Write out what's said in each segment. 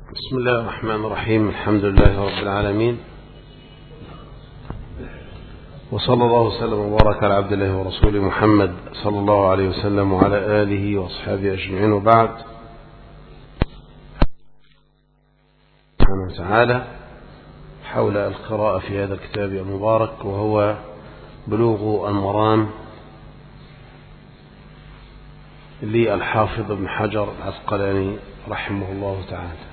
بسم الله الرحمن الرحيم. الحمد لله رب العالمين، وصلى الله وسلم وبارك على عبد الله ورسوله محمد صلى الله عليه وسلم وعلى آله وأصحابه أجمعين، وبعد. سبحانه وتعالى حول القراءة في هذا الكتاب المبارك، وهو بلوغ المرام للحافظ ابن حجر العسقلاني رحمه الله تعالى.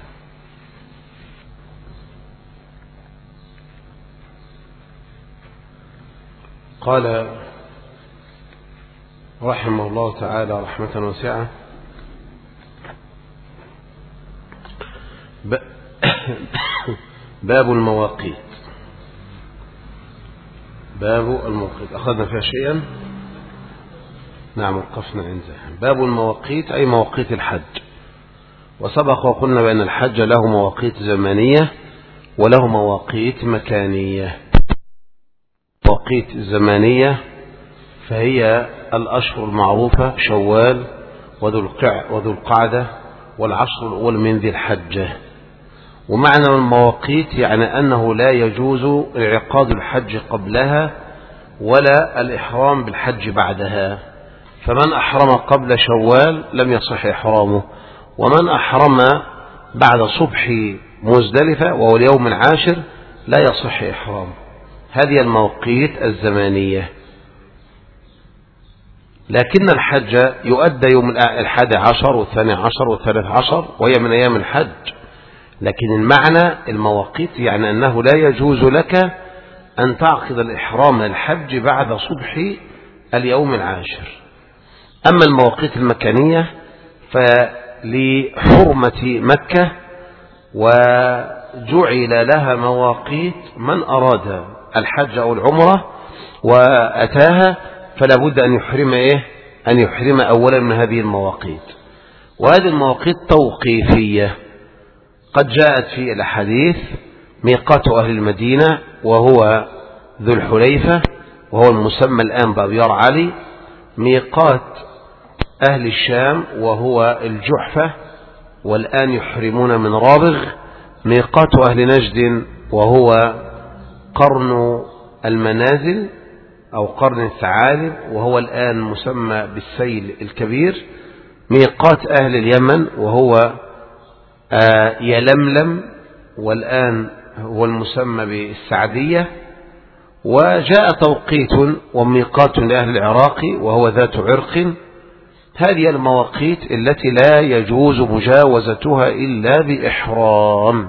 قال رحمه الله تعالى رحمة واسعة: باب المواقيت. باب المواقيت أخذنا فيها شيئا؟ نعم، وقفنا عندها. باب المواقيت أي مواقيت الحج. وسبق وقلنا بأن الحج له مواقيت زمانية وله مواقيت مكانية. المواقيت الزمانية فهي الأشهر المعروفة: شوال وذو القعدة والعشر الأول من ذي الحجة. ومعنى المواقيت يعني أنه لا يجوز انعقاد الحج قبلها ولا الإحرام بالحج بعدها. فمن أحرم قبل شوال لم يصح إحرامه، ومن أحرم بعد صبح مزدلفة وهو اليوم العاشر لا يصح إحرامه. هذه المواقيت الزمانية. لكن الحج يؤدى يوم 11 و12 و13، وهي من أيام الحج. لكن المعنى المواقيت يعني أنه لا يجوز لك أن تعقد الإحرام الحج بعد صبح اليوم العاشر. أما المواقيت المكانية فلحرمة مكة، وجعل لها مواقيت من أراد الحج أو العمرة وأتاها فلا بد أن يحرم أن يحرم أولا من هذه المواقيت. وهذه المواقيت توقيفية، قد جاءت في الحديث: ميقات أهل المدينة وهو ذو الحليفة وهو المسمى الآن بأبيار علي، ميقات أهل الشام وهو الجحفة والآن يحرمون من رابغ، ميقات أهل نجد وهو قرن المنازل أو قرن الثعالب وهو الآن مسمى بالسيل الكبير، ميقات أهل اليمن وهو يلملم والآن هو المسمى بالسعدية. وجاء توقيت وميقات لأهل العراق وهو ذات عرق. هذه المواقيت التي لا يجوز مجاوزتها إلا بإحرام.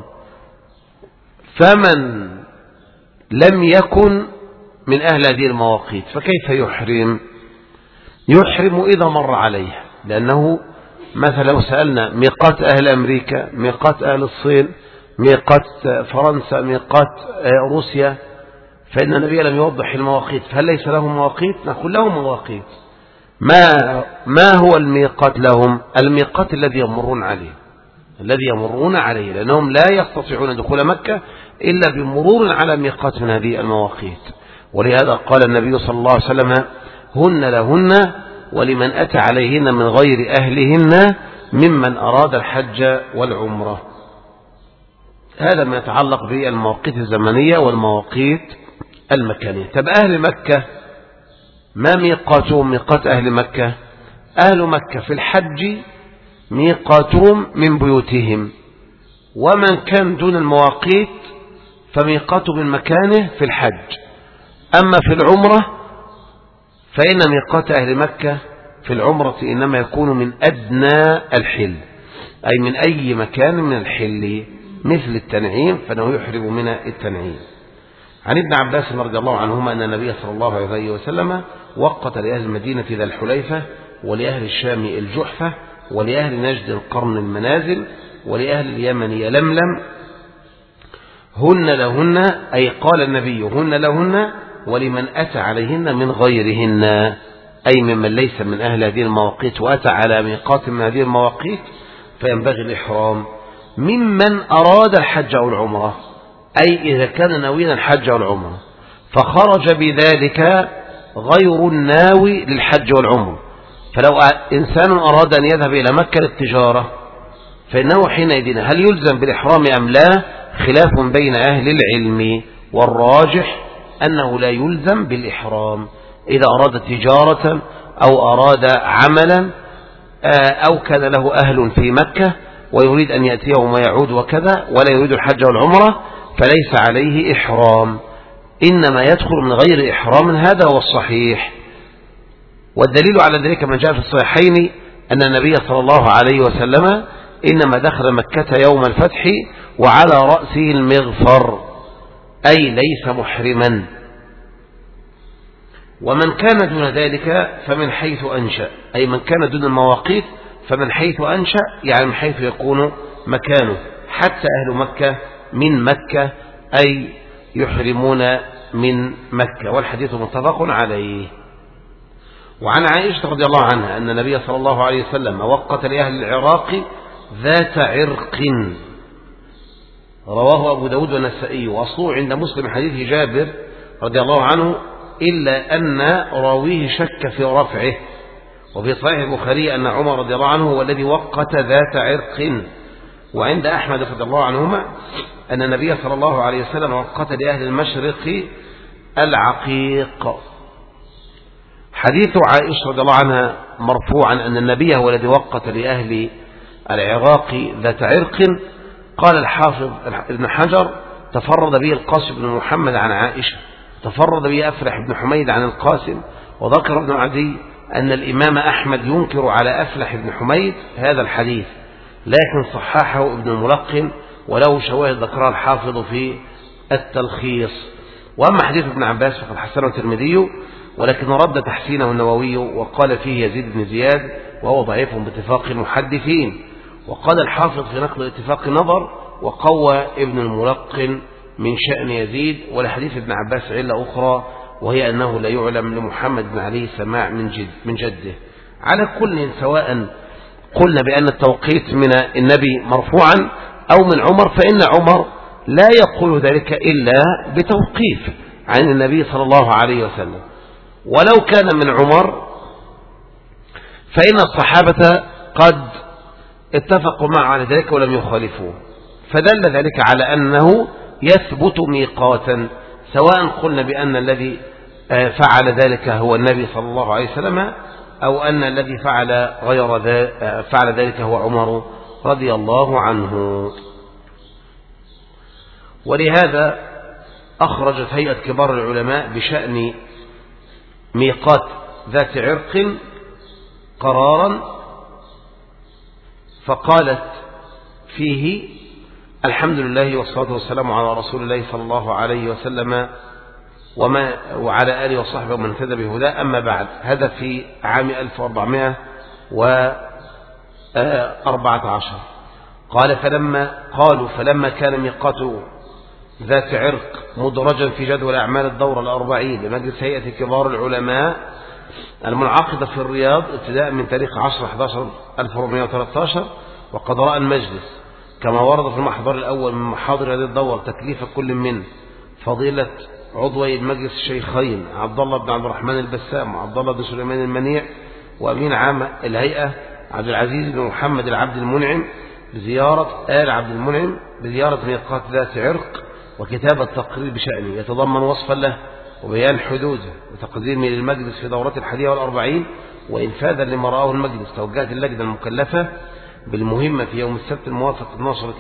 فمن لم يكن من أهل هذه المواقيت فكيف يحرم؟ يحرم إذا مر عليه، لأنه مثلا لو سألنا ميقات أهل أمريكا، ميقات أهل الصين، ميقات فرنسا، ميقات روسيا، فإن النبي لم يوضح المواقيت، فهل ليس لهم مواقيت؟ نقول لهم مواقيت. ما هو الميقات لهم؟ الميقات الذي يمرون عليه، لأنهم لا يستطيعون دخول مكة إلا بمرور على ميقات من هذه المواقيت. ولهذا قال النبي صلى الله عليه وسلم: هن لهن ولمن أتى عليهن من غير أهلهن ممن أراد الحج والعمرة. هذا ما يتعلق بالمواقيت الزمنية والمواقيت المكانية. طب أهل مكة ما ميقاتهم؟ ميقات أهل مكة: أهل مكة في الحج ميقاتهم من بيوتهم، ومن كان دون المواقيت فميقاته من مكانه في الحج. أما في العمرة فإن ميقات أهل مكة في العمرة إنما يكون من أدنى الحل، أي من أي مكان من الحل، مثل التنعيم فإنه يحرم من التنعيم. عن ابن عباس رضي الله عنهما أن النبي صلى الله عليه وسلم وقت لأهل المدينة ذا الحليفة، ولأهل الشام الجحفة، ولأهل نجد قرن المنازل، ولأهل اليمن يلملم. هن لهن، أي قال النبي: هن لهن ولمن أتى عليهن من غيرهن، أي ممن ليس من أهل هذه المواقيت وأتى على ميقات من هذه المواقيت فينبغي الإحرام. ممن أراد الحج أو العمرة، أي إذا كان ناويا الحج أو العمرة فخرج بذلك غير الناوي للحج والعمرة. فلو إنسان أراد أن يذهب إلى مكة للتجارة فإنه حينئذ هل يلزم بالإحرام أم لا؟ خلاف بين أهل العلم، والراجح أنه لا يلزم بالإحرام إذا أراد تجارة أو أراد عملا أو كان له أهل في مكة ويريد أن يأتيهم ويعود وكذا ولا يريد الحج والعمرة فليس عليه إحرام، إنما يدخل من غير إحرام، هذا هو الصحيح. والدليل على ذلك ما جاء في الصحيحين أن النبي صلى الله عليه وسلم إنما دخل مكة يوم الفتح وعلى رأسه المغفر، أي ليس محرما. ومن كان دون ذلك فمن حيث أنشأ، أي من كان دون المواقيت فمن حيث أنشأ، يعني من حيث يكون مكانه، حتى أهل مكة من مكة أي يحرمون من مكة، والحديث متفق عليه. وعن عائشة رضي الله عنها أن النبي صلى الله عليه وسلم وقت لأهل العراق ذات عرق، رواه أبو داود والنسائي، وأصله عند مسلم حديث جابر رضي الله عنه، إلا أن راويه شك في رفعه. وفي صحيح البخاري أن عمر رضي الله عنه هو الذي وقت ذات عرق. وعند أحمد رضي الله عنهما أن النبي صلى الله عليه وسلم وقت لأهل المشرق العقيق. حديث عائشة رضي الله عنها مرفوعا أن النبي هو الذي وقت لأهل العراق ذات عرق. قال الحافظ ابن حجر تفرد به القاسم بن محمد عن عائشة، تفرد به أفلح بن حميد عن القاسم. وذكر ابن عدي أن الإمام أحمد ينكر على أفلح بن حميد هذا الحديث، لكن صححه ابن الملقن وله شواهد ذكرها الحافظ في التلخيص. وأما حديث ابن عباس فقد حسنه الترمذي، ولكن رد تحسينه النووي وقال فيه يزيد بن زياد وهو ضعيف باتفاق المحدثين. وقال الحافظ في نقل الاتفاق نظر، وقوى ابن الملقن من شأن يزيد ولحديث ابن عباس علة أخرى، وهي أنه لا يعلم لمحمد بن علي سماع من جده. على كل، سواء قلنا بأن التوقيت من النبي مرفوعا أو من عمر، فإن عمر لا يقول ذلك إلا بتوقيف عن النبي صلى الله عليه وسلم. ولو كان من عمر فإن الصحابة قد اتفقوا معه على ذلك ولم يخالفوه، فدل ذلك على أنه يثبت ميقاتا، سواء قلنا بأن الذي فعل ذلك هو النبي صلى الله عليه وسلم أو أن الذي فعل ذلك هو عمر رضي الله عنه. ولهذا أخرجت هيئة كبار العلماء بشأن ميقات ذات عرق قرارا، فقالت فيه: الحمد لله والصلاة والسلام على رسول الله صلى الله عليه وسلم وعلى آله وصحبه ومن اهتدى بهداه، أما بعد. هذا في عام 1414. فلما كان ميقات ذات عرق مدرجا في جدول أعمال الدورة 40 لمجلس هيئة كبار العلماء المنعقدة في الرياض ابتداء من تاريخ 10/11/1413، وقد رأى المجلس كما ورد في المحضر الأول من محاضر هذه الدورة تكليف كل من فضيلة عضوي المجلس الشيخين عبد الله بن عبد الرحمن البسام وعبد الله بن سليمان المنيع، وأمين عام الهيئة عبد العزيز بن محمد العبد المنعم، بزيارة آل عبد المنعم بزيارة ميقات ذات عرق وكتابة تقرير بشأنه يتضمن وصفا له وبيان حدوده وتقديمه للمجلس في دورة 41. وإنفاذا لما رآه المجلس توجهت اللجنة المكلفة بالمهمة في يوم السبت الموافق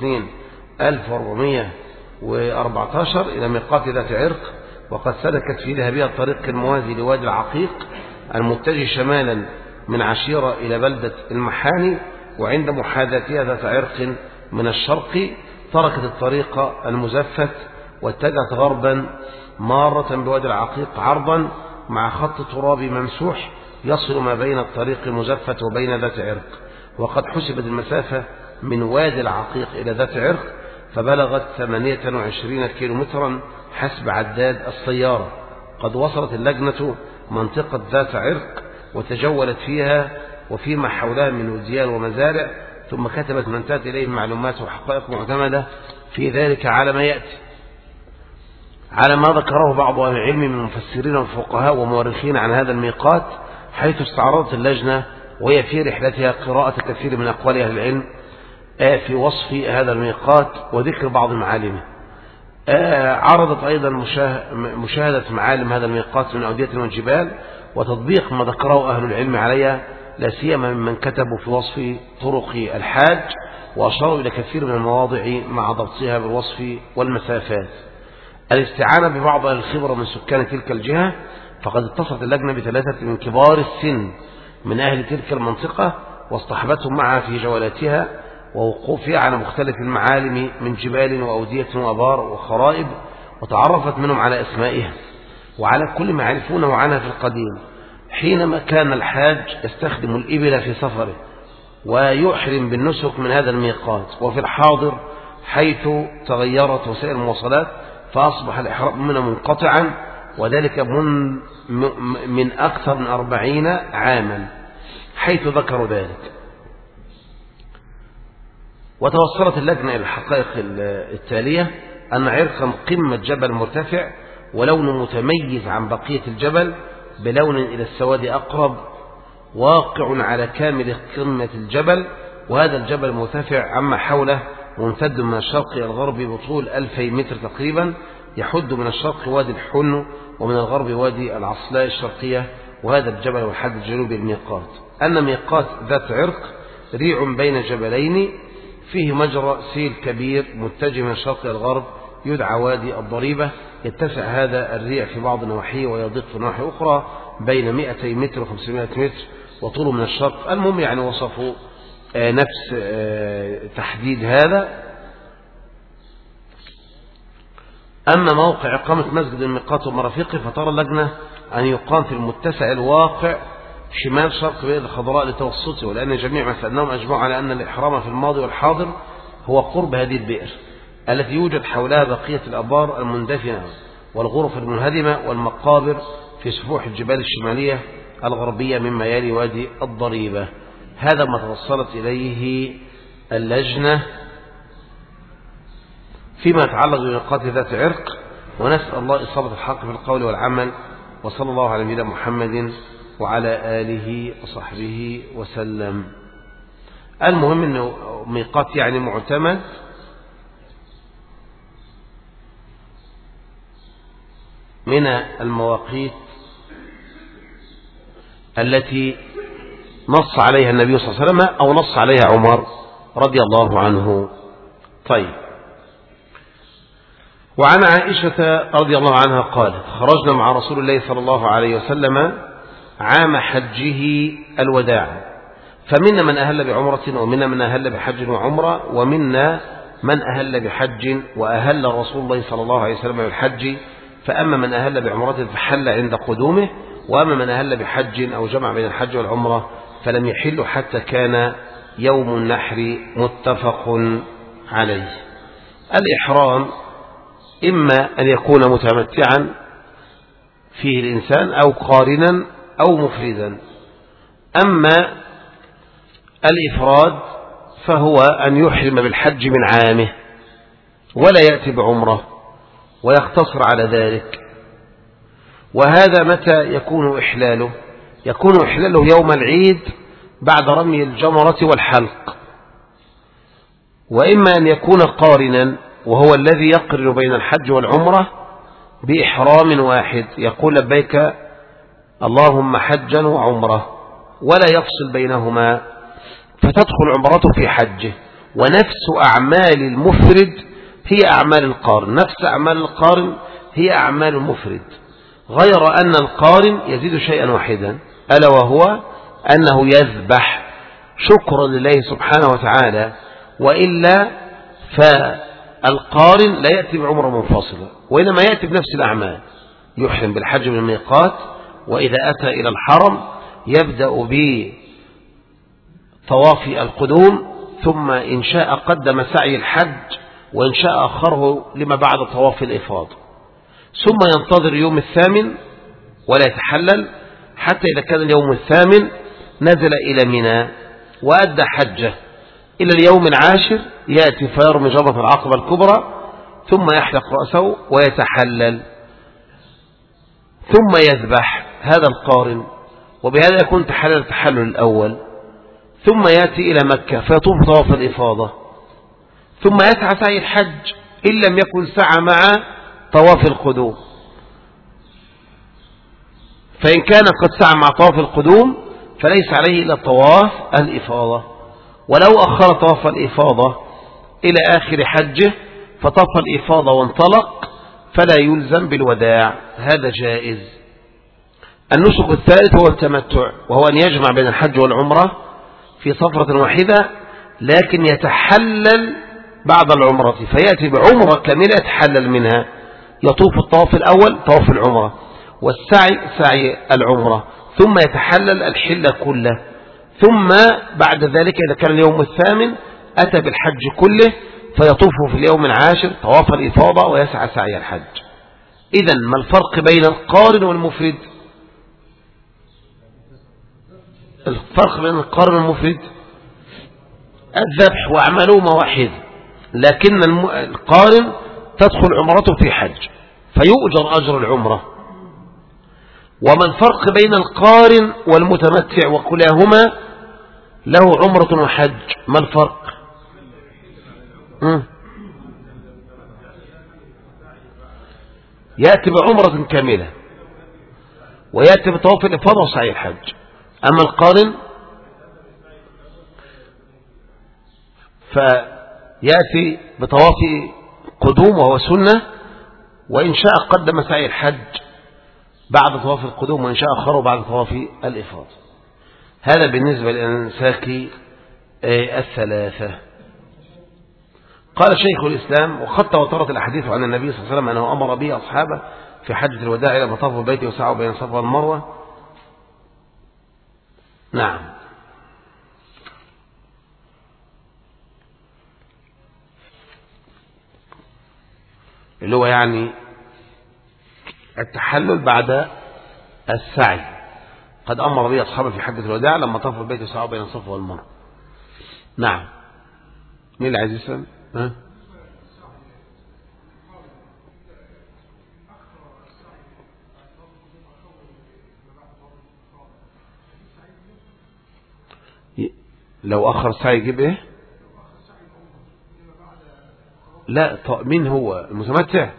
12/2/1414 إلى ميقات ذات عرق، وقد سلكت في ذهبها الطريق الموازي لوادي العقيق المتجه شمالا من عشيرة إلى بلدة المحاني، وعند محاذاتها ذات عرق من الشرق تركت الطريق المزفت واتجهت غربا مارة بوادي العقيق عرضا مع خط تراب ممسوح يصل ما بين الطريق المزفت وبين ذات عرق. وقد حسبت المسافة من وادي العقيق إلى ذات عرق فبلغت 28 كيلومترا حسب عداد السيارة. قد وصلت اللجنة منطقة ذات عرق وتجولت فيها وفيما حولها من وديان ومزارع، ثم كتبت من انتهت إليه المعلومات وحقائق معتمدة في ذلك على ما يأتي، على ما ذكره بعض أهل العلم من المفسرين والفقهاء ومؤرخين عن هذا الميقات، حيث استعرضت اللجنة وهي في رحلتها قراءة كثير من أقوال أهل العلم في وصف هذا الميقات وذكر بعض معالمه. عرضت أيضا مشاهدة معالم هذا الميقات من أودية والجبال وتطبيق ما ذكره أهل العلم عليها، لا سيما ممن كتبوا في وصف طرق الحاج وأشاروا إلى كثير من المواضع مع ضبطها بالوصف والمسافات. الاستعانة ببعض الخبرة من سكان تلك الجهة، فقد اتصلت اللجنة بثلاثة من كبار السن من أهل تلك المنطقة واصطحبتهم معها في جولاتها ووقوفها على مختلف المعالم من جبال وأودية وأبار وخرائب، وتعرفت منهم على أسمائها وعلى كل ما يعرفونه عنها في القديم، حينما كان الحاج يستخدم الإبل في سفره ويحرم بالنسك من هذا الميقات، وفي الحاضر حيث تغيرت وسائل المواصلات فأصبح الإحرام منه منقطعا، وذلك من أكثر من 40 عاما حيث ذكروا ذلك. وتوصلت اللجنة إلى الحقائق التالية: أن عرقا قمة جبل مرتفع ولون متميز عن بقية الجبل بلون إلى السواد أقرب، واقع على كامل قمة الجبل، وهذا الجبل مرتفع عما حوله ممتد من الشرق إلى الغرب بطول 2000 متر تقريبا، يحد من الشرق وادي الحن ومن الغرب وادي العصلاء الشرقية، وهذا الجبل هو الحد الجنوبي الميقات. أن ميقات ذات عرق ريع بين جبلين فيه مجرى سيل كبير متجه من الشرق إلى الغرب يدعى وادي الضريبة، يتسع هذا الريع في بعض نواحيه ويضيق في نواحي أخرى بين 200 متر و500 متر، وطوله من الشرق. المهم يعني وصفوا نفس تحديد هذا. أما موقع إقامة مسجد الميقات ومرافقه فترى اللجنة أن يقام في المتسع الواقع شمال شرق بئر الخضراء لتوسطه، ولأن جميع ما سألناهم أجمعوا على أن الإحرام في الماضي والحاضر هو قرب هذه البئر التي يوجد حولها بقية الأبار المندفنة والغرف المنهدمة والمقابر في سفوح الجبال الشمالية الغربية مما يلي وادي الضريبة. هذا ما توصلت إليه اللجنة فيما يتعلق بميقات ذات عرق، ونسأل الله إصابة الحق في القول والعمل، وصلى الله على نبينا محمد وعلى آله وصحبه وسلم. المهم أنه ميقات يعني معتمد من المواقيت التي نص عليها النبي صلى الله عليه وسلم أو نص عليها عمر رضي الله عنه. طيب، وعن عائشة رضي الله عنها قالت: خرجنا مع رسول الله صلى الله عليه وسلم عام حجه الوداع، فمنا من أهل بعمرة ومنا من أهل بحج وعمرة، ومنا من أهل بحج وأهل رسول الله صلى الله عليه وسلم بالحج، فأما من أهل بعمرة فحل عند قدومه، وأما من أهل بحج أو جمع بين الحج والعمرة فلم يحل حتى كان يوم النحر متفق عليه. الإحرام إما أن يكون متمتعا فيه الإنسان أو قارنا أو مفردا. أما الإفراد فهو أن يحرم بالحج من عامه ولا يأتي بعمره ويقتصر على ذلك. وهذا متى يكون إحلاله؟ يكون إحلاله يوم العيد بعد رمي الجمرة والحلق. وإما أن يكون قارنا وهو الذي يقرن بين الحج والعمرة بإحرام واحد، يقول لبيك اللهم حجا وعمرة ولا يفصل بينهما، فتدخل عمرته في حجه. ونفس أعمال المفرد هي أعمال القارن، نفس أعمال القارن هي أعمال المفرد، غير أن القارن يزيد شيئا واحدا، ألا وهو أنه يذبح شكرا لله سبحانه وتعالى، وإلا فالقارن لا يأتي بعمرة منفصلة، وإنما يأتي بنفس الأعمال، يحرم بالحج من الميقات، وإذا أتى إلى الحرم يبدأ بطواف القدوم، ثم إن شاء قدم سعي الحج وإن شاء أخره لما بعد طواف الإفاضة، ثم ينتظر يوم الثامن ولا يتحلل حتى إذا كان اليوم الثامن نزل إلى منى وأدى حجه إلى اليوم العاشر، يأتي فيرمي جمرة العقبة الكبرى ثم يحلق رأسه ويتحلل ثم يذبح، هذا القارن، وبهذا يكون تحلل التحلل الأول، ثم يأتي إلى مكة فيطوف طواف الإفاضة، ثم يسعى سعي الحج إن لم يكن سعى مع طواف القدوم. فإن كان قد سعى مع طواف القدوم فليس عليه إلا طواف الإفاضة. ولو أخر طواف الإفاضة إلى آخر حجه فطاف الإفاضة وانطلق فلا يلزم بالوداع، هذا جائز. النسك الثالث هو التمتع، وهو أن يجمع بين الحج والعمرة في صفرة واحدة، لكن يتحلل بعد العمرة، فيأتي بعمرة كاملة يتحلل منها، يطوف الطواف الأول طواف العمرة والسعي سعي العمرة، ثم يتحلل الحل كله، ثم بعد ذلك إذا كان اليوم الثامن أتى بالحج كله فيطوف في اليوم العاشر طواف الإفاضة ويسعى سعي الحج. إذن ما الفرق بين القارن والمفرد؟ الفرق بين القارن والمفرد الذبح، وأعمالهما واحد، لكن القارن تدخل عمرته في حج فيؤجر أجر العمرة. وما الفرق بين القارن والمتمتع؟ وكلاهما له عمرة وحج، ما الفرق؟ يأتي بعمرة كاملة ويأتي بطواف الإفاضة وسعي الحج. أما القارن فيأتي بطواف قدوم وهو سنة، وإن شاء قدم سعي الحج بعد طواف القدوم، وإن شاء أخره بعد طواف الإفاضة. هذا بالنسبة للأنساك الثلاثة. قال شيخ الإسلام: وقد تواترت الأحاديث عن النبي صلى الله عليه وسلم أنه أمر به أصحابه في حجة الوداع إلى مطاف البيت وسعوا بين الصفا والمروة. نعم. اللي هو يعني التحلل بعد السعي، قد أمر به أصحابه في حجة الوداع لما طافوا البيت وسعوا بين الصفا والمروة. نعم. مين اللي عايز يسأل؟ لو أخر السعي يجيب إيه؟ لا، مين هو المتمتع؟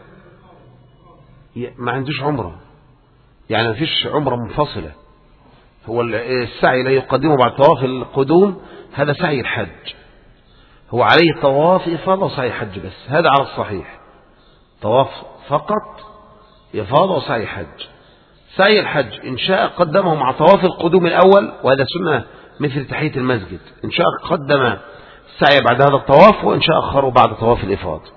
ما عندوش عمره، يعني ما فيش عمره منفصلة. هو السعي لا يقدمه بعد طواف القدوم، هذا سعي الحج، هو عليه طواف إفاضة وسعي حج بس، هذا على الصحيح، طواف فقط إفاضة وسعي حج. سعي الحج إن شاء قدمه مع طواف القدوم الأول، وهذا سنة مثل تحية المسجد، إن شاء قدم السعي بعد هذا الطواف، وإن شاء أخره بعد طواف الإفاضة.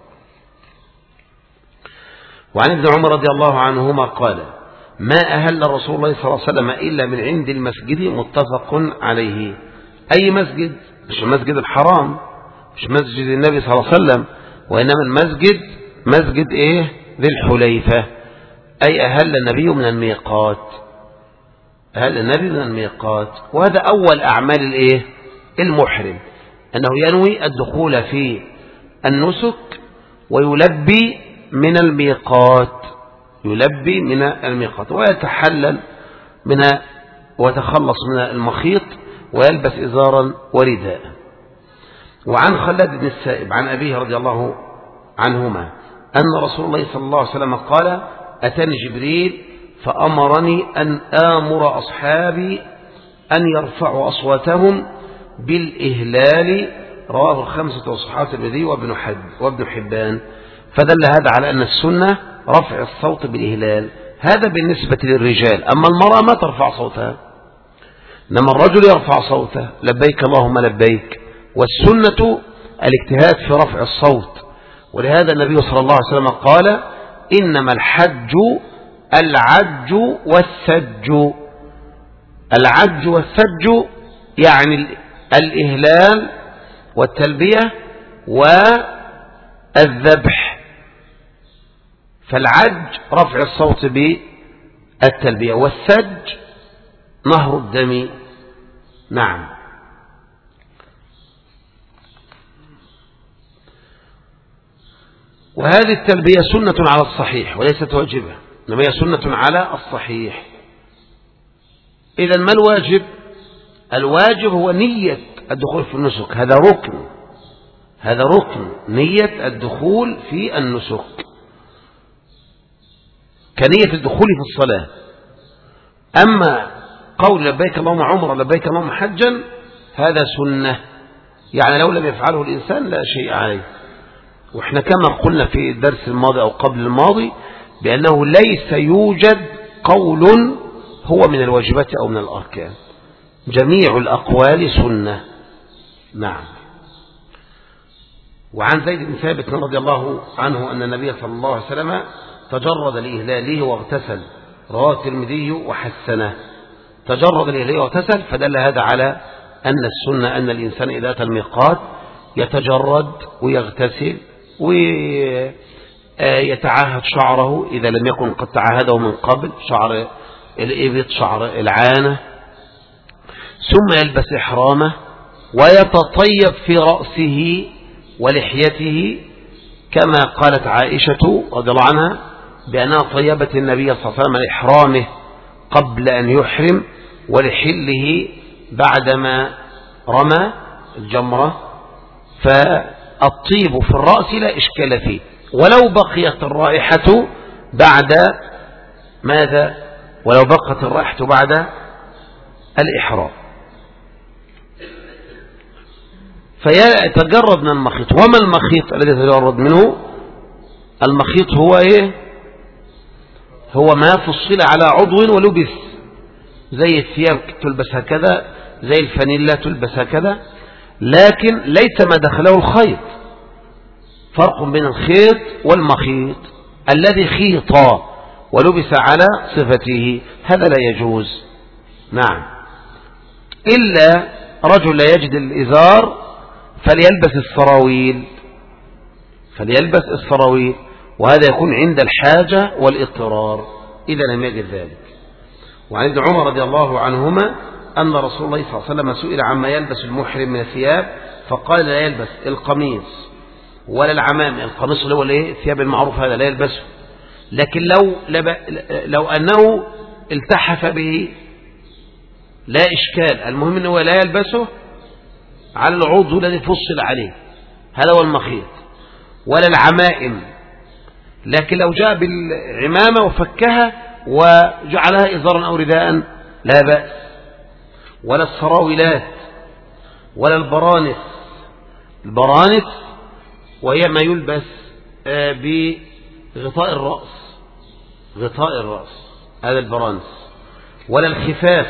وعن ابن عمر رضي الله عنهما قال: ما أهل رسول الله صلى الله عليه وسلم إلا من عند المسجد، متفق عليه. أي مسجد؟ مش المسجد الحرام، مش مسجد النبي صلى الله عليه وسلم، وإنما المسجد مسجد إيه؟ ذي الحليفة. أي أهل النبي من الميقات، أهل النبي من الميقات. وهذا أول أعمال الإيه؟ المحرم، أنه ينوي الدخول في النسك ويلبي من الميقات، يلبي من الميقات، ويتحلل من ويتخلص من المخيط، ويلبس إزارا ورداء. وعن خلاد بن السائب عن أبيه رضي الله عنهما أن رسول الله صلى الله عليه وسلم قال: أتاني جبريل فأمرني أن آمر أصحابي أن يرفعوا أصواتهم بالإهلال. رواه الخمسة وصححه الترمذي وابن حبان. فدل هذا على أن السنة رفع الصوت بالإهلال، هذا بالنسبة للرجال. أما المرأة ما ترفع صوتها، إنما الرجل يرفع صوته: لبيك اللهم لبيك. والسنة الاجتهاد في رفع الصوت، ولهذا النبي صلى الله عليه وسلم قال: إنما الحج العج والسج. العج والسج يعني الإهلال والتلبية والذبح. فالعج رفع الصوت بالتلبية، والسج نهر الدم. نعم. وهذه التلبية سنة على الصحيح وليست واجبة، إنما هي سنة على الصحيح. إذا ما الواجب؟ الواجب هو نية الدخول في النسك، هذا ركن، هذا ركن نية الدخول في النسك كنية الدخول في الصلاة. أما قول لبيك اللهم عمرة لبيك اللهم حجا هذا سنة، يعني لو لم يفعله الإنسان لا شيء عليه. وإحنا كما قلنا في الدرس الماضي أو قبل الماضي بأنه ليس يوجد قول هو من الواجبات أو من الأركان، جميع الأقوال سنة. نعم. وعن زيد بن ثابت رضي الله عنه أن النبي صلى الله عليه وسلم تجرد لإهلاله واغتسل، رواه الترمذي وحسنه. تجرد لإهلاله واغتسل، فدل هذا على أن السنة أن الإنسان إذا أتى الميقات يتجرد ويغتسل ويتعاهد شعره إذا لم يكن قد تعاهده من قبل، شعر الإبط شعر العانة، ثم يلبس إحرامه ويتطيب في رأسه ولحيته كما قالت عائشة رضي الله عنها بأنها طيبت النبي صلى الله عليه وسلم لإحرامه قبل أن يحرم ولحله بعدما رمى الجمرة. فالطيب في الرأس لا إشكال فيه، ولو بقيت الرائحة بعد ماذا؟ ولو بقت الرائحة بعد الإحرام. فيتجرد من المخيط. وما المخيط الذي يتجرد منه؟ المخيط هو إيه؟ هو ما فصل على عضو ولبس، زي الثياب تلبس هكذا، زي الفانيلا تلبس هكذا، لكن ليس ما دخله الخيط. فرق بين الخيط والمخيط. الذي خيط ولبس على صفته هذا لا يجوز. نعم. إلا رجل لا يجد الإزار فليلبس السراويل، وهذا يكون عند الحاجة والاضطرار إذا لم يجد ذلك. وعن ابن عمر رضي الله عنهما أن رسول الله صلى الله عليه وسلم سئل عما يلبس المحرم من الثياب فقال لا يلبس القميص ولا العمام. القميص اللي هو الثياب المعروف هذا لا يلبسه، لكن لو أنه التحف به لا إشكال، المهم أنه لا يلبسه على العضو الذي فصل عليه، هذا هو المخيط. ولا العمائم، لكن لو جاء بالعمامة وفكها وجعلها إزارا أو رداء لا بأس. ولا السراويلات ولا البرانس وهي ما يلبس بغطاء الرأس، هذا البرانس. ولا الخفاف،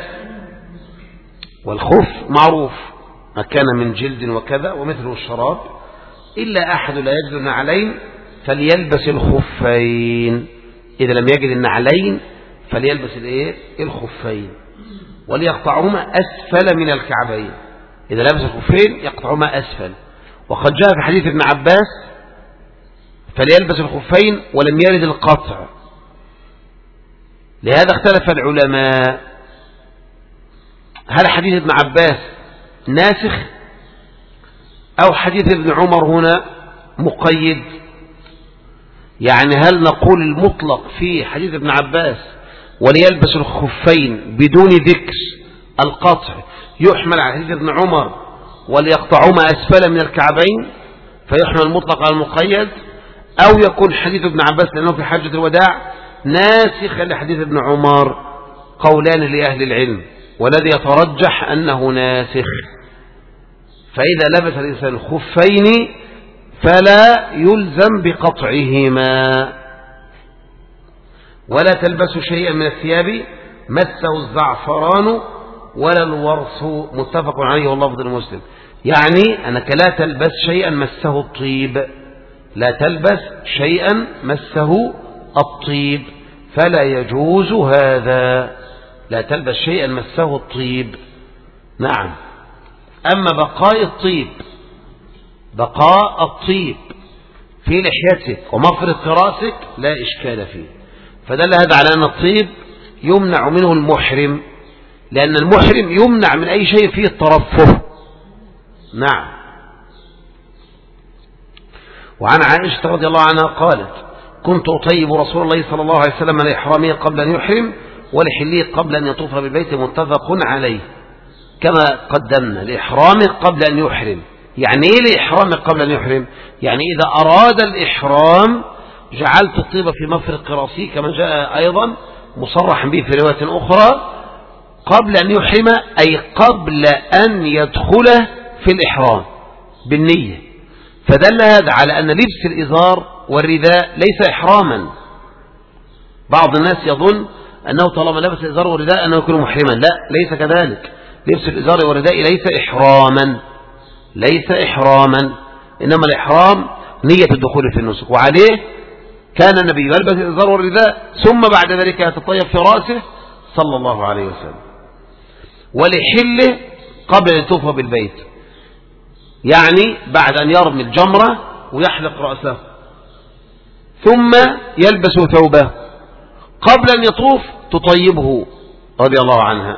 والخف معروف ما كان من جلد وكذا ومثله الشراب. إلا أحد لا يجد النعلين فليلبس الخفين، إذا لم يجد النعلين فليلبس الخفين، وليقطعهما أسفل من الكعبين. إذا لبس الخفين يقطعهما أسفل. وقد جاء في حديث ابن عباس فليلبس الخفين ولم يرد القطع. لهذا اختلف العلماء، هل حديث ابن عباس ناسخ أو حديث ابن عمر هنا مقيد؟ يعني هل نقول المطلق في حديث ابن عباس وليلبس الخفين بدون ذكر القطع يحمل على حديث ابن عمر وليقطعهما أسفل من الكعبين فيحمل المطلق على المقيد، أو يكون حديث ابن عباس لأنه في حجة الوداع ناسخا لحديث ابن عمر؟ قولان لأهل العلم، والذي يترجح أنه ناسخ. فإذا لبس الإنسان الخفين فلا يلزم بقطعهما. ولا تلبس شيئا من الثياب مسه الزعفران ولا الورص، متفق عليه واللفظ المسلم. يعني أنك لا تلبس شيئا مسه الطيب، لا تلبس شيئا مسه الطيب، فلا يجوز هذا. لا تلبس شيئا مسه الطيب. نعم. أما بقاء الطيب في لحيتك ومفرط رأسك لا إشكال فيه. فدل هذا على أن الطيب يمنع منه المحرم، لأن المحرم يمنع من أي شيء فيه الترفه. نعم. وعن عائشة رضي الله عنها قالت كنت أطيب رسول الله صلى الله عليه وسلم لإحرامه قبل أن يحرم ولحليه قبل أن يطوف بالبيت، متفق عليه. كما قدمنا لإحرامه قبل أن يحرم يعني إيه الإحرام قبل أن يحرم؟ يعني إذا أراد الإحرام جعلت الطيب في مفرق رأسي كما جاء أيضا مصرح به في رواية أخرى قبل أن يحرم، أي قبل أن يدخل في الإحرام بالنية. فدل هذا على أن لبس الإزار والرداء ليس إحراما. بعض الناس يظن أنه طالما لبس الإزار والرداء أنه يكون محرما. لا، ليس كذلك. لبس الإزار والرداء ليس إحراما، ليس إحراما، إنما الإحرام نية الدخول في النسك. وعليه كان النبي يلبس الإزار والرداء ثم بعد ذلك يتطيب في رأسه صلى الله عليه وسلم. ولحله قبل أن يطوف بالبيت، يعني بعد أن يرمي الجمرة ويحلق رأسه ثم يلبس ثوبه قبل أن يطوف تطيبه رضي الله عنها.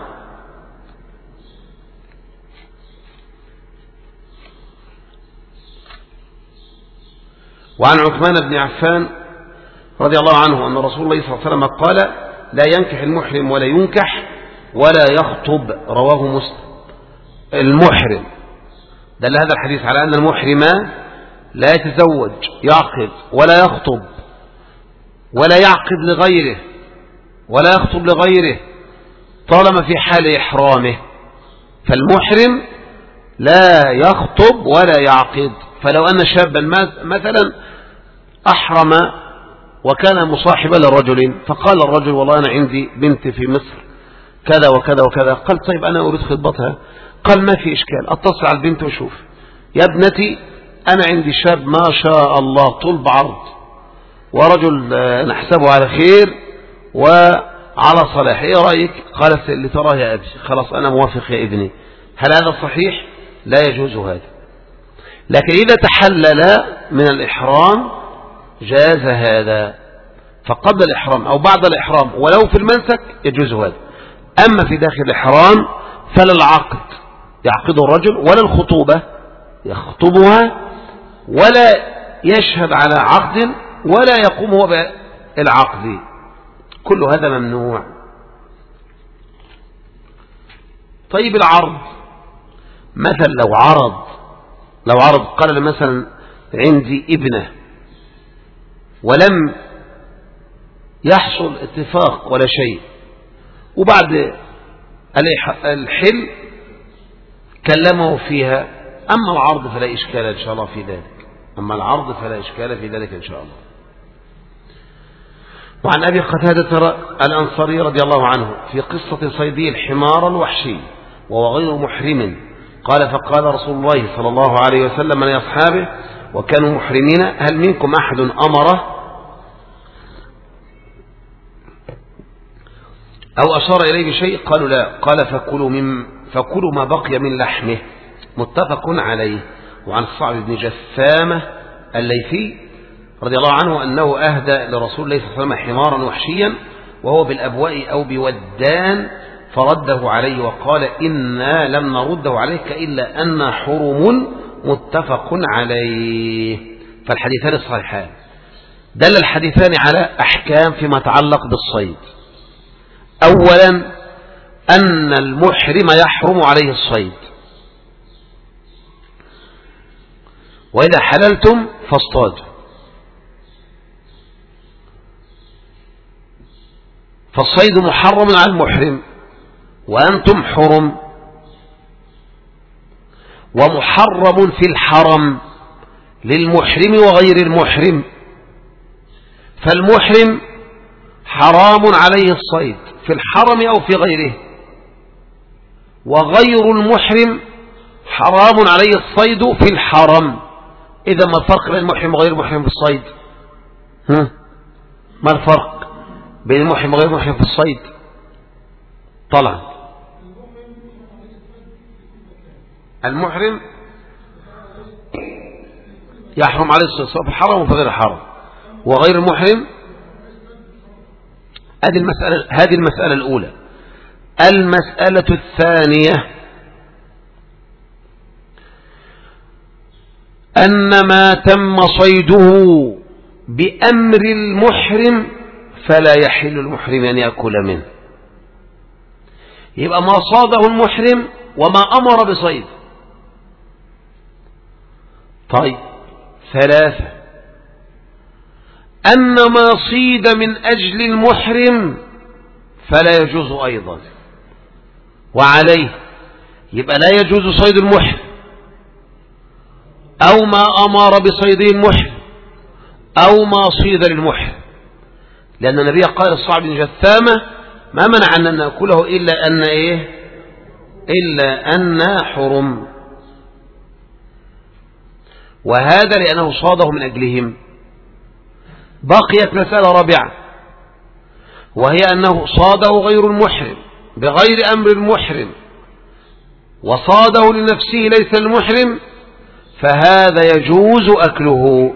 وعن عثمان بن عفان رضي الله عنه أن رسول الله صلى الله عليه وسلم قال: لا ينكح المحرم ولا ينكح ولا يخطب، رواه مسلم. المحرم دل هذا الحديث على أن المحرم لا يتزوج يعقد ولا يخطب ولا يعقد لغيره ولا يخطب لغيره طالما في حال إحرامه. فالمحرم لا يخطب ولا يعقد. فلو أن شابا مثلا أحرم وكان مصاحبا للرجل، فقال الرجل: والله أنا عندي بنت في مصر كذا وكذا وكذا. قال: طيب أنا أريد خطبتها. قال: ما في إشكال، أتصل على البنت وشوف. يا ابنتي أنا عندي شاب ما شاء الله طول بعرض ورجل نحسبه على خير وعلى صلاح، إيه رأيك؟ قالت: اللي تراه يا أبي. خلاص أنا موافق يا ابني. هل هذا صحيح؟ لا يجوز هذا. لكن إذا تحلل من الإحرام جاز هذا. فقبل الإحرام أو بعد الإحرام ولو في المنسك يجوز هذا. أما في داخل الإحرام فلا العقد يعقد الرجل ولا الخطوبة يخطبها ولا يشهد على عقد ولا يقوم هو بالعقد. كل هذا ممنوع. طيب العرض، مثلا لو عرض قال مثلا: عندي ابنة ولم يحصل اتفاق ولا شيء، وبعد الحل كلمه فيها. أما العرض فلا إشكال إن شاء الله في ذلك. أما العرض فلا إشكال في ذلك إن شاء الله. وعن أبي قتادة الأنصاري رضي الله عنه في قصة صيدي الحمار الوحشي وهو غير محرم قال: فقال رسول الله صلى الله عليه وسلم لأصحابه وكانوا محرمين: هل منكم أحد أمره أو أشار إليه بشيء؟ قالوا: لا. قال: فكلوا ما بقي من لحمه. متفق عليه. وعن صعب بن جثامة الليثي رضي الله عنه أنه أهدى لرسول الله صلى الله عليه وسلم حمارا وحشيا وهو بالأبواء أو بودان فرده عليه وقال: إنا لم نرده عليك إلا أن حرم. متفق عليه. فالحديثان الصحيحان دل الحديثان على أحكام فيما يتعلق بالصيد. أولا أن المحرم يحرم عليه الصيد، وإذا حللتم فاصطادوا. فالصيد محرم على المحرم وأنتم حرم، ومحرم في الحرم للمحرم وغير المحرم. فالمحرم حرام عليه الصيد في الحرم أو في غيره، وغير المحرم حرام عليه الصيد في الحرم. إذا ما الفرق بين المحرم وغير المحرم في الصيد؟ ما الفرق بين المحرم وغير المحرم في الصيد؟ طلع المحرم يحرم عليه الصيد سواء في الحرم وفي غير الحرم، وغير المحرم. هذه المسألة الأولى. المسألة الثانية أن ما تم صيده بأمر المحرم فلا يحل المحرم أن يأكل منه. يبقى ما صاده المحرم وما أمر بصيد طيب، 3 أن ما صيد من أجل المحرم فلا يجوز أيضا، وعليه يبقى لا يجوز صيد المحرم أو ما أمر بصيده المحرم أو ما صيد للمحرم، لأن النبي قال الصعب بن جثامة ما منع أن نأكله إلا أن إلا أن حرم، وهذا لأنه صاده من أجلهم. بقيت مسألة رابعة، وهي أنه صاده غير المحرم بغير أمر المحرم وصاده لنفسه ليس المحرم، فهذا يجوز أكله،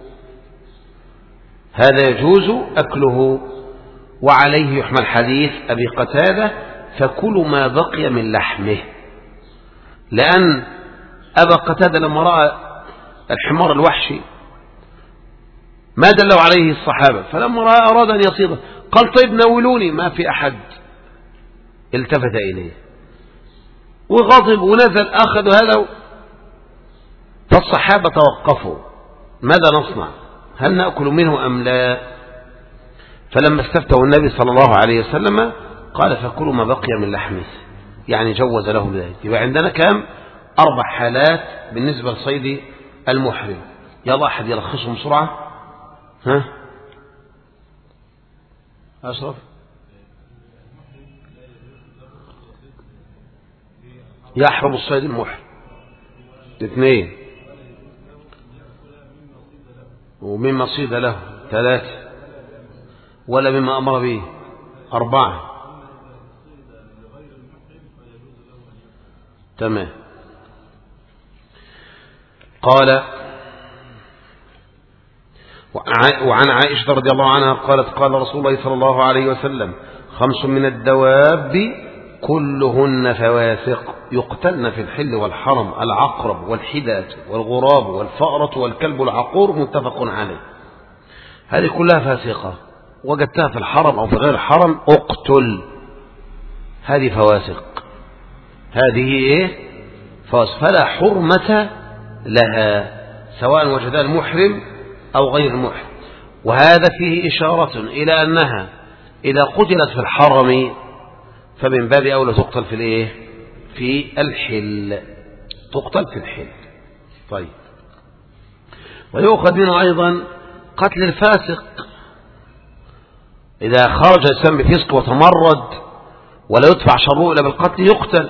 هذا يجوز أكله. وعليه يحمل حديث أبي قتادة فكلوا ما بقي من لحمه، لأن أبا قتادة لما رأى الحمار الوحشي ما دلوا عليه الصحابة، فلما رأى أراد أن يصيده قال طيب ناولوني، ما في أحد التفت إليه وغضب ونزل أخذ هذا، فالصحابة توقفوا ماذا نصنع، هل نأكل منه أم لا؟ فلما استفتوا النبي صلى الله عليه وسلم قال فكلوا ما بقي من لحمه، يعني جوز لهم ذلك. يبقى عندنا كام؟ 4 حالات بالنسبة لصيد المحرم. يلا أحد يلخصهم بسرعة. ها أشرف؟ يحرم الصيد المحرم 2 ومما صيد له 3 ولا مما أمر به 4. تمام. قال وعن عائشة رضي الله عنها قالت قال رسول الله صلى الله عليه وسلم 5 من الدواب كلهن فواسق يقتلن في الحل والحرم: العقرب والحداة والغراب والفأرة والكلب العقور، متفق عليه. هذه كلها فاسقة، وجدتها في الحرم أو في غير الحرم اقتل، هذه فواسق، هذه فواسق، فلا حرمة لها سواء وجدها المحرم أو غير المحرم. وهذا فيه إشارة إلى أنها إذا قتلت في الحرم فمن باب أولى تقتل في في الحل، تقتل في الحل. طيب، ويؤخذ منه أيضا قتل الفاسق، إذا خرج الإنسان بفسق وتمرد ولا يدفع شره إلا بالقتل يقتل.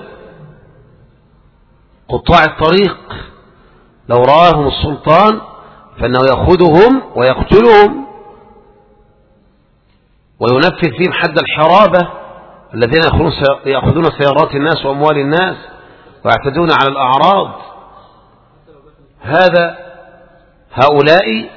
قطاع الطريق لو رآهم السلطان فإنه يأخذهم ويقتلهم وينفذ فيهم حد الحرابة، الذين يأخذون سيارات الناس وأموال الناس ويعتدون على الأعراض. هؤلاء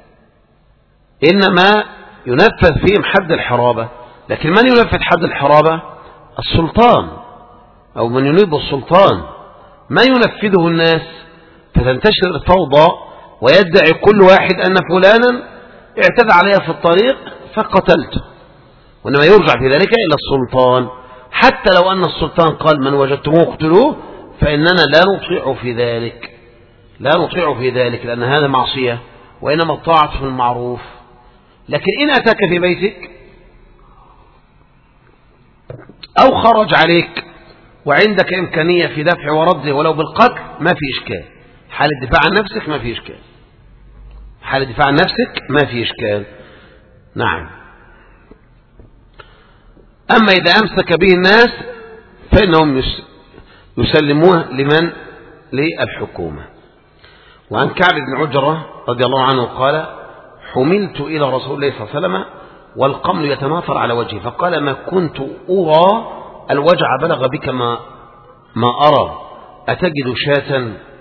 إنما ينفذ فيهم حد الحرابة، لكن من ينفذ حد الحرابة؟ السلطان، أو من ينيب السلطان، ما ينفذه الناس، فتنتشر الفوضى ويدعي كل واحد أن فلانا اعتدى عليها في الطريق فقتلته، وإنما يرجع في ذلك إلى السلطان. حتى لو أن السلطان قال من وجدتموه اقتلوه، فإننا لا نطيع في ذلك، لا نطيع في ذلك، لأن هذا معصية، وإنما الطاعة في المعروف. لكن إن أتاك في بيتك أو خرج عليك وعندك إمكانية في دفع ورده ولو بالقتل ما في إشكال، حال الدفاع عن نفسك ما في إشكال، حال الدفاع عن نفسك ما في إشكال. نعم. أما إذا أمسك به الناس فإنهم يسلموه للحكومة. وعن كعب بن عجرة رضي الله عنه قال حملت إلى رسول الله صلى الله عليه وسلم والقمل يتناثر على وجهي، فقال ما كنت أرى الوجع بلغ بك ما أرى، أتجد شاة؟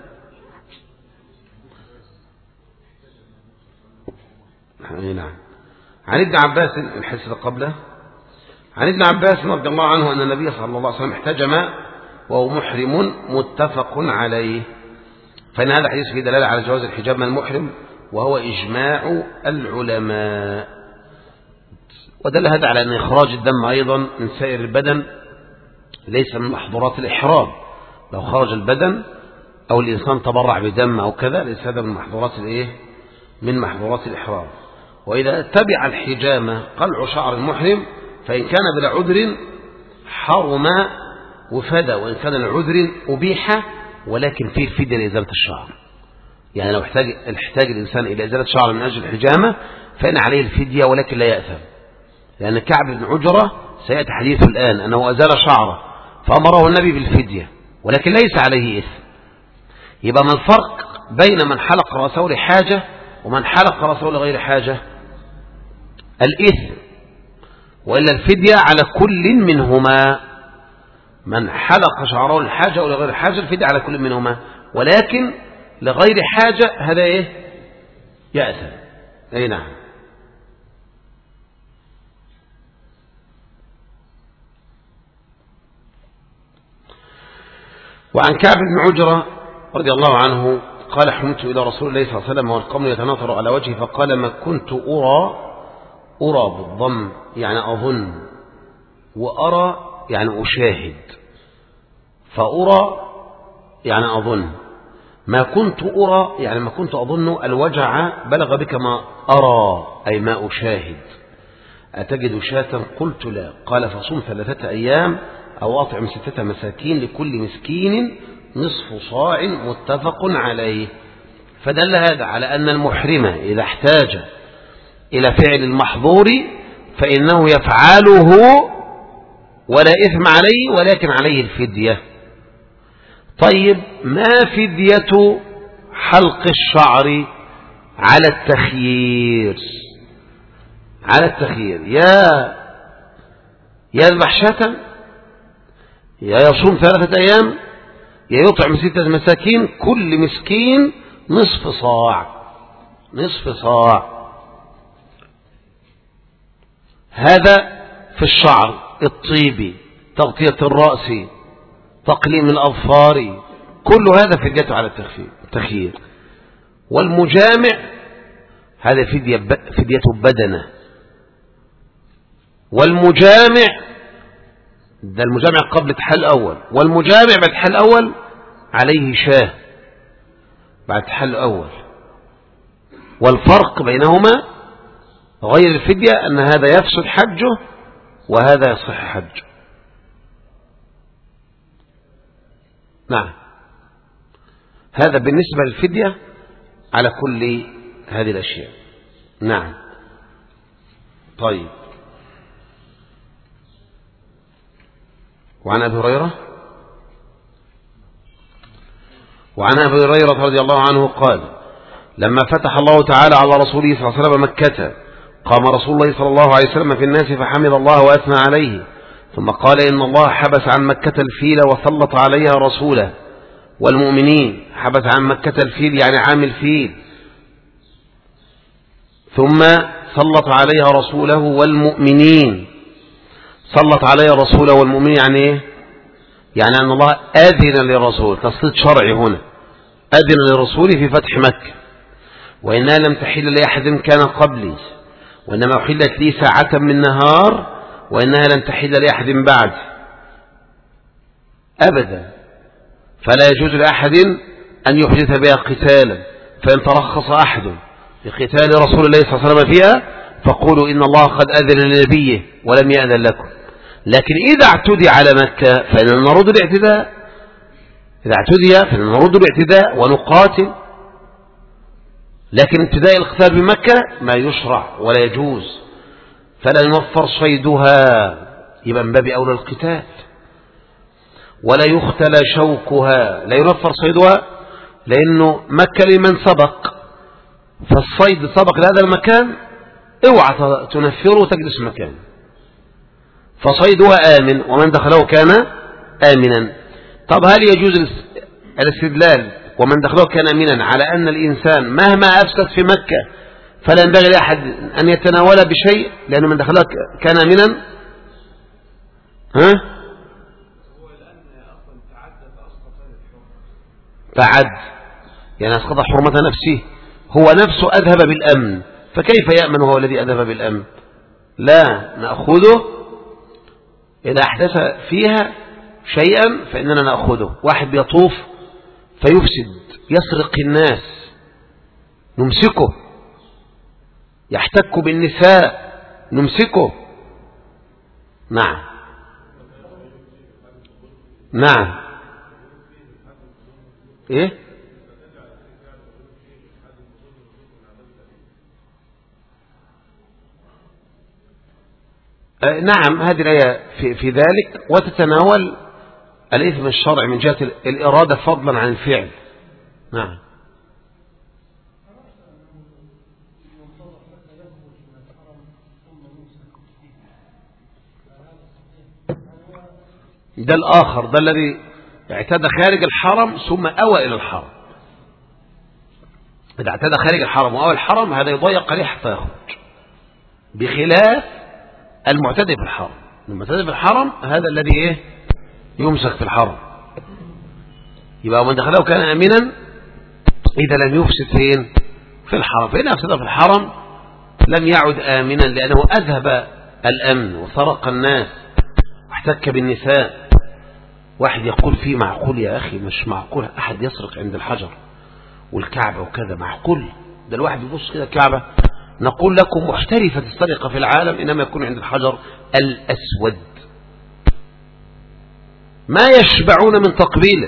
نعم. عن ابن عباس الحديث قبله، عن ابن عباس رضي الله عنه أن النبي صلى الله عليه وسلم احتجم وهو محرم، متفق عليه. فإن هذا الحديث فيه دلالة على جواز الحجاب من المحرم، وهو إجماع العلماء. ودل هذا على أن إخراج الدم أيضا من سائر البدن ليس من محظورات الإحرام. لو خرج البدن أو الإنسان تبرع بدم أو كذا، ليس هذا من محظورات الإيه؟ من محظورات الإحرام. وإذا تبع الحجامة قلع شعر المحرم فإن كان بلا عذر حرم وفدى، وإن كان العذر أبيح ولكن فيه الفدية لإزالة الشعر. يعني لو احتاج الإنسان إلى إزالة شعر من أجل الحجامة فإن عليه الفدية ولكن لا يأثم، لأن كعب بن عجرة سيأتي حديثه الآن أنه أزال شعره فأمره النبي بالفدية ولكن ليس عليه إثم. يبقى ما الفرق بين من حلق رأسه لحاجة ومن حلق رأسه لغير حاجة؟ الإثم، وإلا الفدية على كل منهما. من حلق شعره للحاجة أو لغير حاجة الفدية على كل منهما، ولكن لغير حاجة هذا إيه؟ يأثم. أي نعم. وعن كعب بن عجرة رضي الله عنه قال حملت إلى رسول الله صلى الله عليه وسلم والقوم يتناثر على وجهه فقال ما كنت أرى بالضم يعني أظن، وأرى يعني أشاهد، فأرى يعني أظن، ما كنت أرى يعني ما كنت أظن الوجع بلغ بك ما أرى أي ما أشاهد. أتجد شاة؟ قلت لا. قال فصم 3 أيام أو أطعم 6 مساكين لكل مسكين نصف صاع متفق عليه. فدل هذا على أن المحرم إذا احتاج إلى فعل المحظور فإنه يفعله ولا إثم عليه ولكن عليه الفدية. طيب ما فدية حلق الشعر على التخيير؟ على التخيير يا يذبح شاة، يا يصوم 3 أيام، يا يطعم 6 مساكين كل مسكين نصف صاع. نصف صاع هذا في الشعر، الطيب، تغطية الرأس، تقليم الأظفار، كل هذا فديته على التخيير. والمجامع هذا فديته بدنه. والمجامع ده المجامع قبل التحلل الأول، والمجامع بعد التحلل الأول عليه شاه بعد التحلل الأول. والفرق بينهما غير الفدية أن هذا يفسد حجه وهذا يصح حجه. نعم، هذا بالنسبة للفدية على كل هذه الأشياء. نعم. طيب. وعن أبي هريرة رضي الله عنه قال لما فتح الله تعالى على رسوله صلى الله عليه وسلم مكة قام رسول الله صلى الله عليه وسلم في الناس فحمد الله وأثنى عليه، ثم قال إن الله حبس عن مكة الفيل وسلط عليها رسوله والمؤمنين. حبس عن مكة الفيل يعني عام الفيل، ثم سلط عليها رسوله والمؤمنين. سلط عليها رسوله والمؤمنين يعني ايه؟ يعني أن الله أذن للرسول، تسليط شرعي هنا، أذن للرسول في فتح مكة. وإنها لم تحل لأحد كان قبلي، وإنما أحلت لي ساعة من نهار، وإنها لم تحل لأحد بعد أبدا، فلا يجوز لأحد أن يحدث بها قتالا. فإن ترخص أحد بقتال رسول الله صلى الله عليه وسلم فيها فقولوا إن الله قد أذن لنبيه ولم يأذن لكم. لكن إذا اعتدي على مكة فإننا نرد الاعتداء، إذا اعتدي فإننا نرد الاعتداء ونقاتل. لكن ابتداء القتال بمكة ما يشرع ولا يجوز، فلا ينفر صيدها، يبقى من باب أولى القتال. ولا يختلى شوكها، لا ينفر صيدها، لأنه مكة لمن سبق، فالصيد سبق لهذا المكان اوعى تنفره وتجلس مكان، فصيدها آمن ومن دخله كان آمنا. طب هل يجوز الاستدلال ومن دخله كان آمنا على أن الإنسان مهما أفسد في مكة فلا ينبغي لأحد أن يتناول بشيء لأنه من دخله كان آمنا؟ تعد يعني أسقط حرمة نفسه، هو نفسه أذهب بالأمن، فكيف يأمن هو الذي أذهب بالأمن؟ لا، نأخذه إذا أحدث فيها شيئا فإننا نأخذه. واحد بيطوف فيفسد، يسرق الناس نمسكه، يحتك بالنساء نمسكه. نعم نعم. ايه نعم، هذه الآية في ذلك، وتتناول الإثم الشرعي من جهة الإرادة فضلا عن الفعل. نعم. ده الآخر، ده الذي اعتدى خارج الحرم ثم أوى إلى الحرم. إذا اعتدى خارج الحرم وأوى الحرم هذا يضيق عليه حتى يخرج، بخلاف المعتدي في الحرم. المعتدي في الحرم هذا الذي إيه يمسك في الحرم، يبقى من دخله كان آمنا إذا لم يفسد فين في الحرم. فإن أفسد في الحرم لم يعد آمنا، لأنه أذهب الأمن وسرق الناس واحتك بالنساء. واحد يقول فيه معقول يا أخي؟ مش معقول أحد يسرق عند الحجر والكعبة وكذا، معقول؟ ده الواحد يبص كده الكعبة. نقول لكم محترفة السرقة في العالم إنما يكون عند الحجر الأسود، ما يشبعون من تقبيله.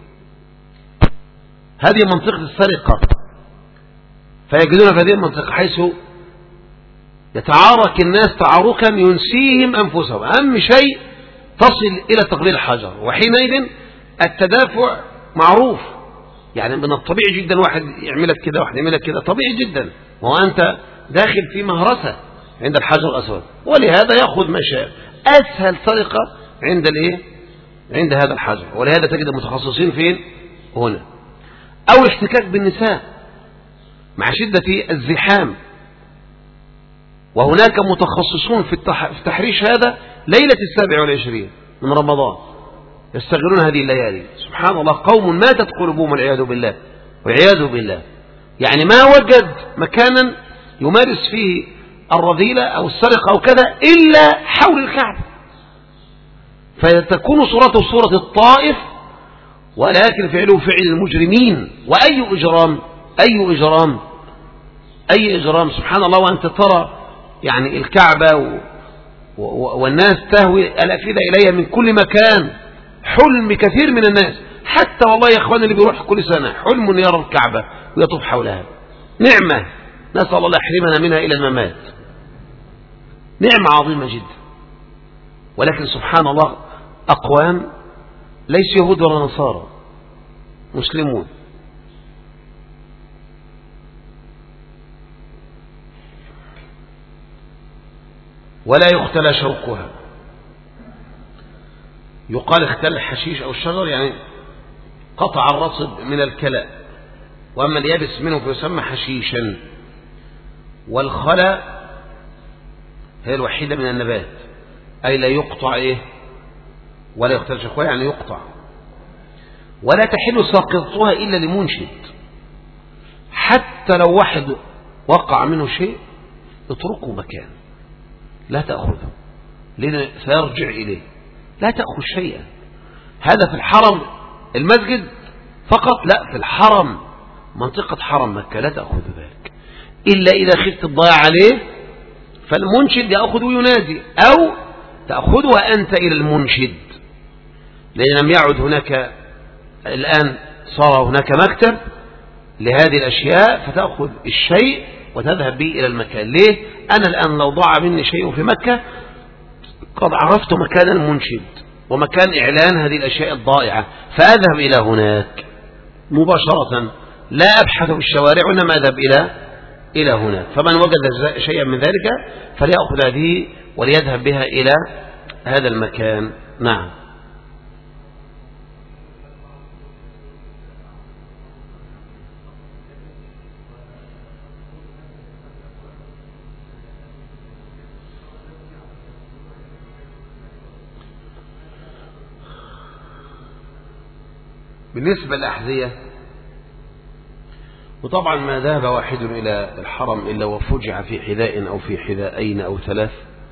هذه منطقة السرقة، فيجدون في هذه المنطقة حيث يتعارك الناس تعاركا ينسيهم أنفسهم، أهم شيء تصل إلى تقبيل الحجر، وحينئذ التدافع معروف. يعني من الطبيعي جدا واحد يعملك كده واحد يعملك كده، طبيعي جدا، وأنت داخل في مهرسة عند الحجر الأسود، ولهذا يأخذ ما شاء. أسهل سرقة عند الإيه؟ عند هذا الحجر، ولهذا تجد المتخصصين فين؟ هنا. أو الاحتكاك بالنساء مع شدة الزحام، وهناك متخصصون في تحريش هذا ليلة 27 من رمضان، يستغلون هذه الليالي. سبحان الله، قوم ماتت قلوبهم والعياذ بالله والعياذ بالله. يعني ما وجد مكانا يمارس فيه الرذيلة أو السرقة أو كذا إلا حول الكعبة، فتكون صورته صورة الطائف، ولكن فعله فعل المجرمين. وأي إجرام أي إجرام أي إجرام، سبحان الله. وأنت ترى يعني الكعبة والناس تهوي الأفئدة إليها من كل مكان، حلم كثير من الناس، حتى والله يا إخواني اللي بيروح كل سنة حلم يرى الكعبة ويطوف حولها. نعمة نسأل الله يحرمنا منها إلى الممات، نعمة عظيمة جدا. ولكن سبحان الله أقوام ليس يهود ولا نصارى، مسلمون، ولا يختلى شوكها. يقال اختل الحشيش أو الشجر، يعني قطع الرطب من الكلاء، وأما اليابس منه فيسمى حشيشا. والخلا هي الوحيدة من النبات، أي لا يقطع إيه ولا يختل شوكها، يعني يقطع. ولا تحل ساقطها إلا لمنشد، حتى لو واحد وقع منه شيء اتركه مكان، لا تأخذه لأنه سيرجع إليه، لا تأخذ شيئا. هذا في الحرم المسجد فقط، لا في الحرم منطقة حرم مكة لا تأخذ ذلك إلا إذا خفت الضياع عليه، فالمنشد يأخذ وينادي، أو تأخذها أنت إلى المنشد، لأن لم يعد هناك الآن، صار هناك مكتب لهذه الأشياء، فتأخذ الشيء وتذهب به إلى المكان. ليه؟ أنا الآن لو ضاع مني شيء في مكة قد عرفت مكان المنشد ومكان إعلان هذه الأشياء الضائعة، فأذهب إلى هناك مباشرة، لا أبحث في الشوارع وإنما أذهب إلى هناك. فمن وجد شيئا من ذلك فليأخذ هذه وليذهب بها إلى هذا المكان. نعم. بالنسبة للأحذية، وطبعا ما ذهب واحد إلى الحرم إلا وفجع في حذاء أو في حذاءين أو ثلاث،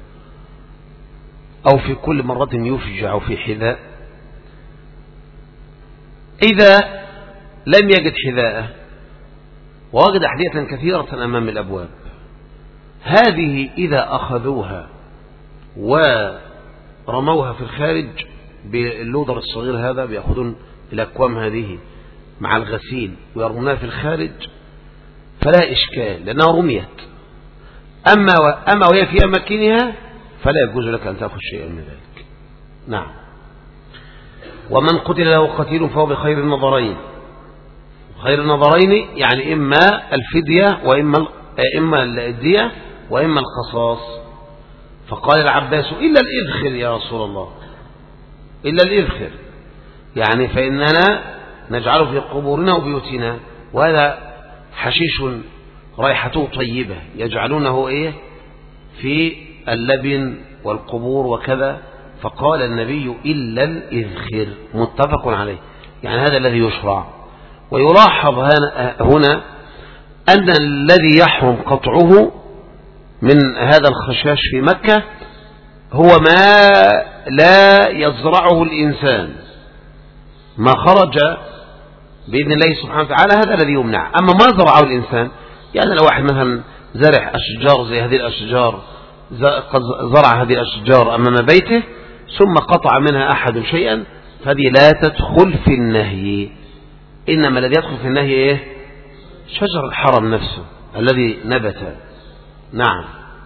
أو في كل مرة يفجع في حذاء. إذا لم يجد حذاءه ووجد أحذية كثيرة أمام الأبواب، هذه إذا أخذوها ورموها في الخارج باللودر الصغير هذا، بيأخذون الأكوام هذه مع الغسيل ويرمونها في الخارج فلا إشكال لأنها رميت. أما وهي في أماكنها فلا يجوز لك أن تأخذ شيئا من ذلك. نعم. ومن قتل له قتيل فهو بخير النظرين. خير النظرين يعني إما الفدية وإما الدية وإما القصاص. فقال العباس إلا الإذخر يا رسول الله، إلا الإذخر، يعني فإننا نجعله في قبورنا وبيوتنا، وهذا حشيش رائحته طيبة يجعلونه إيه في اللبن والقبور وكذا. فقال النبي إلا الإذخر، متفق عليه، يعني هذا الذي يشرع. ويلاحظ هنا أن الذي يحرم قطعه من هذا الخشاش في مكة هو ما لا يزرعه الإنسان، ما خرج بإذن الله سبحانه وتعالى هذا الذي يمنع. أما ما زرعه الإنسان، يعني لو واحد مثلا زرع أشجار زي هذه الأشجار، زرع هذه الأشجار أمام بيته ثم قطع منها أحد شيئا، فهذه لا تدخل في النهي. إنما الذي يدخل في النهي إيه؟ شجر الحرم نفسه الذي نبت. نعم.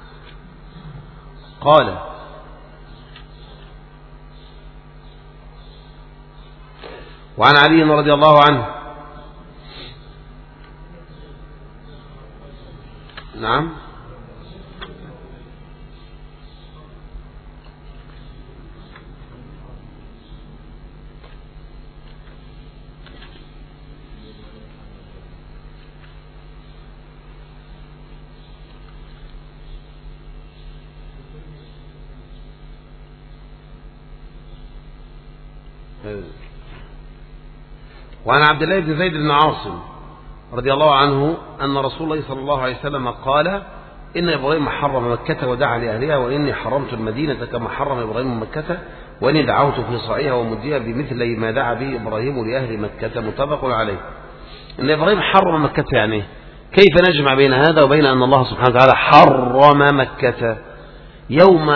قال وعن علي رضي الله عنه. نعم. وعن عبد الله بن زيد بن عاصم رضي الله عنه أن رسول الله صلى الله عليه وسلم قال إن إبراهيم حرم مكة ودعا لأهلها، وإني حرمت المدينة كما حرم إبراهيم مكة، وإني دعوت في صاعها ومديها بمثل ما دعا به إبراهيم لأهل مكة، متفق عليه. إن إبراهيم حرم مكة، يعني كيف نجمع بين هذا وبين أن الله سبحانه وتعالى حرم مكة يوم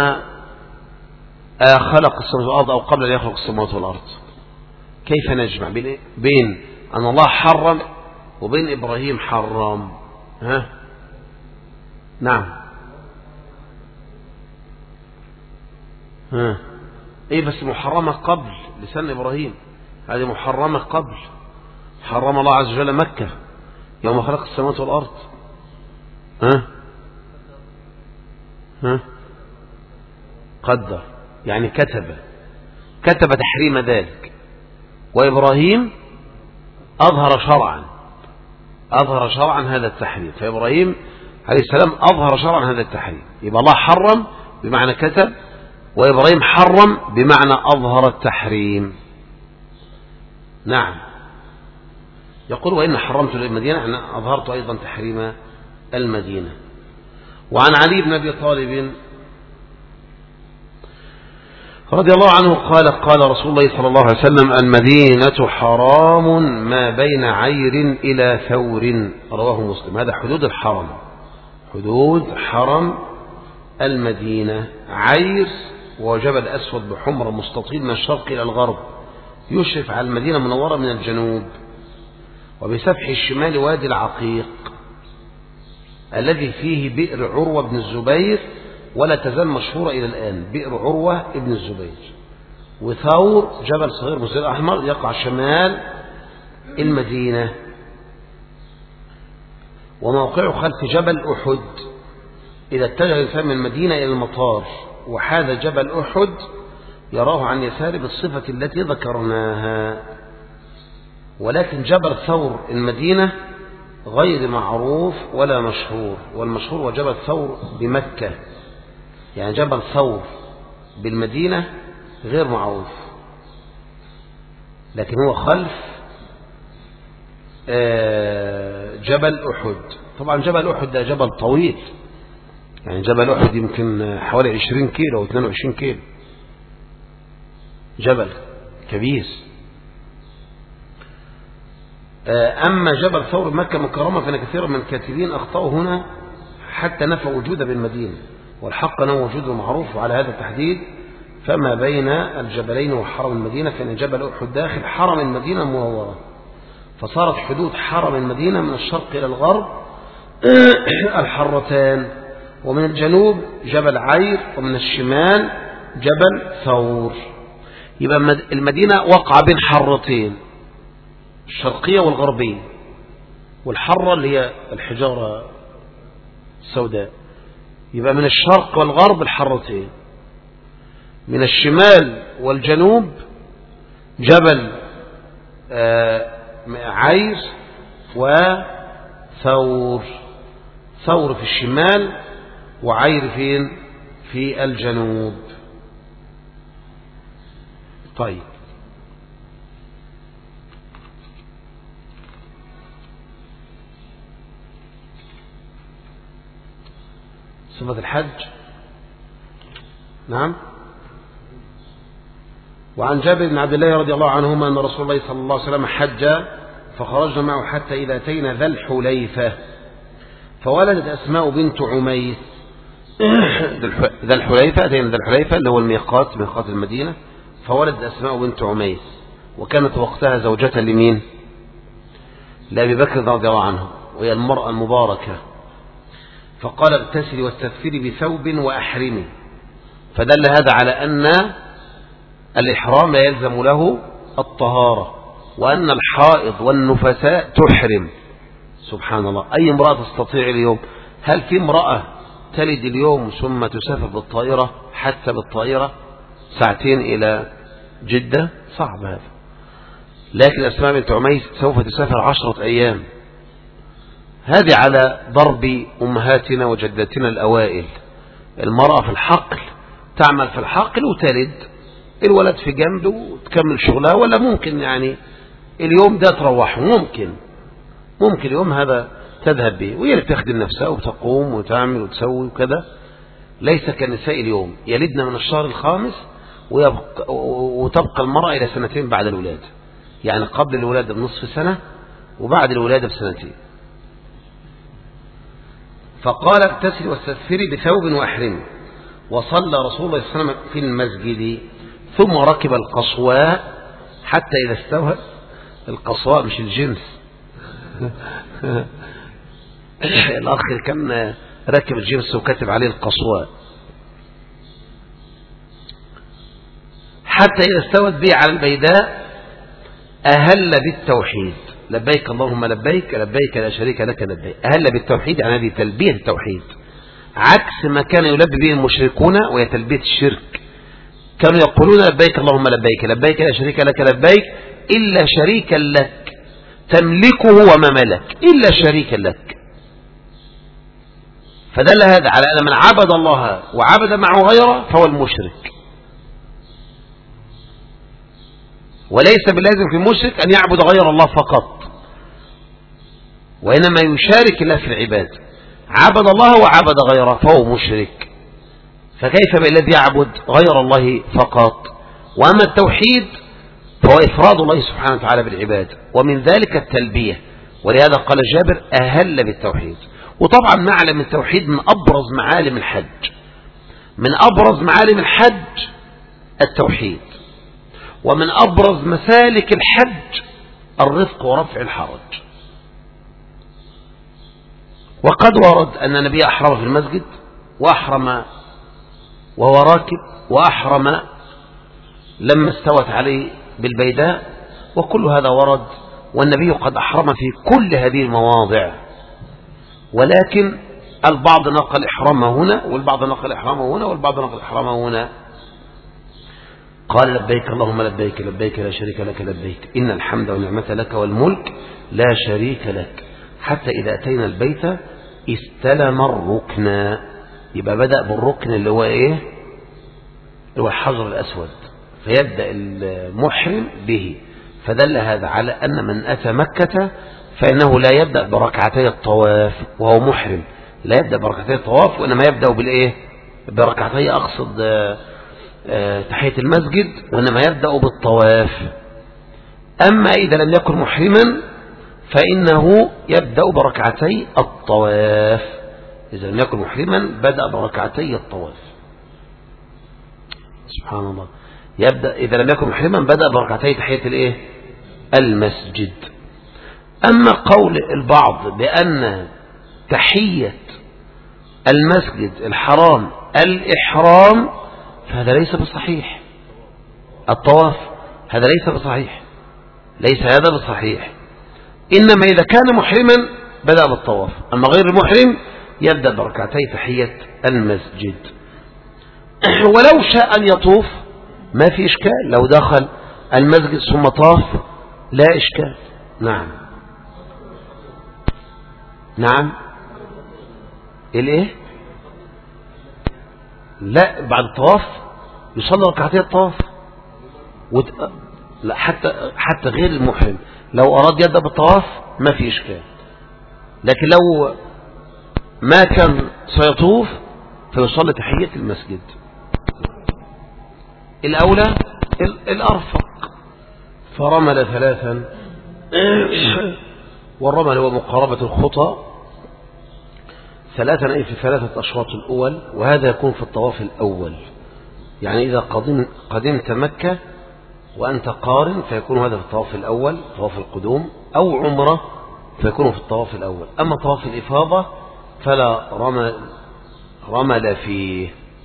خلق السماوات والأرض أو قبل أن يخلق السماوات والأرض؟ كيف نجمع بين أن الله حرم وبين إبراهيم حرم؟ ها؟ نعم. ها؟ إيه بس محرمة قبل لسان إبراهيم، هذه محرمة قبل. حرم الله عز وجل مكة يوم خلق السماوات والأرض. ها؟ ها؟ قدر، يعني كتب تحريم ذلك. وإبراهيم أظهر شرعا هذا التحريم، فإبراهيم عليه السلام أظهر شرعا هذا التحريم. يبقى الله حرم بمعنى كتب، وإبراهيم حرم بمعنى أظهر التحريم. نعم. يقول وإن حرمت المدينة، أنا أظهرت أيضا تحريم المدينة. وعن علي بن أبي طالب رضي الله عنه قال قال رسول الله صلى الله عليه وسلم المدينة حرام ما بين عير إلى ثور، رواه مسلم. هذا حدود الحرم، حدود حرم المدينة. عير وجبل أسود بحمر مستطيل من الشرق إلى الغرب، يشرف على المدينة المنورة من الجنوب. وبسفح الشمال وادي العقيق الذي فيه بئر عروة بن الزبير، ولا تزال مشهورة إلى الآن، بئر عروة ابن الزبير. وثور جبل صغير مسير أحمر يقع شمال المدينة، وموقعه خلف جبل أحد. إذا اتجه الإنسان من المدينة إلى المطار وحاذ جبل أحد يراه عن يساره بالصفة التي ذكرناها. ولكن جبل ثور المدينة غير معروف ولا مشهور، والمشهور هو جبل ثور بمكة، يعني جبل ثور بالمدينة غير معروف، لكن هو خلف جبل أحد. طبعا جبل أحد ده جبل طويل، يعني جبل أحد يمكن حوالي 20 كيلو أو 22 كيلو، جبل كبير. أما جبل ثور مكة مكرمة فإن كثيرا من الكاتبين أخطأوا هنا حتى نفى وجوده بالمدينة، والحق أنه وجوده معروف. وعلى هذا التحديد فما بين الجبلين وحرم المدينة، فإن جبل أحد داخل حرم المدينة المنورة، فصارت حدود حرم المدينة من الشرق إلى الغرب الحرتان، ومن الجنوب جبل عير، ومن الشمال جبل ثور. يبقى المدينة وقع بين حرتين، الشرقية والغربية، والحرة اللي هي الحجارة السوداء. يبقى من الشرق والغرب الحرتين، من الشمال والجنوب جبل عير وثور، ثور في الشمال وعير فين؟ في الجنوب. طيب صفة الحج. نعم. وعن جابر بن عبد الله رضي الله عنهما أن رسول الله صلى الله عليه وسلم حج فخرجنا معه حتى إذا أتينا ذا الحليفة فولدت أسماء بنت عميس. ذا الحليفة، أتينا ذا الحليفة اللي هو الميقات، ميقات المدينة، فولدت أسماء بنت عميس، وكانت وقتها زوجة لمين؟ لأبي بكر رضي الله عنه، وهي المرأة المباركة. فقال اغتسلي واستغفري بثوب وأحرمي، فدل هذا على أن الإحرام لا يلزم له الطهارة، وأن الحائض والنفساء تحرم. سبحان الله، أي امرأة تستطيع اليوم؟ هل في امرأة تلد اليوم ثم تسافر بالطائرة، حتى بالطائرة ساعتين إلى جدة؟ صعب هذا. لكن أسماء بنت عميس سوف تسافر 10 أيام. هذه على ضرب أمهاتنا وجدتنا الأوائل. المرأة في الحقل تعمل في الحقل وتلد، الولد في جنبه وتكمل شغلها، ولا ممكن يعني اليوم ده تروحه، ممكن اليوم هذا تذهب به، وهي اللي بتخدم نفسها وتقوم وتعمل وتسوي وكذا. ليس كنساء اليوم يلدن من الشهر الخامس وتبقى المرأة إلى 2 بعد الولادة، يعني قبل الولادة بنصف سنة وبعد الولادة ب2. فقال اغتسلي واستغفري بثوب وأحرمي. وصلى رسول الله صلى الله عليه وسلم في المسجد، ثم ركب القصواء حتى إذا استوى. القصواء مش الجنس الأخ كان ركب الجنس وكتب عليه القصواء. حتى إذا استوت به على البيداء أهل بالتوحيد، لبيك اللهم لبيك، لبيك لا شريك لك لبيك. أهل بالتوحيد يعني هذه تلبية التوحيد، عكس ما كان يلبي به المشركون وهي تلبية الشرك. كانوا يقولون لبيك اللهم لبيك، لبيك لا شريك لك لبيك، إلا شريكا لك تملكه وما ملك، إلا شريكا لك. فدل هذا على أن من عبد الله وعبد معه غيره فهو المشرك، وليس باللازم في المشرك أن يعبد غير الله فقط، وإنما يشارك الله في العباد. عبد الله وعبد غيره فهو مشرك، فكيف بالذي يعبد غير الله فقط؟ وأما التوحيد فهو إفراد الله سبحانه وتعالى بالعباد، ومن ذلك التلبية. ولهذا قال جابر أهل بالتوحيد. وطبعا معلم التوحيد من أبرز معالم الحج، من أبرز معالم الحج التوحيد، ومن أبرز مسالك الحج الرفق ورفع الحرج. وقد ورد أن النبي أحرم في المسجد، وأحرم وهو راكب، وأحرم لما استوت عليه بالبيداء، وكل هذا ورد، والنبي قد أحرم في كل هذه المواضع. ولكن البعض نقل إحرامه هنا، والبعض نقل إحرامه هنا، والبعض نقل إحرامه هنا. قال لبيك اللهم لبيك، لبيك لا شريك لك لبيك، إن الحمد والنعمة لك والملك لا شريك لك. حتى إذا أتينا البيت استلم الركن. يبقى بدأ بالركن اللي هو إيه؟ اللي هو الحجر الأسود، فيبدأ المحرم به. فدل هذا على أن من أتى مكة فإنه لا يبدأ بركعتي الطواف وهو محرم، لا يبدأ بركعتي الطواف، وإنما يبدأ بالإيه؟ بركعتي، أقصد تحية المسجد، وإنما يبدأ بالطواف. أما إذا لم يكن محرما فإنه يبدأ بركعتي الطواف. إذا لم يكن محرما بدأ بركعتي الطواف. سبحان الله. يبدأ إذا لم يكن محرما بدأ بركعتي تحية الإيه؟ المسجد. أما قول البعض بأن تحية المسجد الحرام الإحرام فهذا ليس بصحيح. الطواف هذا ليس بصحيح، ليس هذا بصحيح. إنما إذا كان محرما بدأ بالطواف، أما غير المحرم يبدأ بركعتي تحية المسجد. ولو شاء أن يطوف ما في إشكال، لو دخل المسجد ثم طاف لا إشكال. نعم نعم. الإيه؟ لا، بعد الطواف يصلي ركعتي الطواف لا، حتى غير المحرم لو أراد يبدأ بالطواف ما في إشكال، لكن لو ما كان سيطوف فيصلي تحية المسجد. الأولى الأرفق. فرمل ثلاثا، والرمل هو مقاربة الخطى ثلاثا أي في 3 أشواط الأول، وهذا يكون في الطواف الأول. يعني إذا قدمت مكة وأنت قارن فيكون هذا في الطواف الأول، طواف القدوم، أو عمرة فيكون في الطواف الأول. أما طواف الإفاضة فلا رمل فيه.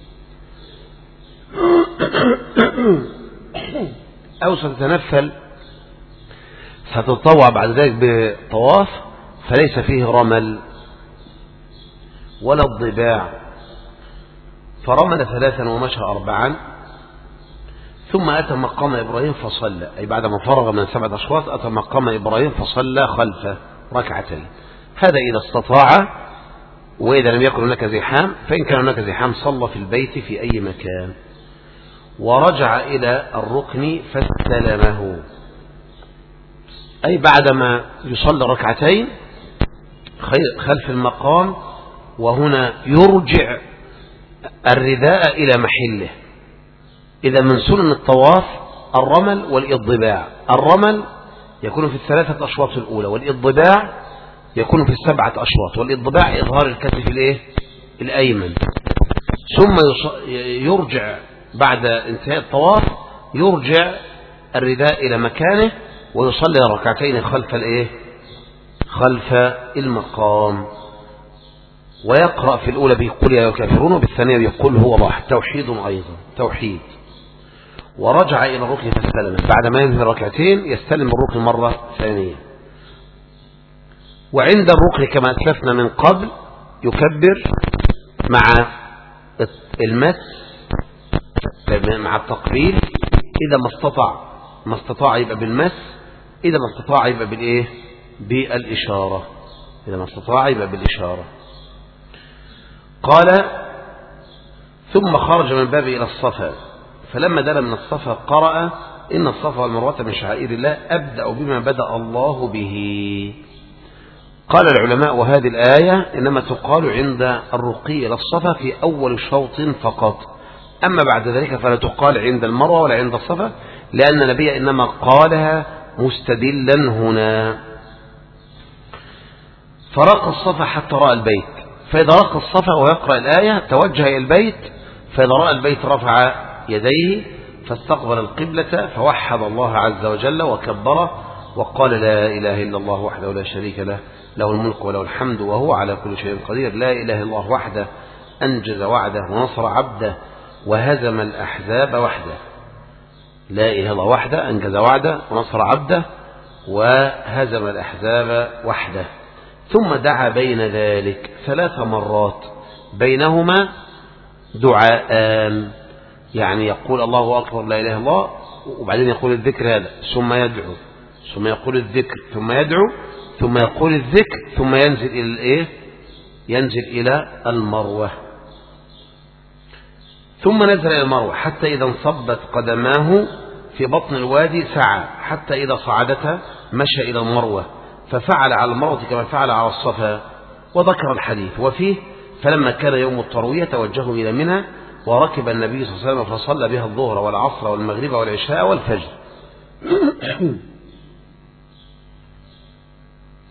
أو ستتنفل ستتطوع بعد ذلك بطواف فليس فيه رمل ولا الضباع. فرمل 3 ومشى 4 ثم أتى مقام إبراهيم فصلى، أي بعدما فرغ من 7 أشواط أتى مقام إبراهيم فصلى خلفه ركعتين. هذا إذا استطاع، وإذا لم يكن هناك زحام، فإن كان هناك زحام صلى في البيت في أي مكان. ورجع إلى الركن فاستلمه، أي بعدما يصلي ركعتين خلف المقام، وهنا يرجع الرداء إلى محله. إذا من سنن الطواف الرمل والإضباع. الرمل يكون في 3 أشواط الأولى، والإضباع يكون في 7 أشواط. والإضباع إظهار الكتف الأيمن. ثم يرجع بعد انتهاء الطواف، يرجع الرداء إلى مكانه ويصلي ركعتين خلف المقام. ويقرأ في الأولى بيقول يا الكافرون، وبالثانية بيقول هو الله، توحيد أيضا، توحيد. ورجع إلى الركن فاستلم، بعد ما ينهي ركعتين يستلم الركن مرة ثانية. وعند الركن كما أسلفنا من قبل يكبر مع المس مع التقبيل، إذا ما استطاع يبقى بالمس، إذا ما استطاع يبقى بالإشارة. إذا ما استطاع يبقى بالإشارة. قال ثم خرج من باب إلى الصفا، فلما دل من الصفا قرأ إن الصفا والمروة من شعائر الله، أبدأ بما بدأ الله به. قال العلماء وهذه الآية إنما تقال عند الرقي إلى الصفا في أول شوط فقط، أما بعد ذلك فلا تقال عند المروة ولا عند الصفا، لأن النبي إنما قالها مستدلا هنا. فرق الصفا حتى رأى البيت، فإذا رق الصفا ويقرأ الآية توجه إلى البيت، فإذا رأى البيت رفع يديه فاستقبل القبلة فوحد الله عز وجل وكبره وقال لا إله إلا الله وحده لا شريك له، له الملك وله الحمد وهو على كل شيء قدير. لا إله إلا الله وحده أنجز وعده ونصر عبده وهزم الأحزاب وحده. لا إله إلا الله وحده أنجز وعده ونصر عبده وهزم الأحزاب وحده. ثم دعا بين ذلك 3 مرات، بينهما دعاءان، يعني يقول الله أكبر لا إله إلا الله، وبعدين يقول الذكر هذا، ثم يدعو، ثم يقول الذكر، ثم يدعو، ثم يقول الذكر، ثم ينزل إلى ينزل إلى المروة. ثم نزل إلى المروة حتى إذا انصبت قدماه في بطن الوادي سعى، حتى إذا صعدتها مشى إلى المروة، ففعل على المروة كما فعل على الصفا. وذكر الحديث وفيه فلما كان يوم التروية توجهوا إلى منى، وركب النبي صلى الله عليه وسلم فصلى بها الظهر والعصر والمغرب والعشاء والفجر.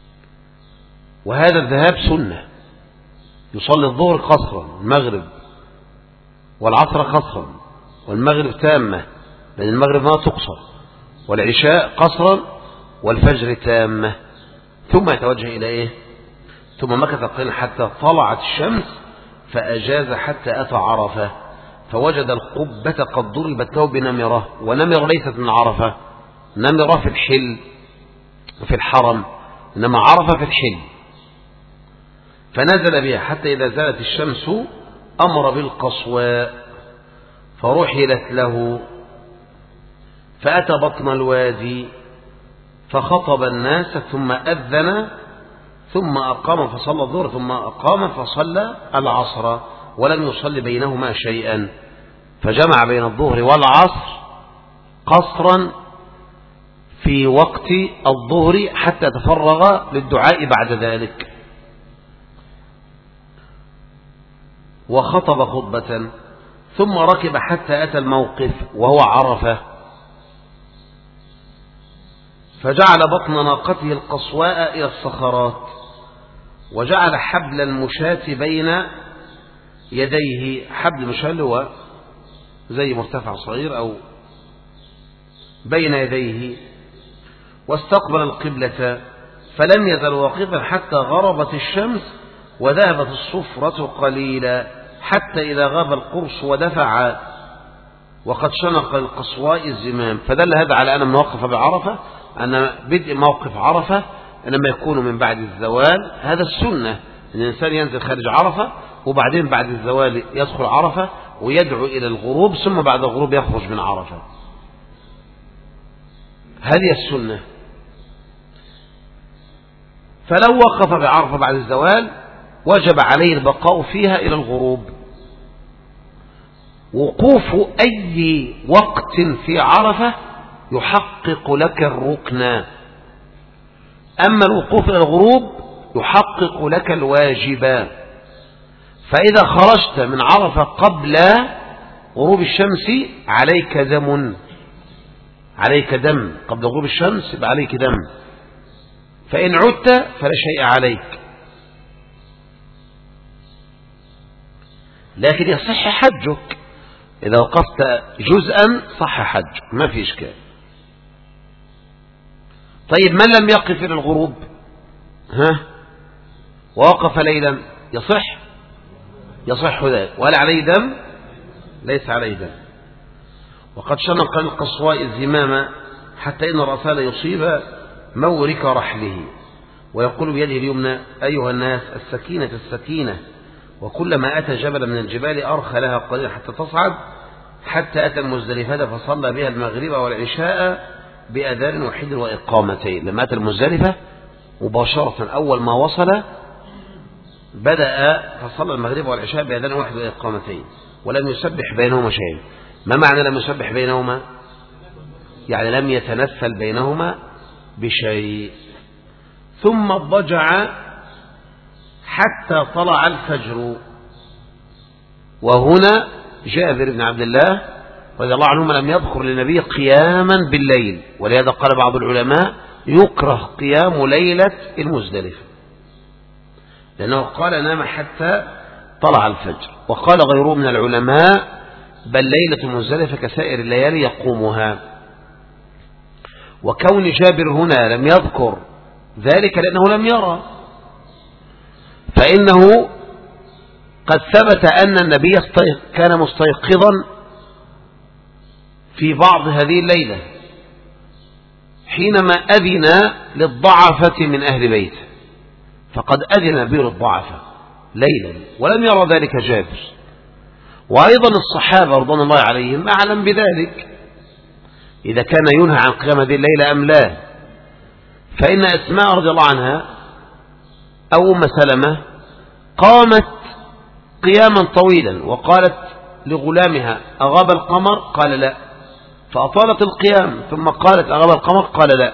وهذا الذهاب سنة، يصلي الظهر قصرا، المغرب والعصر قصرا، والمغرب تامة لأن المغرب ما تقصر، والعشاء قصرا، والفجر تامة، ثم يتوجه إلى إيه؟ ثم مكث قليلا حتى طلعت الشمس فأجاز حتى أتى عرفة فوجد القبة قد ضربت له بنمرة، ونمرة ليست من عرفة، نمرة في الحل وفي الحرم، إنما عرفة في الحل، فنزل بها حتى إذا زالت الشمس أمر بالقصواء فرحلت له، فأتى بطن الوادي فخطب الناس ثم أذن ثم أقام فصلى الظهر ثم أقام فصلى العصر ولم يصلي بينهما شيئا، فجمع بين الظهر والعصر قصرا في وقت الظهر حتى تفرغ للدعاء بعد ذلك، وخطب خطبة ثم ركب حتى أتى الموقف وهو عرفة، فجعل بطن ناقته القصواء إلى الصخرات، وجعل حبل المشاة بين يديه، حبل المشاة هو زي مرتفع صغير أو بين يديه، واستقبل القبلة فلم يزل واقفا حتى غربت الشمس وذهبت الصفرة قليلا حتى إذا غاب القرص ودفع وقد شنق القصواء الزمام، فدل هذا على أن من وقف بعرفة أن بدء موقف عرفة لما يكون من بعد الزوال، هذا السنة أن الإنسان ينزل خارج عرفة وبعدين بعد الزوال يدخل عرفة ويدعو إلى الغروب ثم بعد الغروب يخرج من عرفة، هذه السنة. فلو وقف بعرفة بعد الزوال وجب عليه البقاء فيها إلى الغروب. وقوف أي وقت في عرفة يحقق لك الركن، أما الوقوف إلى الغروب يحقق لك الواجب، فإذا خرجت من عرفة قبل غروب الشمس عليك دم، عليك دم قبل غروب الشمس يبقى عليك دم، فإن عدت فلا شيء عليك، لكن يصح حجك إذا وقفت جزءا، صح حج ما في إشكال. طيب من لم يقف إلى الغروب ووقف ليلا يصح ذلك ولا عليه دم؟ ليس عليه دم. وقد شنق القصواء الزمام حتى إن الرسول يصيب مورك رحله ويقول بيده اليمنى أيها الناس السكينة السكينة، وكلما أتى جبل من الجبال أرخى لها قليلا حتى تصعد، حتى أتى المزدلفة فصلى بها المغرب والعشاء بأذان واحد وإقامتين. لما أتى المزدلفة مباشرة أول ما وصل بدأ فصلى المغرب والعشاء بأذان واحد وإقامتين ولم يسبح بينهما شيء. ما معنى لم يسبح بينهما؟ يعني لم يتنفل بينهما بشيء. ثم اضطجع حتى طلع الفجر، وهنا جابر بن عبد الله رضي الله عنهما لم يذكر للنبي قياما بالليل، ولهذا قال بعض العلماء يكره قيام ليلة المزدلفة، لأنه قال نام حتى طلع الفجر. وقال غيره من العلماء بل ليلة المزدلفة كسائر الليالي يقومها. وكون جابر هنا لم يذكر ذلك لأنه لم يرى، فإنه قد ثبت أن النبي كان مستيقظا في بعض هذه الليلة حينما أذن للضعفة من أهل بيته، فقد أذن النبي للضعفة ليلا ولم يرى ذلك جابر. وأيضا الصحابة رضوان الله عليهم أعلم بذلك إذا كان ينهى عن قيام هذه الليلة أم لا. فإن أسماء رضي الله عنها أو أم سلمة قامت قياما طويلا وقالت لغلامها أغاب القمر؟ قال لا، فأطالت القيام ثم قالت أغاب القمر؟ قال لا،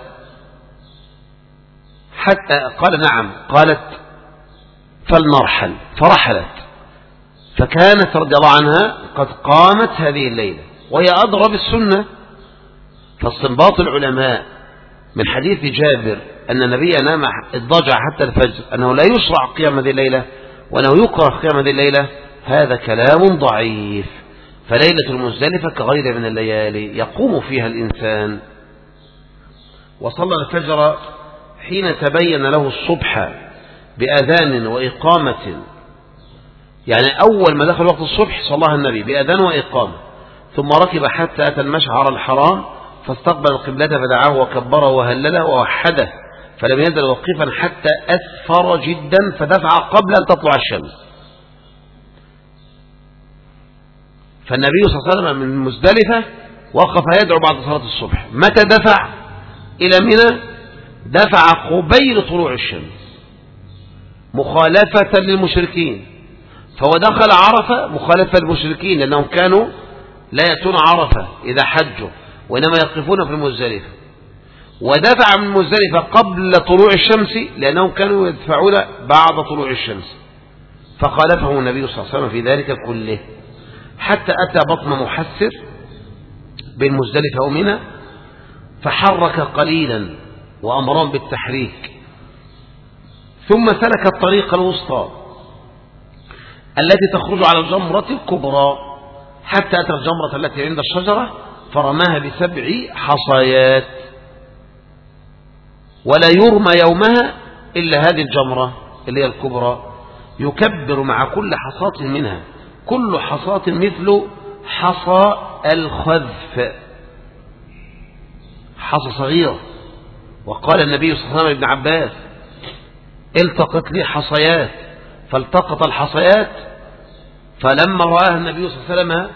حتى قال نعم، قالت فلنرحل، فرحلت. فكانت رضي الله عنها قد قامت هذه الليلة وهي أدرى بالسنة. فاستنباط العلماء من حديث جابر أن النبي نام اضطجع حتى الفجر، أنه لا يشرع قيام هذه الليلة وأنه يكره قيام هذه الليلة، هذا كلام ضعيف. فليلة المزدلفة كغير من الليالي يقوم فيها الإنسان. وصلى الفجر حين تبين له الصبح بأذان وإقامة، يعني أول ما دخل وقت الصبح صلاها النبي بأذان وإقامة، ثم ركب حتى أتى المشعر الحرام فاستقبل القبلة فدعاه وكبره وهلله ووحده، فلم يزل واقفا حتى أسفر جدا فدفع قبل أن تطلع الشمس. فالنبي صلى الله عليه وسلم من مزدلفة وقف يدعو بعد صلاة الصبح. متى دفع إلى منى؟ دفع قبيل طلوع الشمس مخالفة للمشركين، فهو دخل عرفة مخالفة للمشركين لأنهم كانوا لا يأتون عرفة إذا حجوا وإنما يقفون في المزدلفة، ودفع من مزدلفة قبل طلوع الشمس لأنهم كانوا يدفعون بعد طلوع الشمس، فخالفه النبي صلى الله عليه وسلم في ذلك كله حتى أتى بطن محسر بين مزدلفة ومنى فحرك قليلا وأمرهم بالتحريك، ثم سلك الطريق الوسطى التي تخرج على الجمرة الكبرى حتى أتى الجمرة التي عند الشجرة فرماها ب7 حصيات، ولا يرمى يومها إلا هذه الجمرة اللي هي الكبرى، يكبر مع كل حصاة منها، كل حصاة مثل حصى الخذف، حصى صغير. وقال النبي صلى الله عليه وسلم ابن عباس التقط لي حصيات، فالتقط الحصيات، فلما رآها النبي صلى الله عليه وسلم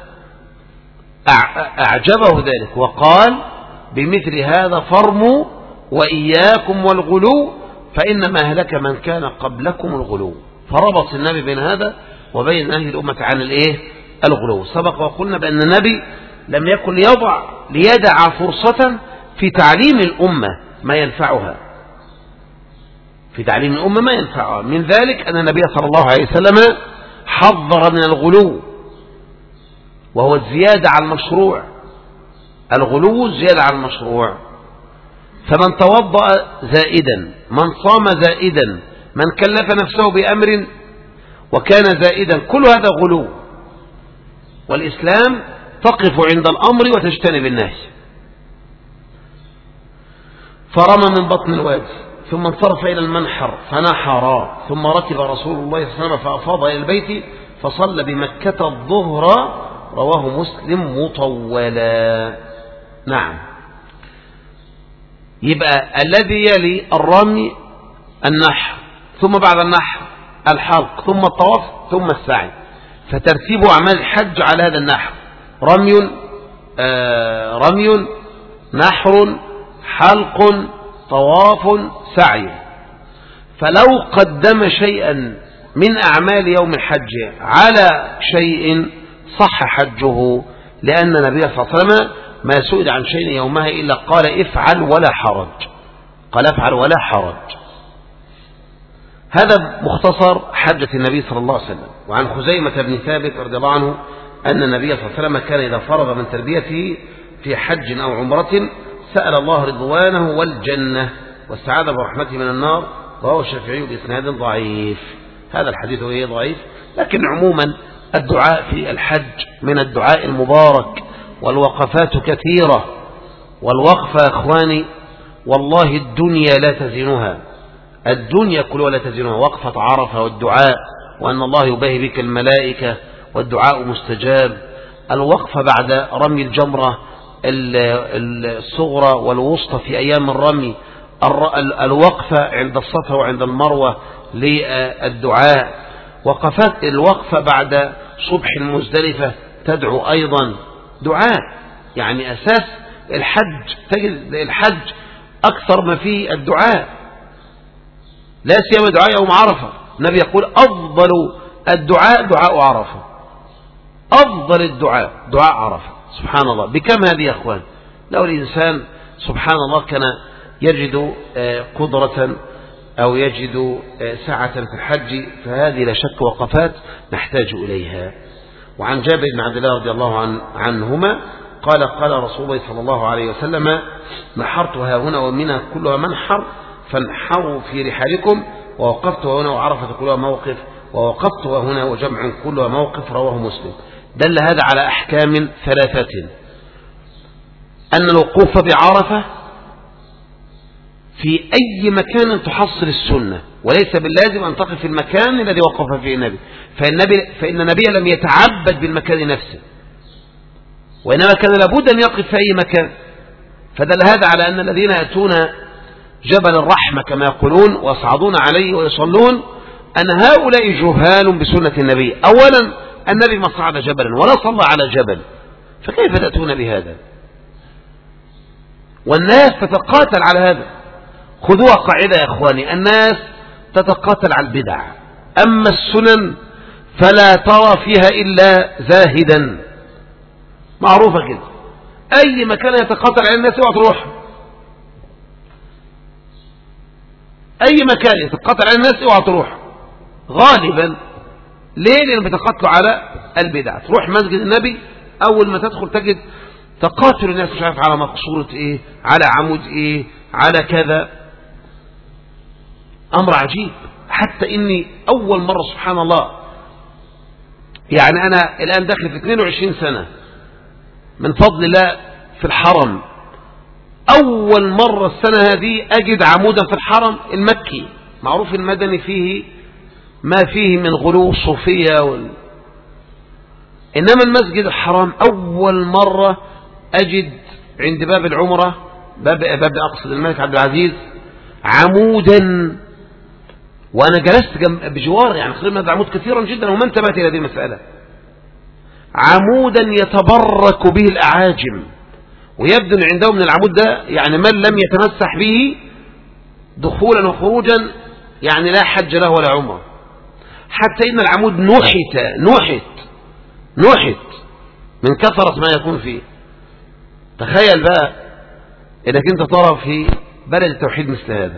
أعجبه ذلك وقال بمثل هذا فرموا وإياكم والغلو فإنما أهلك من كان قبلكم الغلو. فربط النبي بين هذا وبين أهل الأمة عن الغلو. سبق وقلنا بأن النبي لم يكن ليدع فرصة في تعليم الأمة ما ينفعها، في تعليم الأمة ما ينفعها. من ذلك أن النبي صلى الله عليه وسلم حذر من الغلو، وهو الزيادة على المشروع، الغلو الزيادة على المشروع. فمن توضأ زائدا، من صام زائدا، من كلف نفسه بأمر وكان زائدا، كل هذا غلو، والإسلام تقف عند الأمر وتجتنب النهي. فرمى من بطن الوادي ثم انصرف إلى المنحر فنحر، ثم ركب رسول الله صلى الله عليه وسلم فأفاض إلى البيت فصلى بمكة الظهر، رواه مسلم مطولا. نعم، يبقى الذي يلي الرمي النحر، ثم بعد النحر الحلق، ثم الطواف، ثم السعي. فترتيب أعمال الحج على هذا النحو: رمي نحر حلق طواف سعي. فلو قدم شيئا من أعمال يوم الحج على شيء صح حجه، لأن النبي صلى الله عليه وسلم ما سئل عن شيء يومها إلا قال افعل ولا حرج، قال افعل ولا حرج. هذا مختصر حجة النبي صلى الله عليه وسلم. وعن خزيمة بن ثابت رضي الله عنه أن النبي صلى الله عليه وسلم كان إذا فرغ من تربيته في حج أو عمرة سأل الله رضوانه والجنة والسعادة برحمته من النار، وهو الشافعي بإسناد ضعيف. هذا الحديث هو ضعيف، لكن عموما الدعاء في الحج من الدعاء المبارك، والوقفات كثيرة. والوقفة يا أخواني والله الدنيا لا تزنها، الدنيا كلها لا تزنها. وقفة عرفة والدعاء وأن الله يباهي بك الملائكة والدعاء مستجاب. الوقفة بعد رمي الجمرة الصغرى والوسطى في أيام الرمي. الوقفة عند الصفا وعند المروة للدعاء. وقفات الوقفة بعد صبح المزدلفة تدعو أيضا دعاء. يعني أساس الحج، تجد الحج أكثر ما فيه الدعاء، لا سيما دعاء يوم عرفة. النبي يقول أفضل الدعاء دعاء عرفة، أفضل الدعاء دعاء عرفة. سبحان الله، بكم هذه يا أخوان؟ لو الإنسان سبحان الله كان يجد قدرة أو يجد سعة في الحج، فهذه لا شك وقفات نحتاج إليها. وعن جابر بن عبد الله رضي الله عنهما قال قال رسول الله صلى الله عليه وسلم: نحرت ها هنا ومنها كلها منحر، فانحروا في رحالكم، ووقفت هنا وعرفة كلها موقف، ووقفت هنا وجمع كلها موقف. رواه مسلم. دل هذا على أحكام ثلاثة: أن الوقوف بعرفة في أي مكان تحصل السنة، وليس باللازم أن تقف في المكان الذي وقف فيه النبي، فإن النبي لم يتعبد بالمكان نفسه، وإنما كان لابد أن يقف في أي مكان. فدل هذا على أن الذين يأتون جبل الرحمة كما يقولون ويصعدون عليه ويصلون أن هؤلاء جهال بسنة النبي. أولا النبي ما صعد جبلا ولا صلى على جبل، فكيف تأتون بهذا؟ والناس تتقاتل على هذا. خذوها قاعدة يا أخواني: الناس تتقاتل على البدع، أما السنن فلا ترى فيها إلا زاهدا. معروفة كده، أي مكان يتقاتل على الناس اوعى تروح، أي مكان يتقاتل على الناس اوعى تروح غالبا. ليه؟ لأنهم بيتقاتلوا على البدع. تروح مسجد النبي أول ما تدخل تجد تقاتل الناس، مش عارف على مقصورة إيه، على عمود إيه، على كذا. أمر عجيب. حتى إني أول مرة سبحان الله، يعني أنا الآن داخل في 22 سنة من فضل الله في الحرم، أول مرة السنة هذه أجد عمودا في الحرم المكي. معروف المدني فيه ما فيه من غلو الصوفية إنما المسجد الحرام أول مرة أجد عند باب العمرة، باب أقصد الملك عبد العزيز، عمودا، وأنا جلست بجوار يعني قريب من هذا العمود كثيرا جدا وما انتبهت إلى هذه المسألة. عمودا يتبرك به الأعاجم، ويبدو عندهم من العمود ده يعني من لم يتمسح به دخولا وخروجا يعني لا حج له ولا عمره. حتى إن العمود نحت من كثرة ما يكون فيه. تخيل بقى إنك أنت ترى في بلد التوحيد مثل هذا.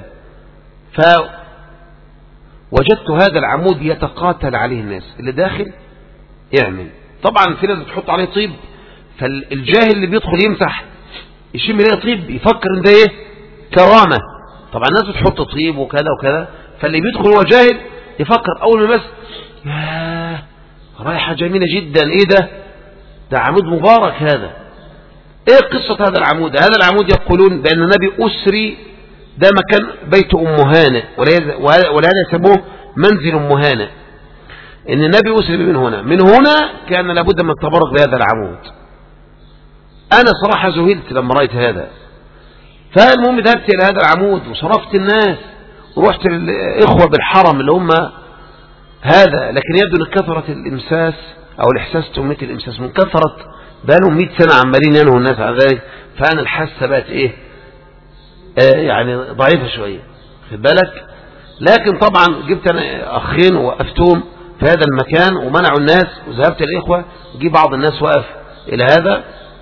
فوجدت هذا العمود يتقاتل عليه الناس اللي داخل يعمل. طبعا في ناس بتحط عليه طيب، فالجاهل اللي بيدخل يمسح يشم ليه طيب يفكر ان ده ايه كرامة. طبعا الناس بتحط طيب وكذا وكذا، فاللي بيدخل هو جاهل يفكر اول ما بس ياه رايحة جميلة جدا، ايه ده عمود مبارك هذا. ايه قصة هذا العمود؟ هذا العمود يقولون بأن النبي أسري، ده مكان بيت أم هانئ، ولهذا يسموه منزل أم هانئ، ان النبي أسري من هنا كان لابد من التبرك بهذا العمود. انا صراحة ذهلت لما رأيت هذا. فالمهم ذهبت الى هذا العمود وصرفت الناس ورحت للإخوة بالحرم اللي هم هذا، لكن يبدو ان كثرة الامساس او الاحساس تميت الامساس من كثرة بقالهم 100 سنة عمالين ينهوا الناس على ذلك، فانا الحاسة بقت ايه يعني ضعيفة شوية، خد بالك. لكن طبعا جبت انا اخين ووقفتهم في هذا المكان ومنعوا الناس، وذهبت الإخوة جي بعض الناس وقف إلى هذا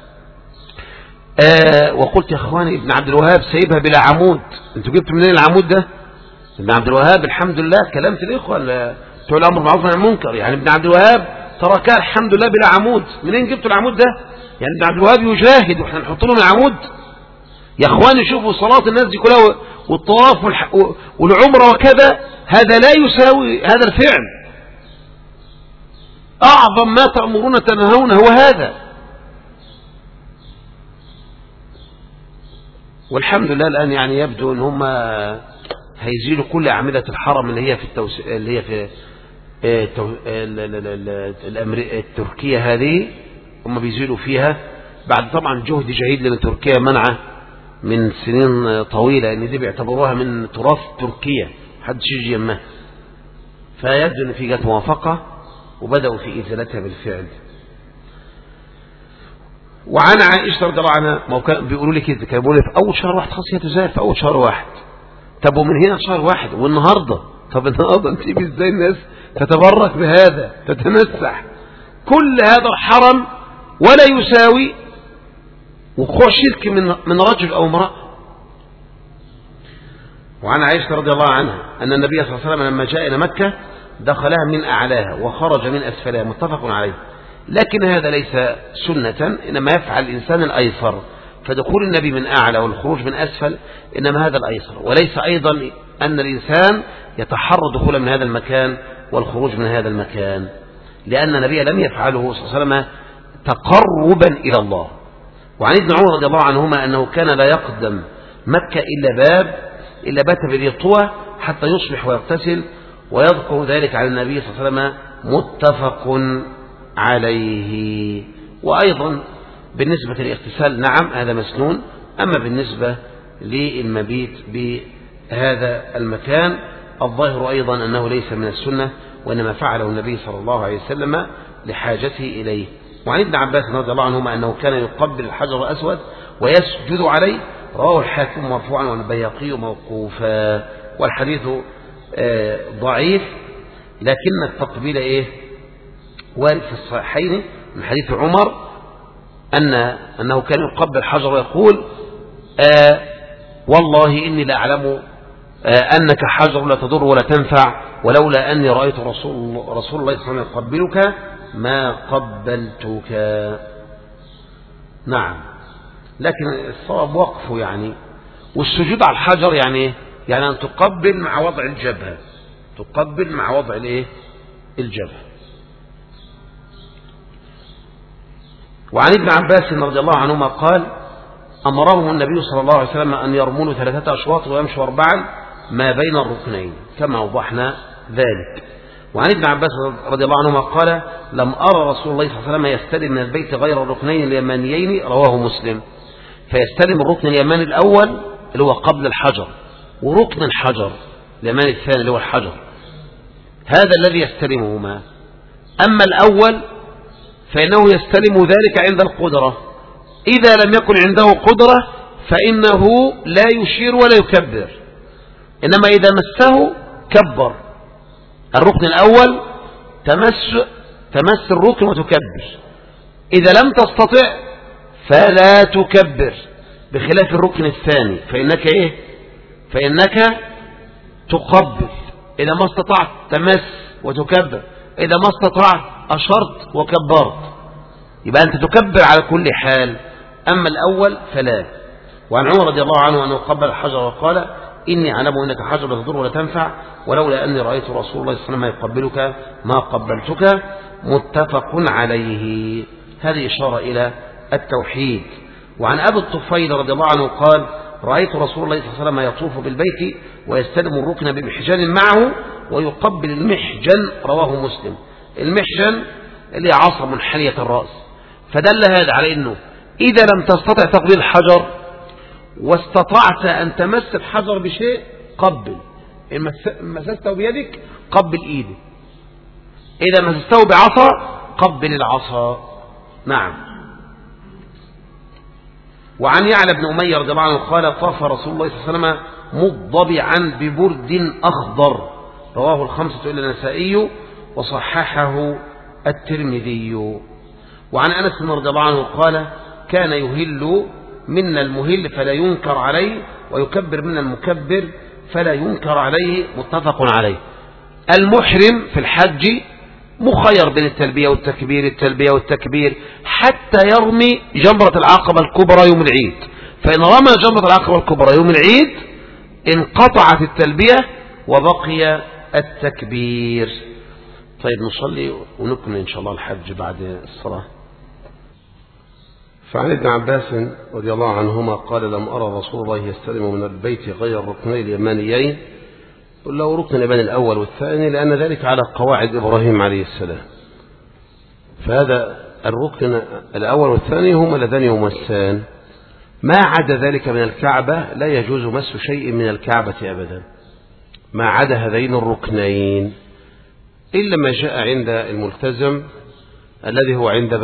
وقلت يا اخواني ابن عبد الوهاب سايبها بلا عمود، انتوا جبتوا منين العمود ده؟ ابن عبد الوهاب الحمد لله كلمت الإخوة بتوع الأمر بالمعروف والنهي عن المنكر، يعني ابن عبد الوهاب تركها الحمد لله بلا عمود. منين جبتوا العمود ده؟ يعني ابن عبد الوهاب يجاهد واحنا نحط لهم العمود؟ يا اخواني شوفوا صلاة الناس دي كلها والطواف والعمرة وكذا، هذا لا يساوي هذا الفعل. أعظم ما تأمرون تنهون هو هذا. والحمد لله الآن يعني يبدو أن هم هيزيلوا كل أعمدة الحرم اللي هي في اللي هي في التركية هذه، هم بيزيلوا فيها بعد طبعا جهد جهيد، لأن تركيا منعه من سنين طويلة ان دي بيعتبروها من تراث تركيا محدش يجي يمها. فيبدو ان في جت موافقة وبدأوا في إزالتها بالفعل. وعن عائشة رضي الله عنها بيقولوا لي كده، كانوا بيقولوا في أول شهر واحد خلاص هي تزال في أول شهر واحد. طب ومن هنا شهر واحد والنهاردة، طب النهاردة نسيب ازاي الناس تتبرك بهذا تتمسح؟ كل هذا الحرم ولا يساوي وقوع شرك من رجل أو امرأة. وعن عائشة رضي الله عنها أن النبي صلى الله عليه وسلم لما جاء إلى مكة دخلها من أعلاها وخرج من أسفلها، متفق عليه. لكن هذا ليس سنة، إنما يفعل الإنسان الأيسر، فدخول النبي من أعلى والخروج من أسفل إنما هذا الأيسر، وليس أيضا أن الإنسان يتحرى دخولا من هذا المكان والخروج من هذا المكان، لأن النبي لم يفعله صلى الله عليه وسلم تقربا إلى الله. وعن ابن عمر رضي الله عنهما أنه كان لا يقدم مكة إلا بات بذي طوى حتى يصبح ويغتسل، ويذكر ذلك عن النبي صلى الله عليه وسلم متفق عليه. وأيضا بالنسبة للاغتسال نعم هذا مسنون، أما بالنسبة للمبيت بهذا المكان الظاهر أيضا أنه ليس من السنة، وإنما فعله النبي صلى الله عليه وسلم لحاجته إليه. وعن ابن عباس رضي الله عنهما أنه كان يقبل الحجر الأسود ويسجد عليه، رواه الحاكم مرفوعا والبيهقي موقوفا، والحديث ضعيف، لكن التقبيل وارد في الصحيحين من حديث عمر أنه كان يقبل الحجر ويقول والله إني لأعلم أنك حجر لا تضر ولا تنفع، ولولا أني رأيت رسول الله صلى الله عليه وسلم يقبلك ما قبلتك. نعم، لكن الصواب وقفه يعني. والسجود على الحجر يعني أن تقبل مع وضع الجبهة، تقبل مع وضع الجبهة. وعن ابن عباس رضي الله عنهما قال أمرهم النبي صلى الله عليه وسلم أن يرملوا 3 أشواط ويمشوا 4 ما بين الركنين كما وضحنا ذلك. وعن ابن عباس رضي الله عنهما قال لم أرى رسول الله صلى الله عليه وسلم يستلم من البيت غير الركنين اليمانيين، رواه مسلم. فيستلم الركن اليماني الأول اللي هو قبل الحجر، وركن الحجر اليماني الثاني اللي هو الحجر، هذا الذي يستلمهما. أما الأول فإنه يستلم ذلك عند القدرة، إذا لم يكن عنده قدرة فإنه لا يشير ولا يكبر، إنما إذا مسه كبر. الركن الأول تمس الركن وتكبر، إذا لم تستطع فلا تكبر، بخلاف الركن الثاني فإنك تقبل. إذا ما استطعت تمس وتكبر، إذا ما استطعت أشرت وكبرت، يبقى أنت تكبر على كل حال. أما الأول فلا. وعن عمر رضي الله عنه أنه قبل الحجر وقال إني أعلم أنك حجر لا تضر ولا تنفع، ولولا أني رأيت رسول الله صلى الله عليه وسلم يقبلك ما قبلتك، متفق عليه. هذه إشارة إلى التوحيد. وعن أبي الطفيل رضي الله عنه قال رأيت رسول الله صلى الله عليه وسلم يطوف بالبيت ويستلم الركن بمحجن معه ويقبل المحجن، رواه مسلم. المحجن اللي عصا منحنية الرأس. فدل هذا على أنه إذا لم تستطع تقبيل الحجر واستطعت أن تمس الحجر بشيء قبل، إن مسسته بيدك قبل إيدك، إذا مسسته بعصا قبل العصا. نعم. وعن يعلى بن أمية رضي الله عنه قال طاف رسول الله صلى الله عليه وسلم مضبعا ببرد أخضر، رواه 5 إلا النسائي وصححه الترمذي. وعن أنس رضي الله عنه قال كان يهل منا المهل فلا ينكر عليه، ويكبر منا المكبر فلا ينكر عليه، متفق عليه. المحرم في الحج مخير بين التلبية والتكبير حتى يرمي جمرة العقبة الكبرى يوم العيد، فإن رمى جمرة العقبة الكبرى يوم العيد انقطعت التلبية وبقي التكبير. طيب نصلي ونكمل إن شاء الله الحج بعد الصلاة. فعن ابن عباس رضي الله عنهما قال لم أرى رسول الله يستلم من البيت غير الركنين اليمانيين، قل له ركن اليماني الأول والثاني، لأن ذلك على قواعد إبراهيم عليه السلام. فهذا الركن الأول والثاني هما اللذان يمسان، ما عدا ذلك من الكعبة لا يجوز مس شيء من الكعبة أبدا، ما عدا هذين الركنين، إلا ما جاء عند الملتزم الذي هو عند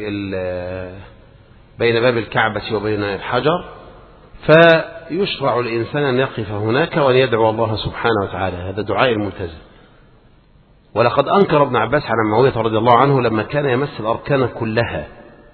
بين باب الكعبة وبين الحجر، فيشرع الإنسان أن يقف هناك وأن يدعو الله سبحانه وتعالى، هذا دعاء الملتزم. ولقد أنكر ابن عباس على معاوية رضي الله عنه لما كان يمس الأركان كلها،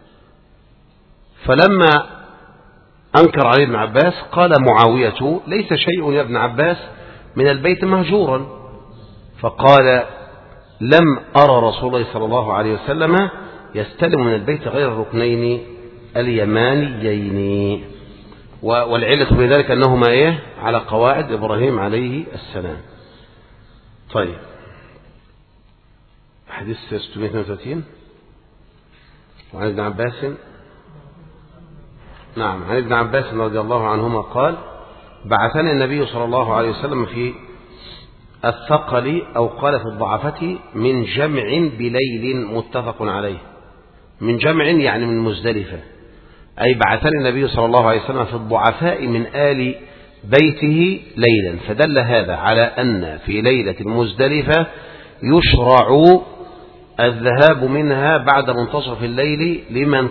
فلما أنكر عليه ابن عباس قال معاوية ليس شيء يا ابن عباس من البيت مهجورا، فقال لم أرى رسول الله صلى الله عليه وسلم يستلم من البيت غير الركنين اليمانيين. والعلة في ذلك أنهما إيه؟ على قواعد إبراهيم عليه السلام. طيب، حديث 632 وعن ابن عباس. نعم، عن ابن عباس رضي الله عنهما قال: بعثني النبي صلى الله عليه وسلم في الثقل أو قال في الضعفة من جمع بليل، متفق عليه. من جمع يعني من مزدلفة، أي بعثني النبي صلى الله عليه وسلم في الضعفاء من آل بيته ليلا، فدل هذا على أن في ليلة المزدلفة يشرع الذهاب منها بعد منتصف الليل لمن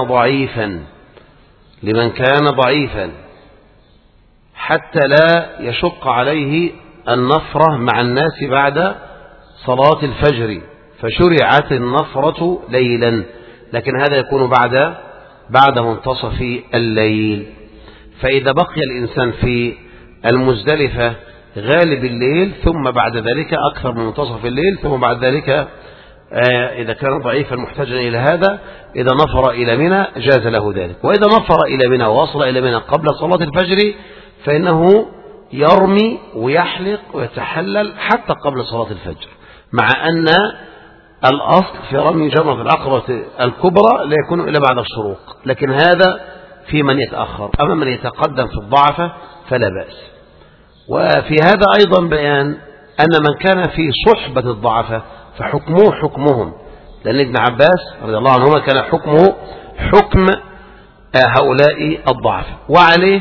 كان ضعيفا حتى لا يشق عليه النفرة مع الناس بعد صلاة الفجر، فشرعت النفرة ليلا، لكن هذا يكون بعد منتصف الليل. فإذا بقي الإنسان في المزدلفة غالب الليل ثم بعد ذلك أكثر من منتصف الليل ثم بعد ذلك إذا كان ضعيفا محتاجا إلى هذا إذا نفر إلى منى جاز له ذلك. وإذا نفر إلى منى ووصل إلى منى قبل صلاة الفجر فإنه يرمي ويحلق ويتحلل حتى قبل صلاة الفجر، مع أن الأصل في رمي جمرة العقبة الكبرى لا يكون إلا بعد الشروق، لكن هذا في من يتأخر. أما من يتقدم في الضعفة فلا بأس. وفي هذا أيضا بيان أن من كان في صحبة الضعفة فحكمه حكمهم، لأن ابن عباس رضي الله عنهما كان حكمه حكم هؤلاء الضعفة. وعليه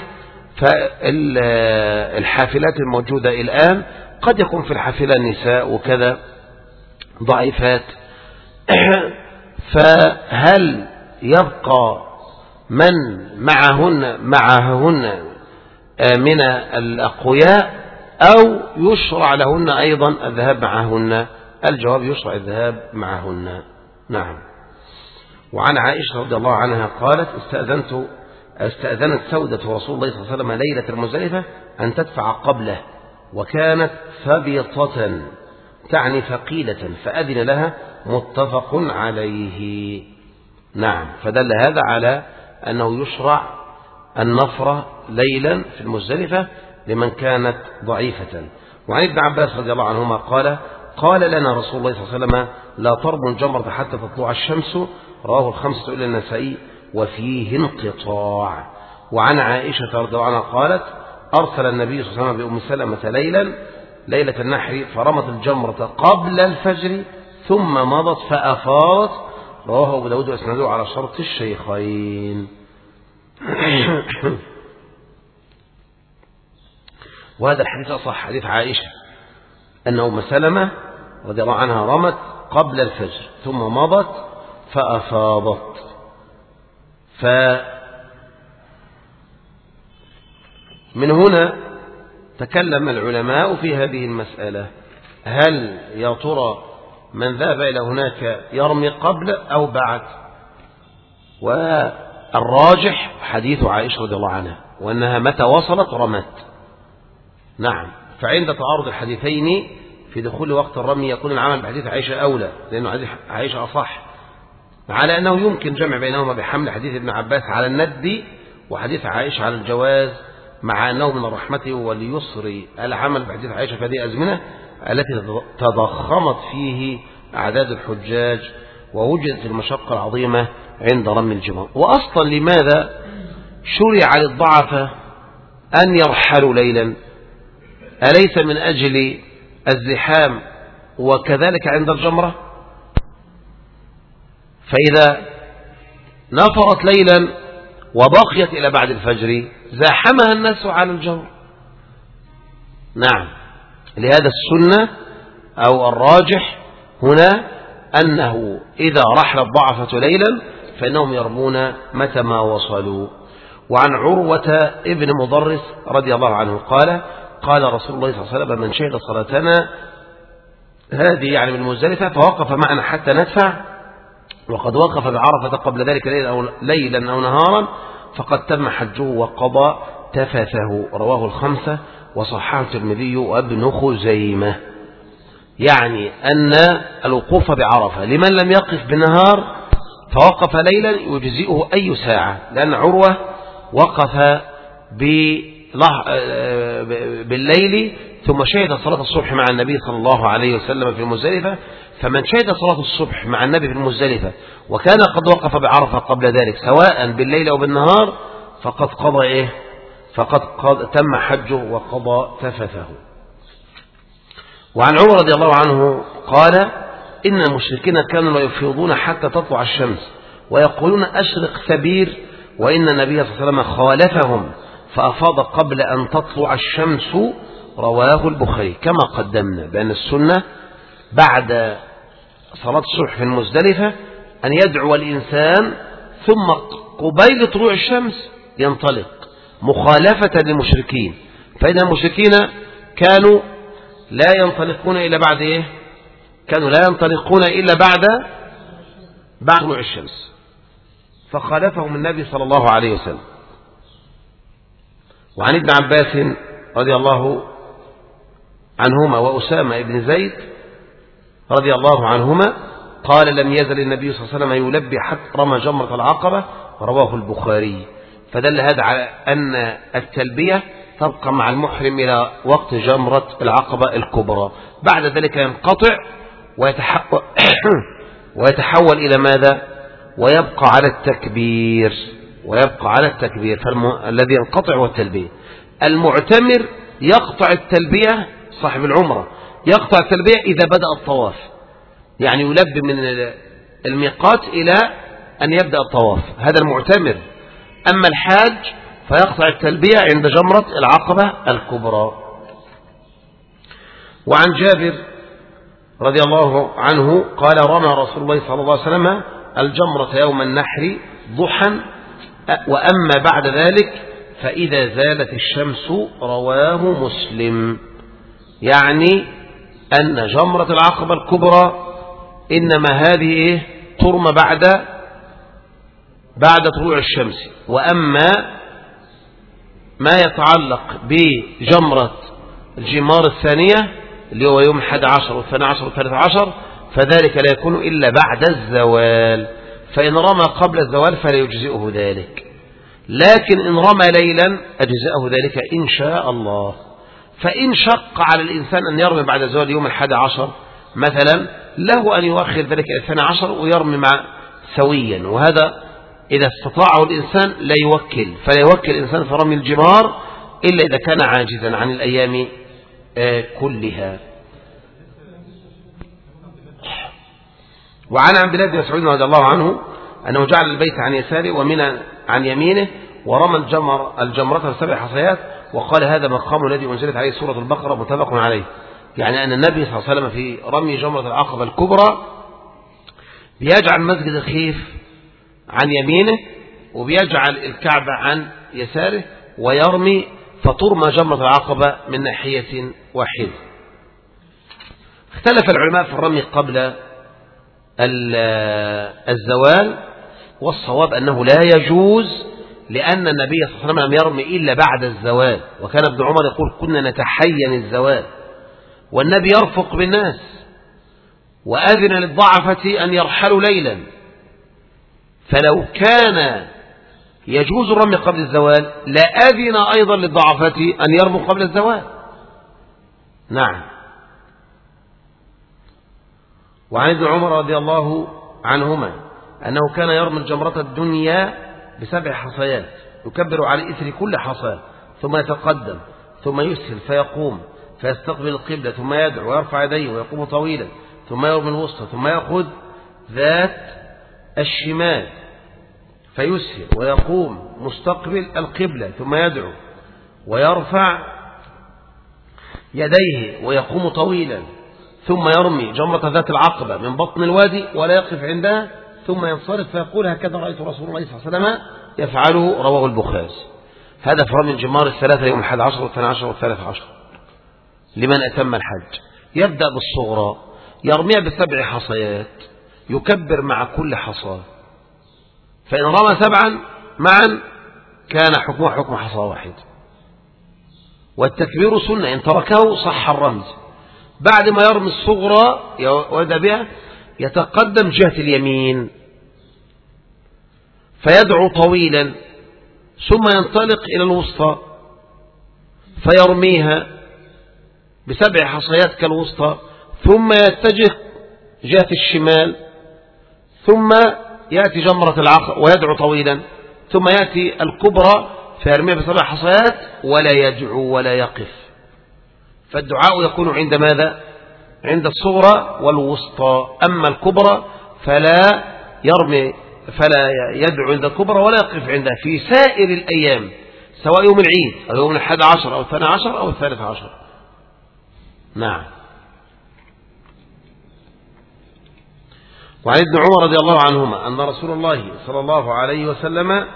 فالحافلات الموجودة الآن قد يكون في الحافلة النساء وكذا ضعيفات، فهل يبقى من معهن من الأقوياء أو يشرع لهن أيضا الذهاب معهن؟ الجواب يشرع الذهاب معهن. نعم. وعن عائشة رضي الله عنها قالت: استأذنت سودة رسول الله صلى الله عليه وسلم ليلة المزدلفة أن تدفع قبله، وكانت ثبطة تعني ثقيلة، فأذن لها، متفق عليه. نعم، فدل هذا على أنه يشرع النفرة ليلا في المزدلفة لمن كانت ضعيفة. وعن ابن عباس رضي الله عنهما قال لنا رسول الله صلى الله عليه وسلم: لا ترموا الجمرة حتى تطلع الشمس، رواه الخمسة إلا النسائي، وفيه انقطاع. وعن عائشة رضي الله عنها قالت: أرسل النبي صلى الله عليه وسلم بأم سلمة ليلة النحر فرمت الجمرة قبل الفجر ثم مضت فأفاضت، رواه أبو داود وأسنده على شرط الشيخين. وهذا الحديث أصح حديث عائشة أن أم سلمة رضي الله عنها رمت قبل الفجر ثم مضت فأفاضت. فمن هنا تكلم العلماء في هذه المسألة: هل يا ترى من ذهب إلى هناك يرمي قبل أو بعد؟ والراجح حديث عائشة رضي الله عنها، وأنها متى وصلت رمت. نعم، فعند تعارض الحديثين في دخول وقت الرمي يكون العمل بحديث عائشة أولى، لأنه حديث عائشة أصح، على أنه يمكن جمع بينهما بحمل حديث ابن عباس على الندب وحديث عائشة على الجواز، مع أنه من الرحمة واليسر العمل بحديث عائشة في هذه الأزمنة التي تضخمت فيه أعداد الحجاج ووجدت المشقة العظيمة عند رمي الجمار. وأصلا لماذا شرع للضعفة أن يرحلوا ليلا؟ أليس من أجل الزحام وكذلك عند الجمرة؟ فإذا نفرت ليلا وبقيت إلى بعد الفجر زاحمها الناس على الجمر. نعم، لهذا السنة أو الراجح هنا أنه إذا رحل الضعفة ليلا فإنهم يرمون متى ما وصلوا. وعن عروة ابن مضرس رضي الله عنه قال رسول الله صلى الله عليه وسلم: من شهد صلاتنا هذه يعني من مزدلفة فوقف معنا حتى ندفع، وقد وقف بعرفة قبل ذلك ليلا أو نهارا، فقد تم حجه وقضى تفثه، رواه الخمسة وصححه الترمذي وابن خزيمة. يعني أن الوقوف بعرفة لمن لم يقف بالنهار فوقف ليلا يجزئه أي ساعة، لأن عروة وقف بالليل ثم شهد صلاة الصبح مع النبي صلى الله عليه وسلم في المزدلفة. فمن شهد صلاة الصبح مع النبي في المزدلفة وكان قد وقف بعرفة قبل ذلك سواء بالليل أو بالنهار فقد قضى إيه؟ فقد تم حجه وقضى تفثه. وعن عمر رضي الله عنه قال: إن المشركين كانوا لا يفيضون حتى تطلع الشمس ويقولون أشرق ثبير، وإن النبي صلى الله عليه وسلم خالفهم فأفاض قبل أن تطلع الشمس. رواه البخاري. كما قدمنا بأن السنة بعد صلاة الصبح في المزدلفة أن يدعو الإنسان ثم قبيل طلوع الشمس ينطلق مخالفة للمشركين، فإن المشركين كانوا لا ينطلقون إلا بعد إيه؟ كانوا لا ينطلقون إلا بعد طلوع الشمس، فخالفهم النبي صلى الله عليه وسلم. وعن ابن عباس رضي الله عنهما وأسامة بن زيد رضي الله عنهما قال: لم يزل النبي صلى الله عليه وسلم يلبي حتى رمى جمرة العقبة. رواه البخاري. فدل هذا على أن التلبية تبقى مع المحرم إلى وقت جمرة العقبة الكبرى، بعد ذلك ينقطع ويتحول إلى ماذا؟ ويبقى على التكبير. فالذي ينقطع هو التلبية. المعتمر يقطع التلبية، صاحب العمرة يقطع التلبية إذا بدأ الطواف، يعني يلبي من الميقات إلى أن يبدأ الطواف، هذا المعتمر. أما الحاج فيقطع التلبية عند جمرة العقبة الكبرى. وعن جابر رضي الله عنه قال: رمى رسول الله صلى الله عليه وسلم الجمرة يوم النحر ضحى، وأما بعد ذلك فإذا زالت الشمس. رواه مسلم. يعني أن جمرة العقبة الكبرى إنما هذه ترمى بعد طلوع الشمس، وأما ما يتعلق بجمرة الجمار الثانية اللي هو يوم 11 والثاني عشر والثالث عشر فذلك لا يكون إلا بعد الزوال، فإن رمى قبل الزوال فلا يجزئه ذلك، لكن إن رمى ليلا أجزأه ذلك إن شاء الله. فإن شق على الإنسان أن يرمي بعد الزوال يوم 11 مثلا، له أن يؤخر ذلك إلى 12 ويرمي سويا، وهذا إذا استطاعه الإنسان لا يوكل، فلا يوكل الإنسان في رمي الجمار إلا إذا كان عاجزا عن الأيام كلها. وعن عبد الله بن مسعود رضي الله عنه أنه جعل البيت عن يساره ومنى عن يمينه ورمى الجمرة 7 حصيات، وقال: هذا مقام الذي أنزلت عليه سورة البقرة، متفق عليه. يعني أن النبي صلى الله عليه وسلم في رمي جمرة العقبة الكبرى بيجعل مسجد الخيف عن يمينه وبيجعل الكعبة عن يساره ويرمي، فترمى جمرة العقبة من ناحية واحدة. اختلف العلماء في الرمي قبل الزوال، والصواب أنه لا يجوز، لأن النبي صلى الله عليه وسلم لم يرمي إلا بعد الزوال، وكان ابن عمر يقول: كنا نتحين الزوال، والنبي يرفق بالناس وأذن للضعفة أن يرحلوا ليلا، فلو كان يجوز الرمي قبل الزوال لأذن أيضا للضعفة أن يرموا قبل الزوال. نعم. وعن ابن عمر رضي الله عنهما أنه كان يرمي الجمرة الدنيا ب7 حصيات، يكبر على إثر كل حصاة، ثم يتقدم ثم يسهل فيقوم فيستقبل القبلة، ثم يدعو ويرفع يديه ويقوم طويلا، ثم يرمي الوسطى، ثم يأخذ ذات الشمال فيسهل ويقوم مستقبل القبلة، ثم يدعو ويرفع يديه ويقوم طويلا، ثم يرمي جمرة ذات العقبة من بطن الوادي ولا يقف عندها، ثم ينصرف فيقول: هكذا رأيت رسول الله صلى الله عليه وسلم يفعله. رواه البخاري. هذا في رمي الجمار 3 يوم 11 والثاني عشر والثالث عشر لمن أتم الحج. يبدأ بالصغرى يرميها ب7 حصيات، يكبر مع كل حصاة، فإن رمى 7 معا كان حكمه حكم حصاة واحد، والتكبير سنة، إن تركه صح الرمز. بعد ما يرمي الصغرى ويبدأ بها يتقدم جهة اليمين فيدعو طويلا ثم ينطلق إلى الوسطى فيرميها ب7 حصيات كالوسطى ثم يتجه جهة الشمال ثم يأتي جمرة العقبة ويدعو طويلا ثم يأتي الكبرى فيرميها ب7 حصيات ولا يدعو ولا يقف. فالدعاء يكون عند ماذا؟ عند الصغرى والوسطى. أما الكبرى فلا يدعو عند الكبرى ولا يقف عندها في سائر الأيام، سواء يوم العيد أو يوم 11 أو 12 أو 13. نعم. وعن ابن عمر رضي الله عنهما أن رسول الله صلى الله عليه وسلم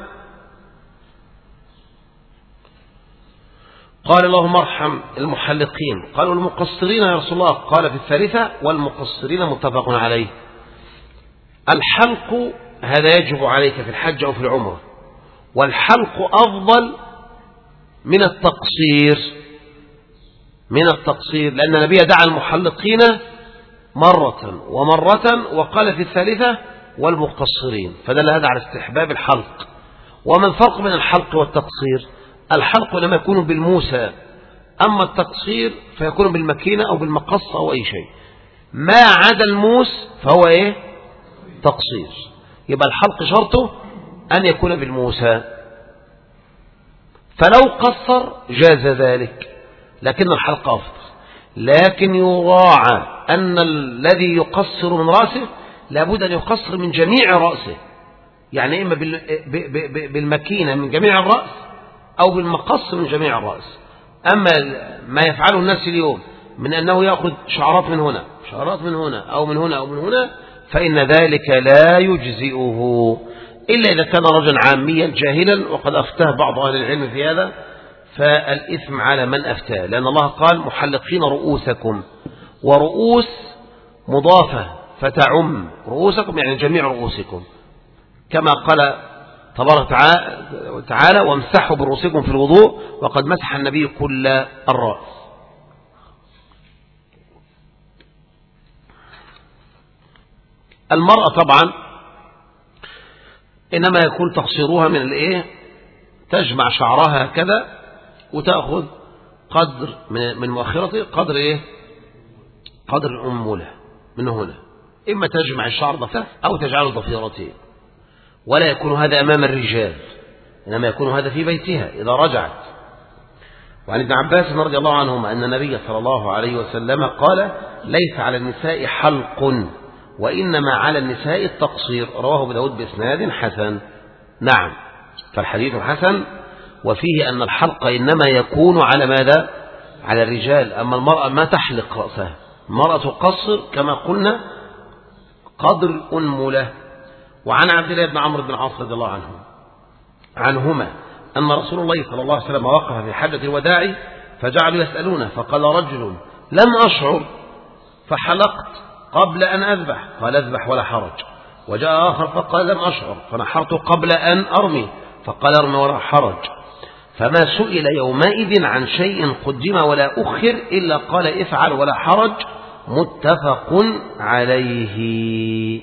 قال اللهم ارحم المحلقين. قالوا المقصرين يا رسول الله؟ قال في الثالثة والمقصرين متفق عليه. الحلق هذا يجب عليك في الحج أو في العمرة، والحلق أفضل من التقصير لأن النبي دعا المحلقين مرة ومرة وقال في الثالثة والمقصرين، فدل هذا على استحباب الحلق. وما الفرق بين الحلق والتقصير؟ الحلق لما يكون بالموسى، أما التقصير فيكون بالمكينة أو بالمقص أو أي شيء. ما عدا الموس فهو تقصير. يبقى الحلق شرطه أن يكون بالموسى، فلو قصر جاز ذلك، لكن الحلق أفضل. لكن يراعى أن الذي يقصر من رأسه لابد أن يقصر من جميع رأسه، يعني إما بالمكينة من جميع الرأس أو بالمقص من جميع الرأس. أما ما يفعله الناس اليوم من أنه يأخذ شعرات من هنا شعرات من هنا أو من هنا أو من هنا، فإن ذلك لا يجزئه إلا إذا كان رجلا عاميا جاهلا، وقد أفتاه بعض أهل العلم في هذا، فالإثم على من أفتاه، لأن الله قال محلقين رؤوسكم، ورؤوس مضافة فتعم رؤوسكم يعني جميع رؤوسكم، كما قال تبارك وتعالى وامسحوا برؤوسكم في الوضوء، وقد مسح النبي كل الرأس. المرأة طبعا إنما يكون تقصيرها من تجمع شعرها هكذا وتأخذ قدر من مؤخرته قدر الأنملة من هنا، إما تجمع الشعر ضفيرة أو تجعله ضفيرتين، ولا يكون هذا أمام الرجال، إنما يكون هذا في بيتها إذا رجعت. وعن ابن عباس رضي الله عنهما أن النبي صلى الله عليه وسلم قال ليس على النساء حلق وإنما على النساء التقصير، رواه ابو داود بإسناد حسن. نعم، فالحديث حسن، وفيه أن الحلق إنما يكون على ماذا؟ على الرجال، أما المرأة ما تحلق رأسها، المرأة تقصر كما قلنا قدر الأنملة. وعن عبد الله بن عمرو بن العاص رضي الله عنهما أن رسول الله صلى الله عليه وسلم وقف في حجة الوداع فجعلوا يسألونه، فقال رجل لم أشعر فحلقت قبل أن أذبح، قال اذبح ولا حرج. وجاء آخر فقال لم أشعر فنحرت قبل أن أرمي، فقال ارمي ولا حرج. فما سئل يومئذ عن شيء قدم ولا أخر إلا قال افعل ولا حرج، متفق عليه.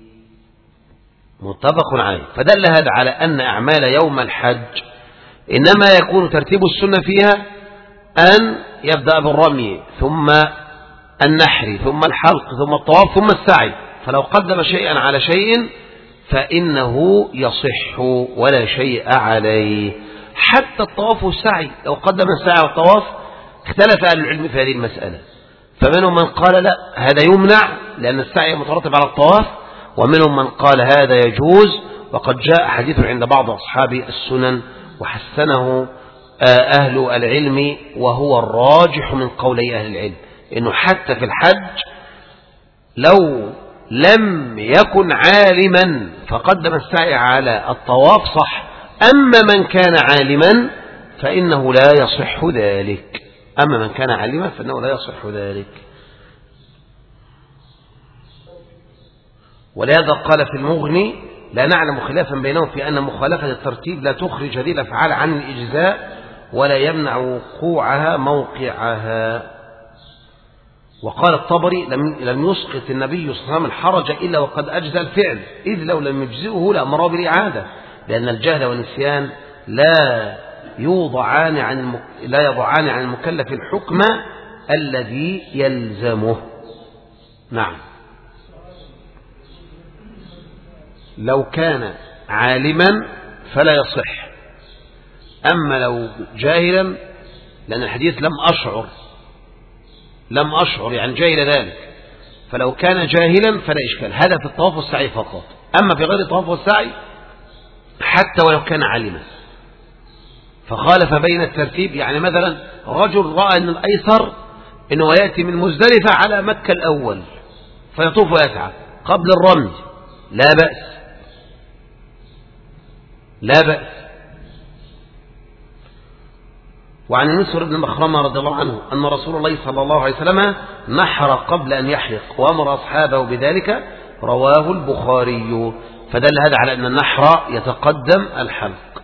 فدل هذا على أن أعمال يوم الحج إنما يكون ترتيب السنة فيها أن يبدأ بالرمي ثم النحر ثم الحلق ثم الطواف ثم السعي، فلو قدم شيئا على شيء فإنه يصح ولا شيء عليه. حتى الطواف والسعي لو قدم السعي والطواف اختلف أهل العلم في هذه المسألة، فمنهم من قال لا هذا يمنع لأن السعي مترتب على الطواف، ومنهم من قال هذا يجوز، وقد جاء حديث عند بعض أصحاب السنن وحسنه أهل العلم، وهو الراجح من قولي أهل العلم إنه حتى في الحج لو لم يكن عالما فقدم السعي على الطواف صح، أما من كان عالما فإنه لا يصح ذلك، ولهذا قال في المغني لا نعلم خلافا بينهم في أن مخالفة الترتيب لا تخرج هذه الأفعال عن الإجزاء ولا يمنع وقوعها موقعها. وقال الطبري لم يسقط النبي صلى الله عليه وسلم الحرج إلا وقد أجزى الفعل، إذ لو لم يجزئه لأمره بالإعادة، لأن الجهل والنسيان لا يضعان عن المكلف الحكم الذي يلزمه. نعم. لو كان عالما فلا يصح، أما لو جاهلا، لأن الحديث لم أشعر يعني جاهل ذلك، فلو كان جاهلا فلا إشكال، هذا في الطواف والسعي فقط. أما في غير الطواف والسعي حتى ولو كان عالما فخالف بين الترتيب، يعني مثلا رجل رأى أن الأيسر أنه يأتي من مزدلفة على مكة الأول فيطوف ويسعى قبل الرمي، لا بأس، لا بأس. وعن مسور بن مخرمة رضي الله عنه أن رسول الله صلى الله عليه وسلم نحر قبل أن يحلق وأمر أصحابه بذلك، رواه البخاري. فدل هذا على أن النحر يتقدم الحلق.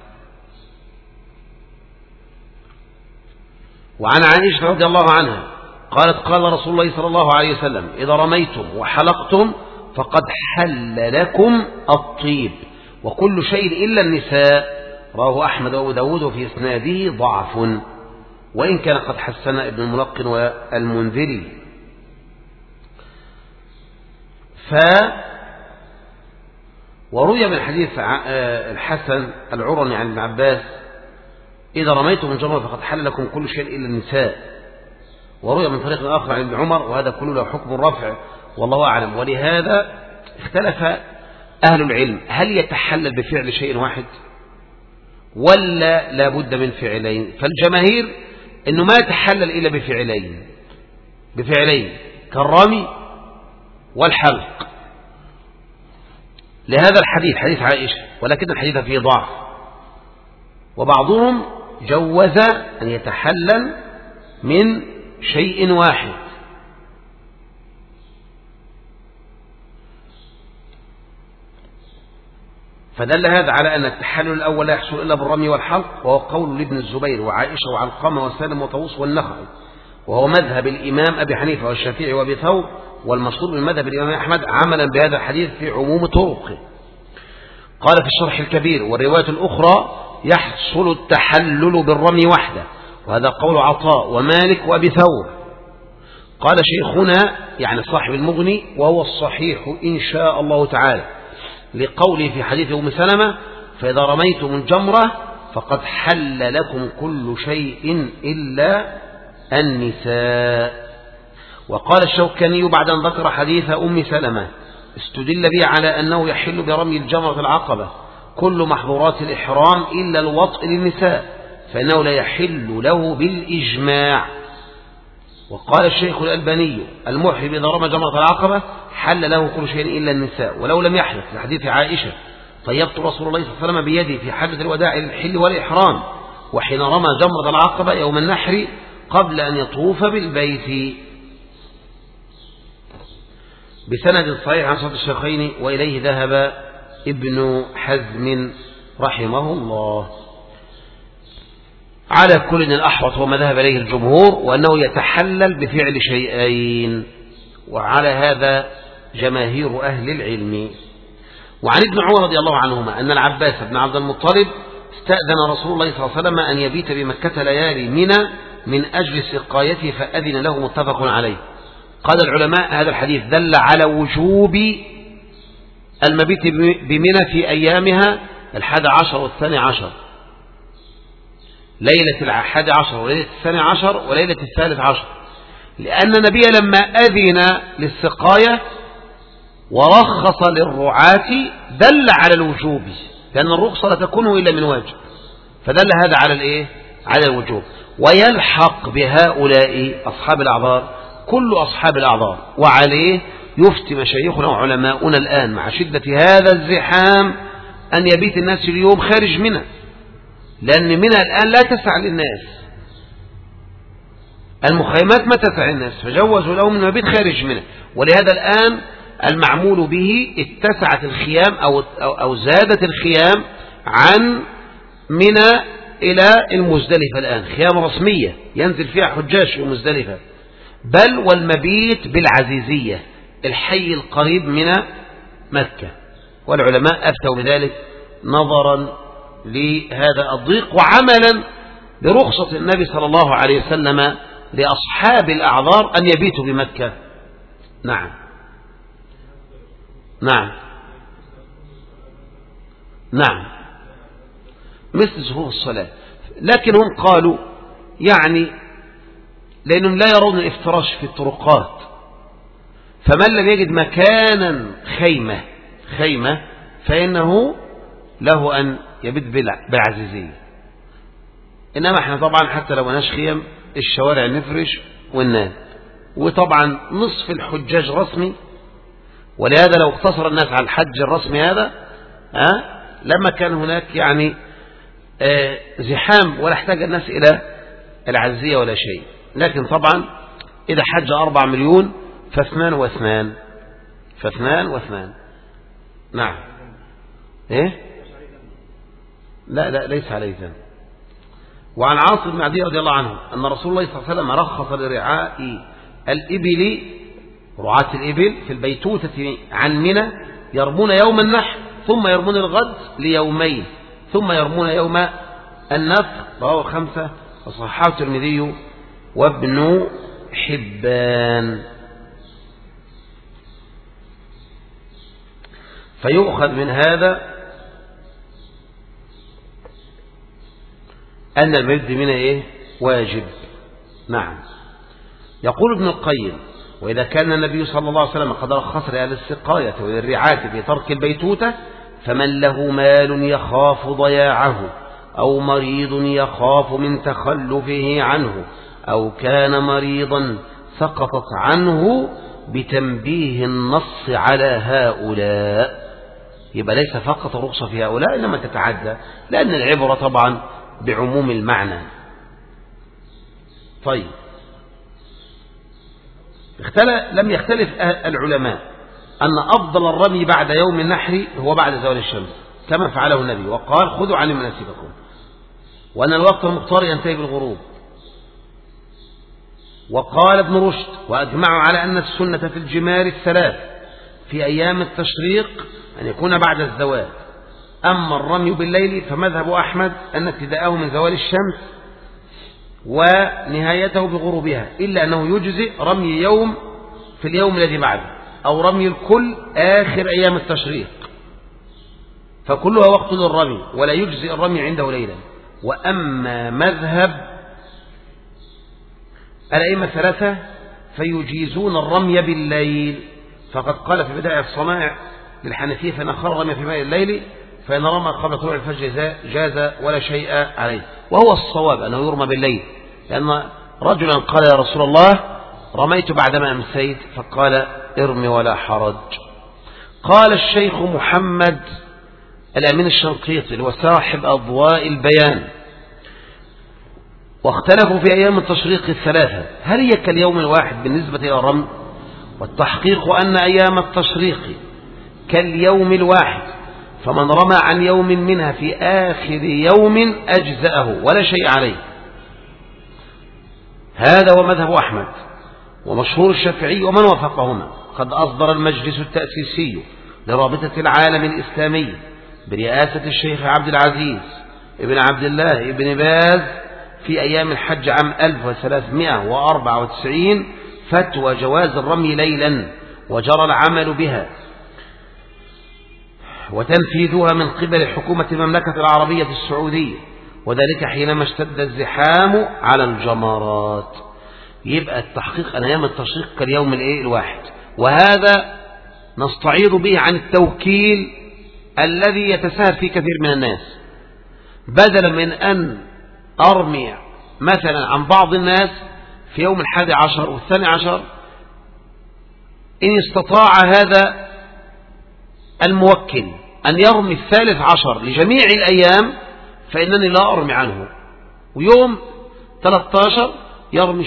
وعن عائشة رضي الله عنها قالت قال رسول الله صلى الله عليه وسلم إذا رميتم وحلقتم فقد حل لكم الطيب وكل شيء إلا النساء، رواه أحمد وأبو داود وفي إسناده ضعف، وإن كان قد حسن ابن الملقن والمنذري. وروي من حديث الحسن العرني عن ابن عباس إذا رميتم من جمرة فقد حل لكم كل شيء إلا النساء، وروي من طريق آخر عن ابن عمر، وهذا كله له حكم الرفع والله أعلم. ولهذا اختلف أهل العلم هل يتحلل بفعل شيء واحد ولا لا بد من فعلين. فالجماهير إنه ما يتحلل إلا بفعلين كالرمي والحلق لهذا الحديث حديث عائشة، ولكن الحديث فيه ضعف. وبعضهم جوز أن يتحلل من شيء واحد، فدل هذا على أن التحلل الأول لا يحصل إلا بالرمي والحلق، وهو قول لابن الزبير وعائشة وعلقمة وسالم وطاووس والنخعي، وهو مذهب الإمام أبي حنيفة والشافعي وأبي ثور، والمشهور من مذهب الإمام أحمد عملا بهذا الحديث في عموم طرقه. قال في الشرح الكبير والرواية الأخرى يحصل التحلل بالرمي وحده، وهذا قول عطاء ومالك وأبي ثور. قال شيخنا يعني صاحب المغني وهو الصحيح إن شاء الله تعالى لقوله في حديث أم سلمة فإذا رميتم الجمرة فقد حل لكم كل شيء إلا النساء. وقال الشوكاني بعد أن ذكر حديث أم سلمة استدل به على أنه يحل برمي الجمرة العقبة كل محظورات الإحرام إلا الوطء للنساء، فإنه لا يحل له بالإجماع. وقال الشيخ الألباني المحرم إذا رمى جمرة العقبة حل له كل شيء إلا النساء ولو لم يحلق، في حديث عائشة طيبت رسول الله صلى الله عليه وسلم بيده في حجة الوداع للحل والإحرام وحين رمى جمرة العقبة يوم النحر قبل أن يطوف بالبيت، بسند صحيح عن صوت الشيخين، وإليه ذهب ابن حزم رحمه الله. على كل الأحوط هو ما ذهب إليه الجمهور، وأنه يتحلل بفعل شيئين، وعلى هذا جماهير أهل العلم. وعن ابن عمر رضي الله عنهما أن العباس بن عبد المطلب استأذن رسول الله صلى الله عليه وسلم أن يبيت بمكة ليالي منى من أجل سقايته فأذن له، متفق عليه. قال العلماء هذا الحديث دل على وجوب المبيت بمنى في أيامها 11 و12، ليلة 11 وليلة 12 وليلة 13، لأن النبي لما أذن للسقاية ورخص للرعاة دل على الوجوب، لأن الرخصة لا تكون إلا من واجب، فدل هذا على الإيه؟ على الوجوب. ويلحق بهؤلاء أصحاب الأعذار كل أصحاب الأعذار، وعليه يفتي مشايخنا وعلماؤنا الآن مع شدة هذا الزحام أن يبيت الناس اليوم خارج منى، لأن منى الآن لا تسع للناس، المخيمات ما تسع الناس، فجوزوا لهم المبيت خارج منى. ولهذا الآن المعمول به اتسعت الخيام أو زادت الخيام عن منى إلى المزدلفة الآن، خيام رسمية ينزل فيها حجاج في المزدلفة، بل والمبيت بالعزيزية الحي القريب من مكة، والعلماء أفتوا بذلك نظرا لهذا الضيق وعملا برخصة النبي صلى الله عليه وسلم لأصحاب الأعذار أن يبيتوا بمكة. نعم نعم نعم مثل صفوف الصلاة. لكن هم قالوا يعني لأنهم لا يرون الافتراش في الطرقات، فمن لم يجد مكانا خيمة فإنه له أن يبت بالعزيزية. إنما احنا طبعا حتى لو ناش خيم الشوارع نفرش وننام. وطبعا نصف الحجاج رسمي، ولهذا لو اقتصر الناس على الحج الرسمي هذا لما كان هناك يعني زحام ولا احتاج الناس إلى العزية ولا شيء. لكن طبعا إذا حج 4 مليون فاثنان واثنان. نعم ايه لا ليس عليه ذنب. وعن عاصم بن عدي رضي الله عنه أن رسول الله صلى الله عليه وسلم رخص لرعاء الإبل، رعاة الإبل في البيتوتة عن منى يرمون يوم النحر ثم يرمون الغد ليومين ثم يرمون يوم النفر. رواه 5 وصححه الترمذي وابن حبان. فيؤخذ من هذا أن المبيت منه واجب. نعم. يقول ابن القيم: وإذا كان النبي صلى الله عليه وسلم قد رخص لأهل السقاية وللرعاة في ترك البيتوتة، فمن له مال يخاف ضياعه أو مريض يخاف من تخلفه عنه أو كان مريضا سقطت عنه بتنبيه النص على هؤلاء. يبقى ليس فقط رخصة في هؤلاء إنما تتعدى، لأن العبرة طبعا بعموم المعنى. طيب، لم يختلف العلماء أن أفضل الرمي بعد يوم النحر هو بعد زوال الشمس كما فعله النبي وقال: خذوا عني مناسككم، وأن الوقت المختار ينتهي بالغروب. وقال ابن رشد: وأجمعوا على أن السنة في الجمار الثلاث في أيام التشريق أن يكون بعد الزوال. أما الرمي بالليل فمذهب أحمد أن ابتداءه من زوال الشمس ونهايته بغروبها، إلا أنه يجزئ رمي يوم في اليوم الذي بعده أو رمي الكل آخر أيام التشريق، فكلها وقت للرمي ولا يجزئ الرمي عنده ليلا. وأما مذهب الأئمة الثلاثة فيجيزون الرمي بالليل، فقد قال في بداية الصنائع للحنفية: فإن أخر الرمي في ماء الليل فإن رمى قبل طلوع الفجر جاز ولا شيء عليه. وهو الصواب أنه يرمى بالليل، لأن رجلا قال: يا رسول الله رميت بعدما أمسيت، فقال: ارمي ولا حرج. قال الشيخ محمد الأمين الشنقيطي وصاحب أضواء البيان: واختلفوا في أيام التشريق الثلاثة هل هي كاليوم الواحد بالنسبة إلى الرمي؟ والتحقيق أن أيام التشريق كاليوم الواحد، فمن رمى عن يوم منها في آخر يوم أجزأه ولا شيء عليه. هذا هو مذهب أحمد ومشهور الشافعي ومن وافقهما. قد أصدر المجلس التأسيسي لرابطة العالم الإسلامي برئاسة الشيخ عبد العزيز ابن عبد الله ابن باز في أيام الحج عام 1394 فتوى جواز الرمي ليلا، وجرى العمل بها وتنفيذها من قبل حكومة المملكة العربية السعودية، وذلك حينما اشتد الزحام على الجمرات. يبقى التحقيق أن أيام التشريق كاليوم الواحد، وهذا نستعيض به عن التوكيل الذي يتساهل فيه كثير من الناس. بدلا من أن أرمي مثلا عن بعض الناس في يوم 11 و12، إن استطاع هذا الموكل أن يرمي 13 لجميع الأيام فإنني لا أرمي عنه، ويوم 13 يرمي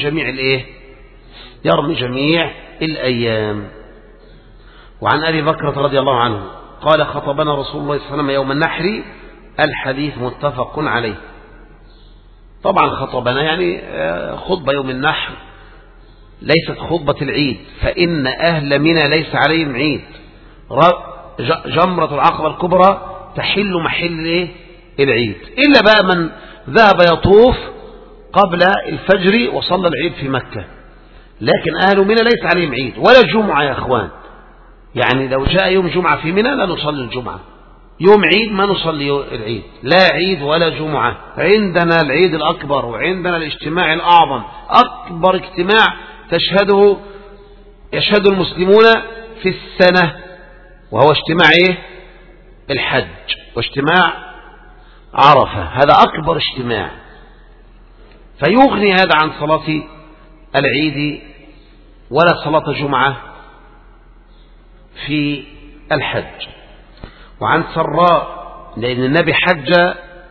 جميع الأيام. وعن أبي بكر رضي الله عنه قال: خطبنا رسول الله صلى الله عليه وسلم يوم النحر. الحديث متفق عليه. طبعا خطبنا يعني خطبة يوم النحر ليست خطبة العيد، فإن أهل منى ليس عليهم عيد. جمرة العقبة الكبرى تحل محل إيه؟ العيد، إلا بقى من ذهب يطوف قبل الفجر وصلى العيد في مكة. لكن أهل منى ليس عليهم عيد ولا جمعة يا أخوان، يعني لو جاء يوم جمعة في منى لا نصلي الجمعة، يوم عيد ما نصلي العيد، لا عيد ولا جمعة. عندنا العيد الأكبر وعندنا الاجتماع الأعظم، أكبر اجتماع يشهد المسلمون في السنة، وهو اجتماع إيه؟ الحج واجتماع عرفة، هذا أكبر اجتماع، فيغني هذا عن صلاة العيد ولا صلاة جمعة في الحج. وعن سراء، لأن النبي حج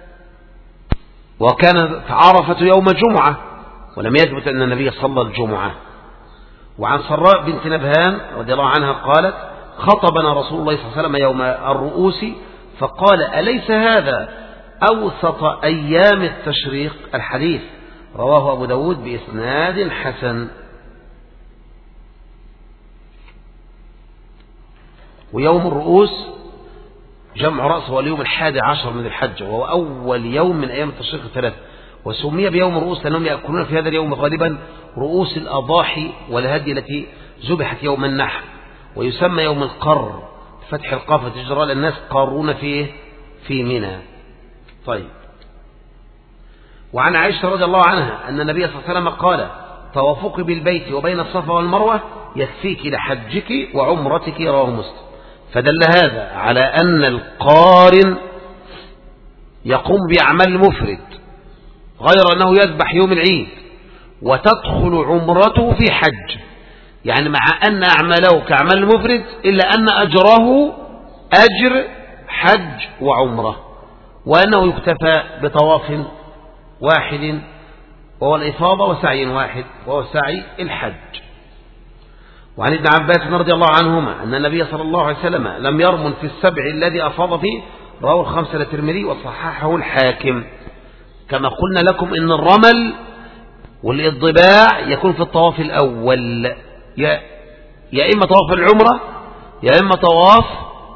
وكانت عرفة يوم جمعة ولم يثبت أن النبي صلى الجمعة. وعن سراء بنت نبهان رضي الله عنها قالت: خطبنا رسول الله صلى الله عليه وسلم يوم الرؤوس فقال: أليس هذا أوسط أيام التشريق؟ الحديث رواه أبو داود بإسناد حسن. ويوم الرؤوس جمع رأس هو اليوم 11 من الحج، وهو أول يوم من أيام التشريق الثلاث، وسمي بيوم الرؤوس لأنهم يأكلون في هذا اليوم غالبا رؤوس الأضاحي والهدي التي ذبحت يوم النحر، ويسمى يوم القر فتح القاف تجرى للناس قارون في منى. طيب. وعن عائشة رضي الله عنها أن النبي صلى الله عليه وسلم قال: توافق بالبيت وبين الصفا والمروة يكفيك لحجك وعمرتك، رواه مسلم. فدل هذا على أن القارن يقوم بأعمال المفرد غير أنه يذبح يوم العيد وتدخل عمرته في حج، يعني مع أن أعماله كأعمال المفرد إلا أن أجره أجر حج وعمرة، وأنه يكتفى بطواف واحد وهو الإفاضة وسعي واحد وهو سعي الحج. وعن ابن عباس رضي الله عنهما أن النبي صلى الله عليه وسلم لم يرمل في السبع الذي أفاض فيه، رواه الخمسة الترمذي وصححه الحاكم. كما قلنا لكم إن الرمل والإضباع يكون في الطواف الأول، يا إما طواف العمرة يا إما طواف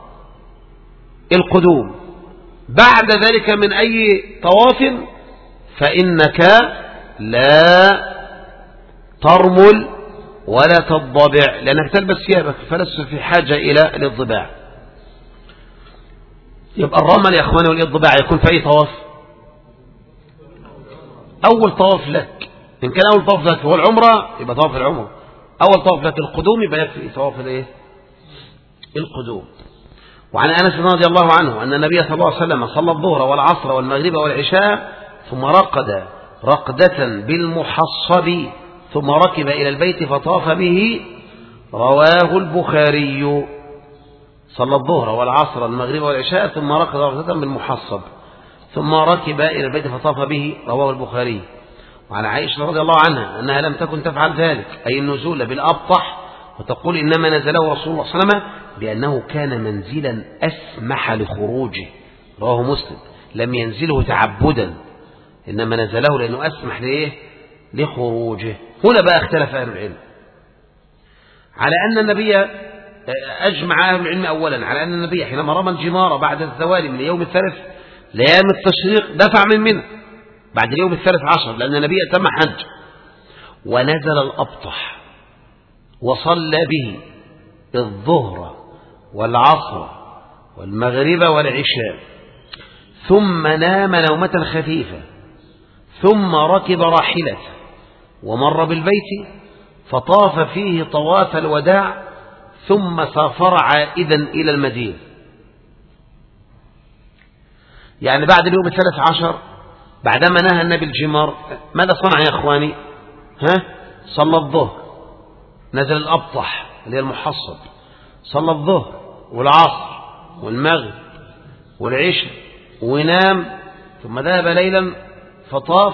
القدوم. بعد ذلك من أي طواف فإنك لا ترمل ولا تضبع لأنك تلبس ثيابك، فلست في حاجة إلى الإضباع. يبقى الرمل يا أخواني والإضباع يكون في أي طواف؟ أول طواف لك، إن كان أول طواف لك هو العمرة يبقى طواف العمرة، أول طواف لك القدوم يبقى يكفي طواف القدوم. وعن أنس رضي الله عنه أن النبي صلى الله عليه وسلم صلى الظهر والعصر والمغرب والعشاء ثم رقد رقدة بالمحصب ثم ركب إلى البيت فطاف به، رواه البخاري. صلى الظهر والعصر والمغرب والعشاء ثم رقد رقدة بالمحصب ثم ركب إلى البيت فطاف به، رواه البخاري. وعن عائشة رضي الله عنها أنها لم تكن تفعل ذلك، أي النزول بالأبطح، وتقول إنما نزله رسول الله صلى الله عليه وسلم لأنه كان منزلا أسمح لخروجه، رواه مسلم. لم ينزله تعبدا، إنما نزله لأنه أسمح لخروجه. هنا بقى اختلف أهل العلم على أن النبي، أجمع أهل العلم أولا على أن النبي حينما رمى الجمار بعد الزوال من يوم الثالث لأيام التشريق دفع من منى بعد اليوم 13 لأن النبي تم حج، ونزل الأبطح وصلى به الظهر والعصر والمغرب والعشاء، ثم نام نومة خفيفة، ثم ركب راحلته ومر بالبيت فطاف فيه طواف الوداع، ثم سافر عائدا إلى المدينة. يعني بعد اليوم 13 بعدما نهى النبي الجمار ماذا صنع يا أخواني؟ صلى الظهر، نزل الأبطح اللي هي المحصب، صلى الظهر والعصر والمغرب والعشاء ونام، ثم ذهب ليلا فطاف،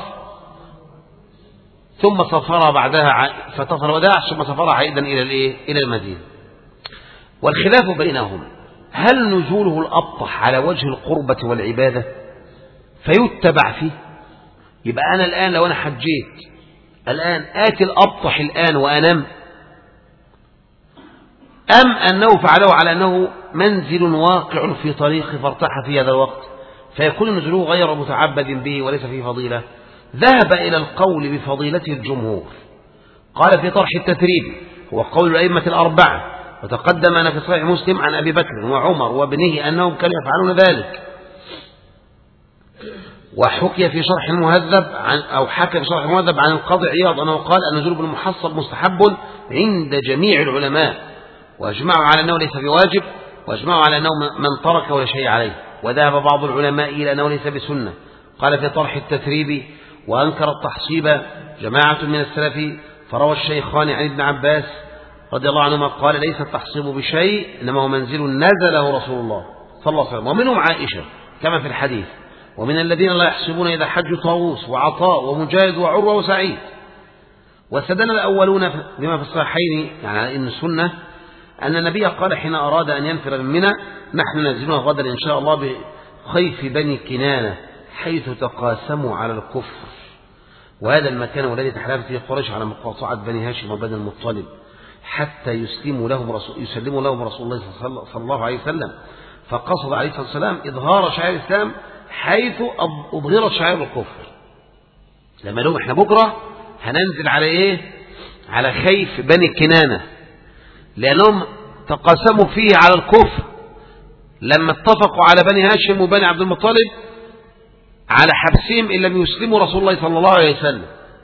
ثم سافر بعدها فطاف الوداع، ثم سافر عائدا إلى المدينة. والخلاف بينهم هل نزوله الأبطح على وجه القربة والعبادة فيتبع فيه؟ يبقى أنا الآن لو أنا حجيت الآن آتي الأبطح الآن وأنام، أم أنه فعله على أنه منزل واقع في طريق فارتاح في هذا الوقت فيكون نزوله غير متعبد به وليس فيه فضيلة. ذهب إلى القول بفضيلته الجمهور. قال في طرح التتريب هو قول الأئمة الأربعة، وتقدم أنا في صحيح مسلم عن أبي بكر وعمر وابنه أنهم كانوا يفعلون ذلك. وحكي في شرح المهذب حكى في شرح المهذب عن القاضي عياض أنه قال النزول بالمحصب مستحب عند جميع العلماء، وأجمعوا على أنه ليس بواجب، وأجمعوا على أنه من ترك ولا شيء عليه. وذهب بعض العلماء إلى أنه ليس بسنة. قال في طرح التتريب وأنكر التحصيب جماعة من السلف، فروى الشيخان عن ابن عباس رضي الله عنهما قال ليس التحصيب بشيء إنما هو منزل نزله رسول الله صلى الله عليه وسلم. ومنهم عائشة كما في الحديث. ومن الذين لا يحسبون إذا حج طاووس وعطاء ومجاهد وعروة وسعيد. واستدل الأولون بما في الصحيحين يعني إن السنة أن النبي قال حين أراد أن ينفر من منى نحن ننزلنا غدا إن شاء الله بخيف بني كنانة حيث تقاسموا على الكفر. وهذا المكان والذي تحالفت فيه قريش على مقاطعة بني هاشم وبني المطلب حتى يسلموا لهم رسول الله صلى الله عليه وسلم. فقصد عليه الصلاة والسلام إظهار شعائر الإسلام حيث أظهرت شعائر الكفر. لما لهم احنا بكرة هننزل على ايه؟ على خيف بني كنانة، لأنهم تقاسموا فيه على الكفر لما اتفقوا على بني هاشم وبني عبد المطلب على حبسهم إن لم يسلموا رسول الله صلى الله عليه وسلم.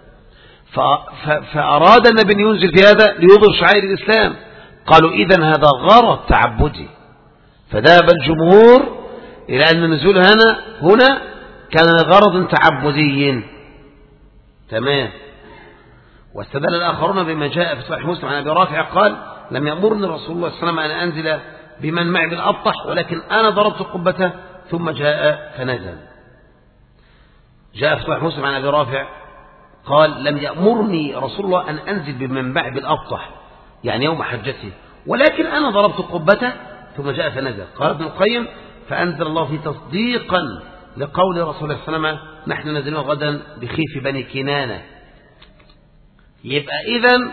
فأراد النبي أن ينزل في هذا ليظهر شعائر الإسلام. قالوا إذن هذا غرض تعبدي. فذهب الجمهور إلى أن النزول هنا كان غرض تعبدي. تمام. واستدل الآخرون بما جاء في صحيح مسلم عن أبي رافع قال لم يأمرني رسول الله صلى الله عليه وسلم أن أنزل بمن معي بالأبطح ولكن أنا ضربت قبته ثم جاء فنزل. جاء في صحيح مسلم عن أبي رافع قال لم يأمرني رسول الله أن أنزل بمن معي بالأبطح يعني يوم حجته ولكن أنا ضربت قبته ثم جاء فنزل. قال ابن القيم فأنزل الله في تصديقا لقول رسول الله صلى الله عليه وسلم نحن ننزل غدا بخيف بني كنانة. يبقى إذن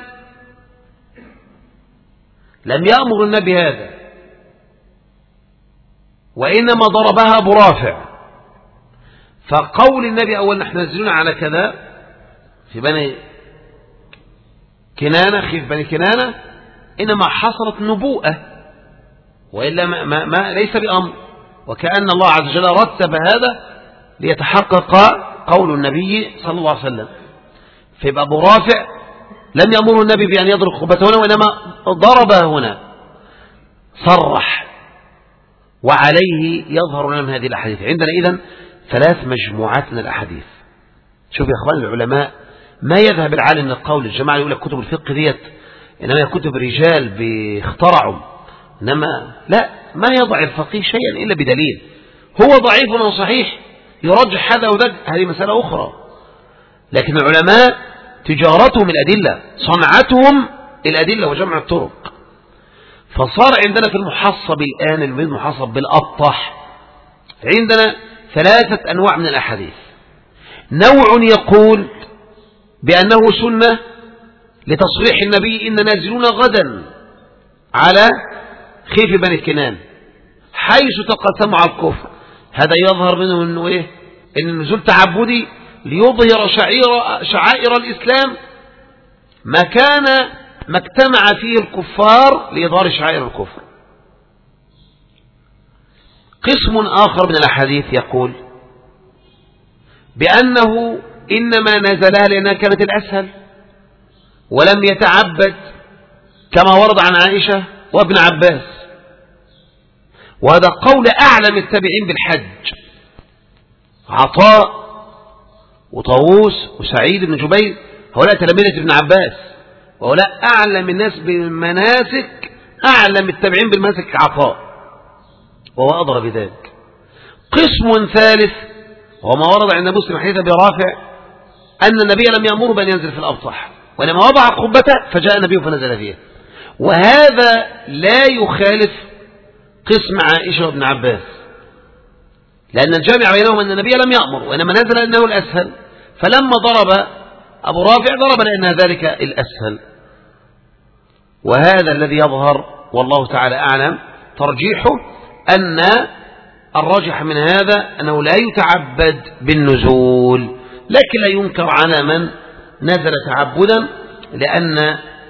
لم يأمر النبي هذا وإنما ضربها أبو رافع. فقول النبي أول نحن ننزلون على كذا في بني كنانة خيف بني كنانة إنما حصلت نبوءة وإلا ما ليس بأمر. وكأن الله عز وجل رتب هذا ليتحقق قول النبي صلى الله عليه وسلم. فيبقى أبو رافع لم يأمر النبي بأن يضرب خبته هنا وإنما ضرب هنا صرح. وعليه يظهر لنا من هذه الأحاديث. عندنا إذن 3 مجموعات من الأحاديث. شوف يا أخوان العلماء ما يذهب العالم للقول الجماعة يقول لك كتب الفقه ديت إنما كتب رجال بيخترعوا، إنما لا ما يضع الفقيه شيئا إلا بدليل. هو ضعيف أو صحيح يرجح هذا وذاك هذه مسألة أخرى. لكن العلماء تجارتهم الأدلة صنعتهم الأدلة وجمع الطرق. فصار عندنا في المحصب الآن المحصب بالأبطح عندنا 3 أنواع من الأحاديث. نوع يقول بأنه سنة لتصريح النبي إن نازلون غدا على خيف بني كنان حيث تقاسموا على الكفر. هذا يظهر منه أنه إيه؟ إن النزول تعبدي ليظهر شعائر الإسلام ما اجتمع فيه الكفار لإظهار شعائر الكفر. قسم آخر من الأحاديث يقول بأنه إنما نزلها لأنها كانت الأسهل ولم يتعبد كما ورد عن عائشة وابن عباس. وهذا قول أعلم التابعين بالحج عطاء وطاووس وسعيد بن جبير هؤلاء تلاميذة ابن عباس وهؤلاء أعلم الناس بالمناسك أعلم التابعين بالمناسك عطاء وهو أضرب بذلك. قسم ثالث وما ورد عند مسلم حديث أبي رافع أن النبي لم يأمره بأن ينزل في الأبطح وإنما وضع قبته فجاء النبي فنزل فيها. وهذا لا يخالف قسم عائشة وابن عباس لأن الجامع بينهم أن النبي لم يأمر وإنما نزل أنه الأسهل. فلما ضرب أبو رافع ضرب لأن ذلك الأسهل. وهذا الذي يظهر والله تعالى أعلم ترجيحه أن الراجح من هذا أنه لا يتعبد بالنزول، لكن لا ينكر على من نزل تعبدا، لأن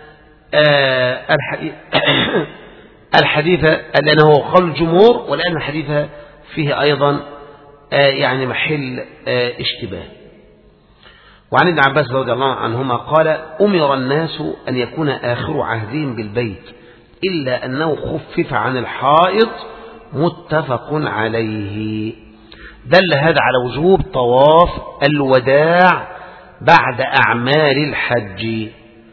الحديث لأنه قول الجمهور، ولأن الحديث فيه أيضا يعني محل اشتباه. وعن ابن عباس رضي الله عنهما قال: أمر الناس أن يكون آخر عهدهم بالبيت إلا أنه خفف عن الحائط، متفق عليه. دل هذا على وجوب طواف الوداع بعد أعمال الحج،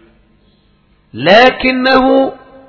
لكنه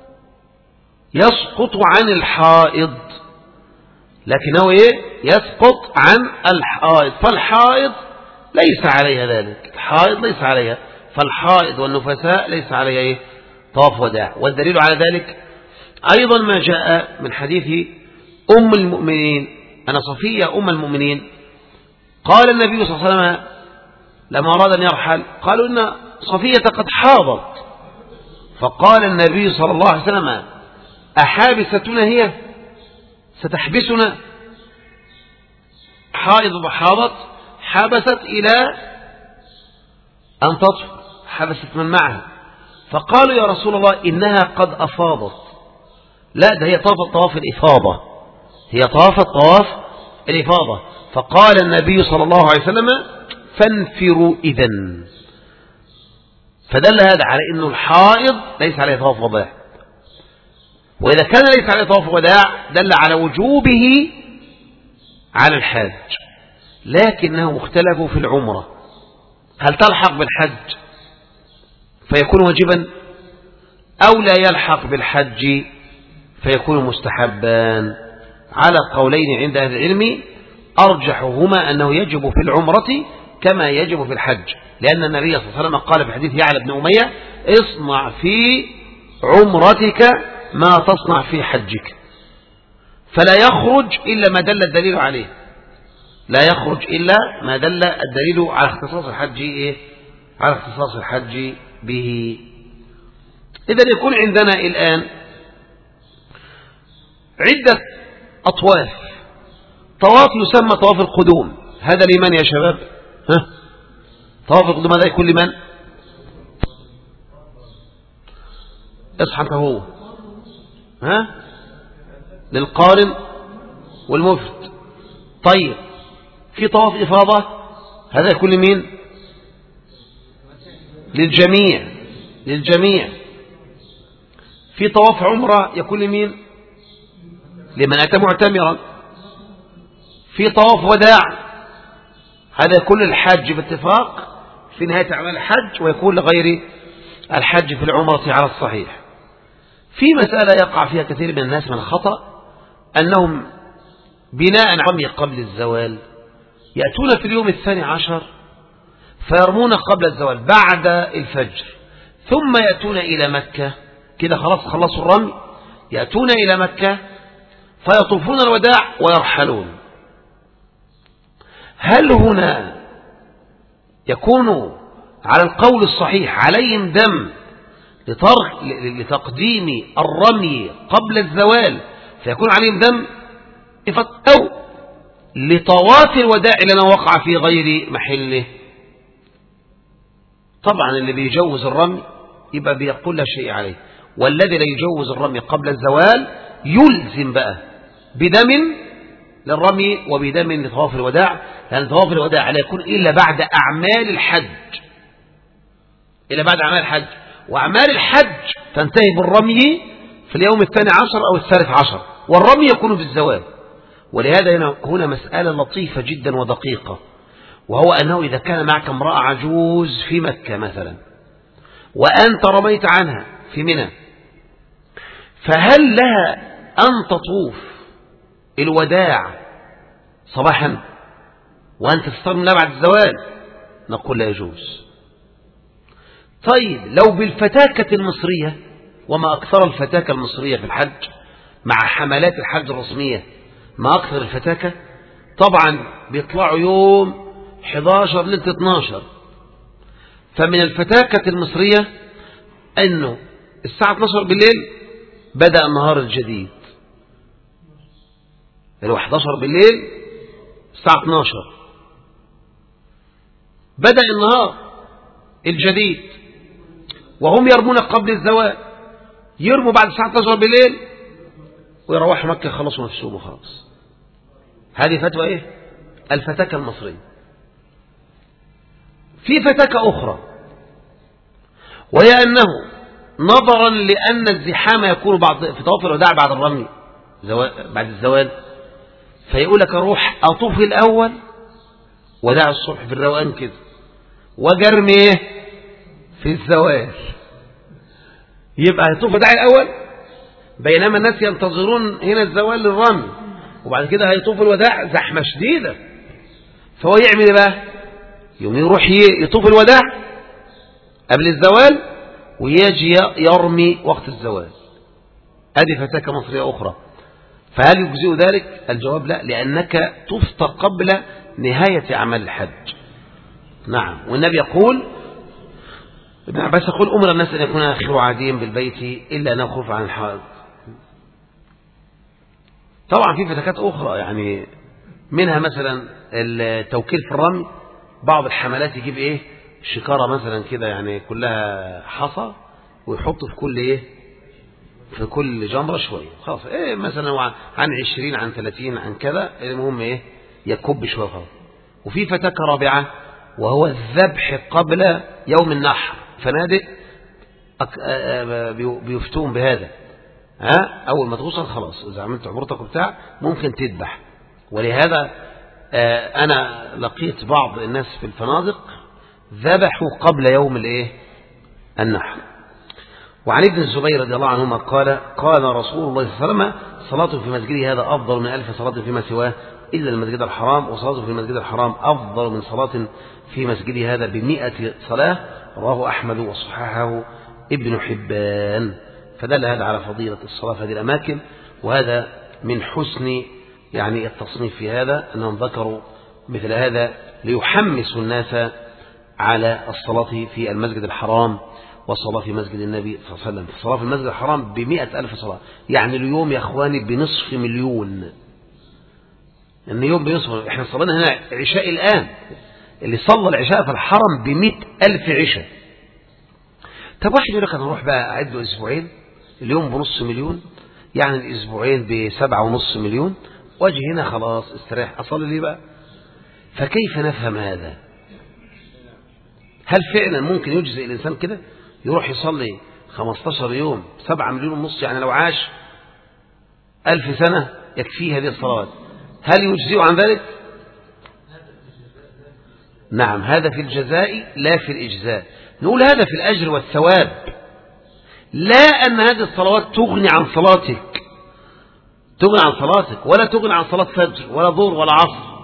يسقط عن الحائض، لكنه يسقط عن الحائض، فالحائض ليس عليها ذلك، الحائض ليس عليها، فالحائض والنفساء ليس عليها طواف وداع. والدليل على ذلك أيضا ما جاء من حديث أم المؤمنين أن صفية أم المؤمنين قال النبي صلى الله عليه وسلم لما أراد أن يرحل قالوا إن صفية قد حاضت، فقال النبي صلى الله عليه وسلم: أحابستنا هي؟ ستحبسنا؟ حائض وحاضت، حبست إلى أن تطهر، حبست من معها، فقالوا يا رسول الله إنها قد أفاضت. لا، ده هي طافت طواف الإفاضة، هي طافت طواف الإفاضة. فقال النبي صلى الله عليه وسلم: فانفروا إذن. فدل هذا على أنه الحائض ليس عليه طواف وداع، وإذا كان ليس عليه طواف وداع دل على وجوبه على الحاج، لكنهم اختلفوا في العمرة، هل تلحق بالحج فيكون واجبا أو لا يلحق بالحج فيكون مستحبا؟ على قولين عند أهل العلم، أرجحهما أنه يجب في العمرة كما يجب في الحج، لأن النبي صلى الله عليه وسلم قال في حديث يعلى بن أمية: اصنع في عمرتك ما تصنع في حجك، فلا يخرج إلا ما دل الدليل عليه، لا يخرج إلا ما دل الدليل على اختصاص الحج على اختصاص الحج به. إذا يكون عندنا الآن عدة أطواف. طواف يسمى طواف القدوم، هذا لمن يا شباب؟ طواف القدوم هذا يكون لمن؟ اصحى انت هو للقارن والمفرد. طيب في طواف إفاضة، هذا يكون لمين؟ للجميع. في طواف عمرة يكون لمين؟ لمن أتى معتمرا. في طواف وداع هذا يكون للحج باتفاق في نهاية أعمال الحج، ويكون لغير الحج في العمرة على الصحيح. في مسألة يقع فيها كثير من الناس من خطأ، أنهم بناء على قبل الزوال يأتون في اليوم 12 فيرمون قبل الزوال بعد الفجر، ثم يأتون إلى مكة كده خلاص خلصوا الرمي، يأتون إلى مكة فيطوفون الوداع ويرحلون. هل هنا يكون على القول الصحيح عليهم دم لتقديم الرمي قبل الزوال فيكون عليهم دم، أو لطواف الوداع لنا وقع في غير محله؟ طبعا اللي بيجوز الرمي يبقى بيقول لا شيء عليه، والذي لا يجوز الرمي قبل الزوال يلزم بقى بدم للرمي وبدم لطواف الوداع، لأن طواف الوداع لا يكون إلا بعد أعمال الحج، وأعمال الحج تنتهي بالرمي في اليوم 12 أو 13، والرمي يكون بالزوال. ولهذا هنا مسألة لطيفة جدا ودقيقة، وهو أنه إذا كان معك امرأة عجوز في مكة مثلا وأنت رميت عنها في منى، فهل لها أن تطوف الوداع صباحا وأنت تستغنى بعد الزوال؟ نقول لا يجوز. طيب لو بالفتاكة المصرية، وما أكثر الفتاكة المصرية في الحج مع حملات الحج الرسمية، ما أكثر الفتاكة، طبعا بيطلعوا يوم 11 ليلة 12، فمن الفتاكة المصرية أنه الساعة 12 بالليل بدأ النهار الجديد، اللي هو 11 بالليل الساعة 12 بدأ النهار الجديد وهم يرمون قبل الزوال، يرموا بعد الساعة 12 بالليل ويروحوا مكة يخلصوا نفسهم وخلاص. هذه فتوى ايه؟ الفتاكة المصرية. في فتاكة أخرى، وهي أنه نظرا لأن الزحام يكون في طواف الوداع بعد الرمي بعد الزوال، فيقول لك أروح أطوف الأول وداع الصبح في الروقان كده وجرمي ايه في الزوال، يبقى هيطوف وداع الأول بينما الناس ينتظرون هنا الزوال للرمي، وبعد كده هيطوف الوداع زحمة شديدة، فهو يعمل بقى يوم يروح يطوف الوداع قبل الزوال ويجي يرمي وقت الزوال. هذه فتاكة مصرية أخرى. فهل يجزئ ذلك؟ الجواب لا، لأنك تفطر قبل نهاية أعمال الحج. نعم. والنبي يقول، ابن عباس يقول أمر الناس أن يكون آخر عهدهم بالبيت إلا أن يخف عن الحائض. طبعا في فتاكات أخرى، يعني منها مثلا التوكيل في الرمي. بعض الحملات يجيب ايه شكارة مثلا كده يعني كلها حصى ويحط في كل ايه في كل جمرة شوية خلاص، ايه مثلا عن 20 عن 30 عن كذا، المهم ايه يكب شوية خلاص. وفي فتاكة رابعة وهو الذبح قبل يوم النحر. فنادق بيفتون بهذا، اول ما توصل خلاص اذا عملت عمرتك وبتاع ممكن تذبح. ولهذا أنا لقيت بعض الناس في الفنادق ذبحوا قبل يوم الايه النحر. وعن ابن الزبير رضي الله عنهما قال قال رسول الله صلى الله عليه وسلم صلاة في مسجدي هذا أفضل من 1000 صلاة فيما سواه إلا المسجد الحرام، وصلاة في المسجد الحرام أفضل من صلاة في مسجدي هذا ب100 صلاة. رواه أحمد وصححه ابن حبان. فدل هذا على فضيلة الصلاة في هذه الأماكن، وهذا من حسن يعني التصنيف في هذا أنهم ذكروا مثل هذا ليحمسوا الناس على الصلاة في المسجد الحرام والصلاة في مسجد النبي صلى الله عليه وسلم. الصلاة في المسجد الحرام ب100,000 صلاة، يعني اليوم يا أخواني بنصف مليون. إن يوم بنصف، إحنا صلينا هنا عشاء الآن، اللي صلى العشاء في الحرم ب100,000 عشاء. طب واحد يقول لك أنا أروح بقى أعد أسبوعين، اليوم بنص مليون، يعني الأسبوعين ب7.5 مليون، واجي هنا خلاص استريح أصلي ليه بقى؟ فكيف نفهم هذا؟ هل فعلا ممكن يجزئ الإنسان كده يروح يصلي 15 يوم 7 مليون ونص؟ يعني لو عاش 1000 سنة يكفيه هذه الصلوات، هل يجزئ عن ذلك؟ نعم، هذا في الجزاء لا في الإجزاء. نقول هذا في الأجر والثواب، لا أن هذه الصلوات تغني عن صلاتك، تغني عن صلاتك ولا تغني عن صلاة فجر ولا ظهر ولا عصر.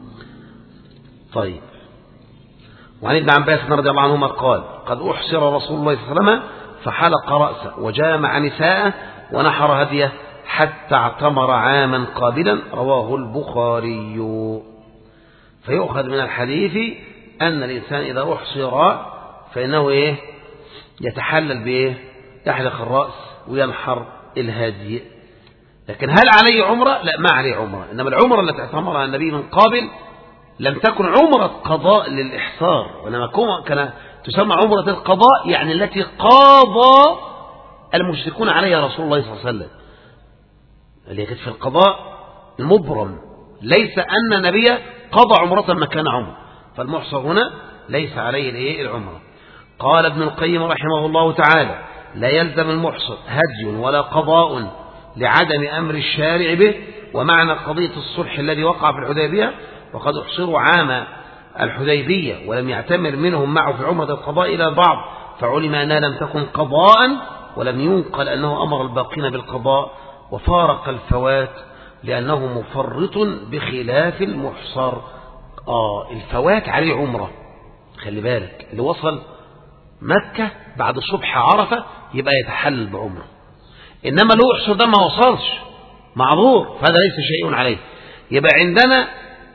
طيب. وعن ابن عباس رضي الله عنهما قال قد أحصر رسول الله صلى الله عليه وسلم فحلق رأسه وجامع نساءه ونحر هديه حتى اعتمر عاما قابلا. رواه البخاري. فيؤخذ من الحديث أن الإنسان إذا أحصر فإنه إيه يتحلل بإيه يحلق الرأس وينحر الهدي. لكن هل عليه عمرة؟ لا، ما عليه عمرة. إنما العمرة التي اعتمرها النبي من قابل لم تكن عمرة قضاء للإحصار، وإنما كان تسمى عمرة القضاء، يعني التي قاضى المشركون عليها رسول الله صلى الله عليه وسلم، اللي كانت في القضاء المبرم، ليس أن النبي قضى عمرة مكان عمر. فالمحصر هنا ليس عليه العمرة. قال ابن القيم رحمه الله تعالى لا يلزم المحصر هدي ولا قضاء لعدم أمر الشارع به. ومعنى قضية الصلح الذي وقع في الحديبية وقد احصروا عام الحديبية ولم يعتمر منهم معه في عمرة القضاء إلى بعض، فعلم أنها لم تكن قضاء ولم ينقل أنه أمر الباقين بالقضاء، وفارق الفوات لأنه مفرط بخلاف المحصر. الفوات عليه عمرة، خلي بالك، اللي وصل مكة بعد صبح عرفة يبقى يتحلل بعمرة، إنما لو احصر ده ما وصلش معذور، فهذا ليس شيء عليه. يبقى عندنا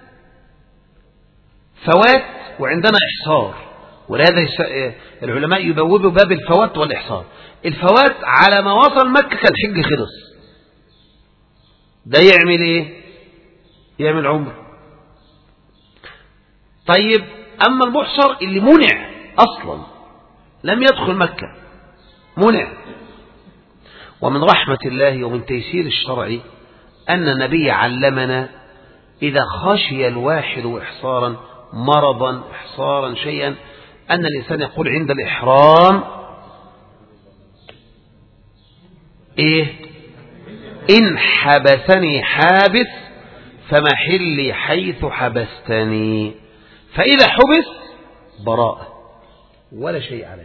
فوات وعندنا إحصار، ولهذا العلماء يبوبوا باب الفوات والإحصار. الفوات على ما وصل مكة كان حج خلص، ده يعمل إيه؟ يعمل عمره. طيب أما المحصر اللي منع أصلا لم يدخل مكة منع. ومن رحمة الله ومن تيسير الشرع أن النبي علمنا إذا خشي الواحد إحصارا مرضا إحصارا شيئا أن الإنسان يقول عند الإحرام إن حبسني حابس فمحلي حيث حبستني. فإذا حبس براءة ولا شيء عليه.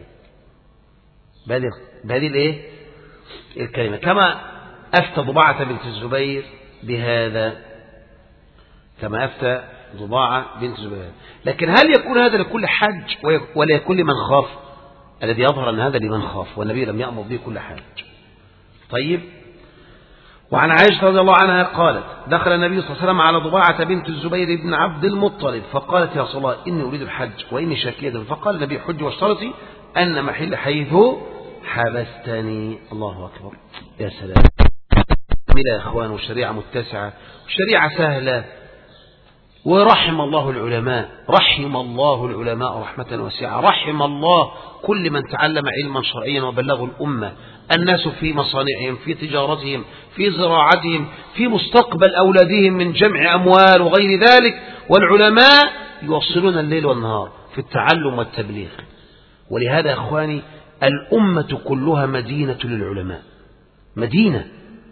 بهذه الكلمة كما أفتى ضباعة بنت الزبير بهذا، كما أفتى ضباعة بنت الزبير. لكن هل يكون هذا لكل حج ولا يكون لمن خاف؟ الذي يظهر أن هذا لمن خاف، والنبي لم يأمر به كل حج. طيب. وعن عائشة رضي الله عنها قالت دخل النبي صلى الله عليه وسلم على ضباعة بنت الزبير بن عبد المطلب فقالت يا رسول الله إني أريد الحج وإني شاكية. فقال النبي حج واشترطي أن محل حيث حبستني. الله أكبر. يا سلام يا إخوان. والشريعة متسعة والشريعة سهلة. ورحم الله العلماء، رحم الله العلماء رحمة واسعة. رحم الله كل من تعلم علما شرعيا وبلغوا الأمة. الناس في مصانعهم، في تجارتهم، في زراعتهم، في مستقبل أولادهم من جمع أموال وغير ذلك، والعلماء يوصلون الليل والنهار في التعلم والتبليغ. ولهذا يا أخواني الأمة كلها مدينة للعلماء، مدينة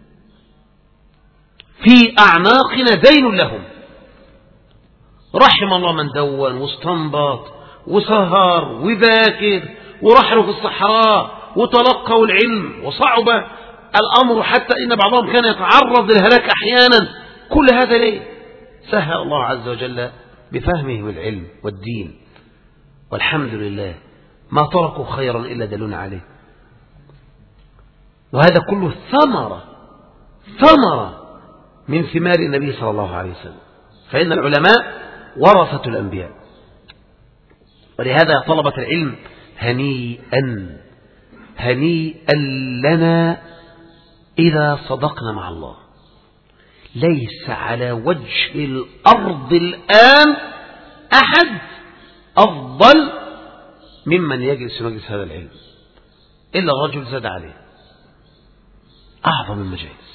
في أعناقنا دين لهم. رحم الله من دون واستنبط وسهر وذاكر ورحلوا في الصحراء وتلقوا العلم، وصعب الأمر حتى إن بعضهم كان يتعرض للهلاك أحيانا. كل هذا ليه؟ سهل الله عز وجل بفهمه العلم والدين، والحمد لله ما تركوا خيرا إلا دلونا عليه. وهذا كله ثمرة من ثمار النبي صلى الله عليه وسلم. فإن العلماء ورثة الأنبياء. ولهذا طلبة العلم هنيئا لنا إذا صدقنا مع الله. ليس على وجه الأرض الآن أحد أفضل ممن يجلس مجلس هذا العلم إلا الرجل زاد عليه. أعظم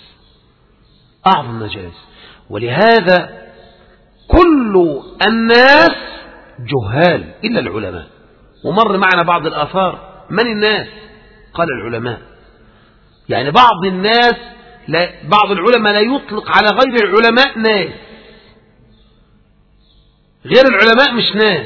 المجالس. ولهذا كل الناس جهال إلا العلماء. ومر معنا بعض الآثار من الناس؟ قال العلماء. يعني بعض العلماء لا يطلق على غير العلماء ناس، غير العلماء مش ناس،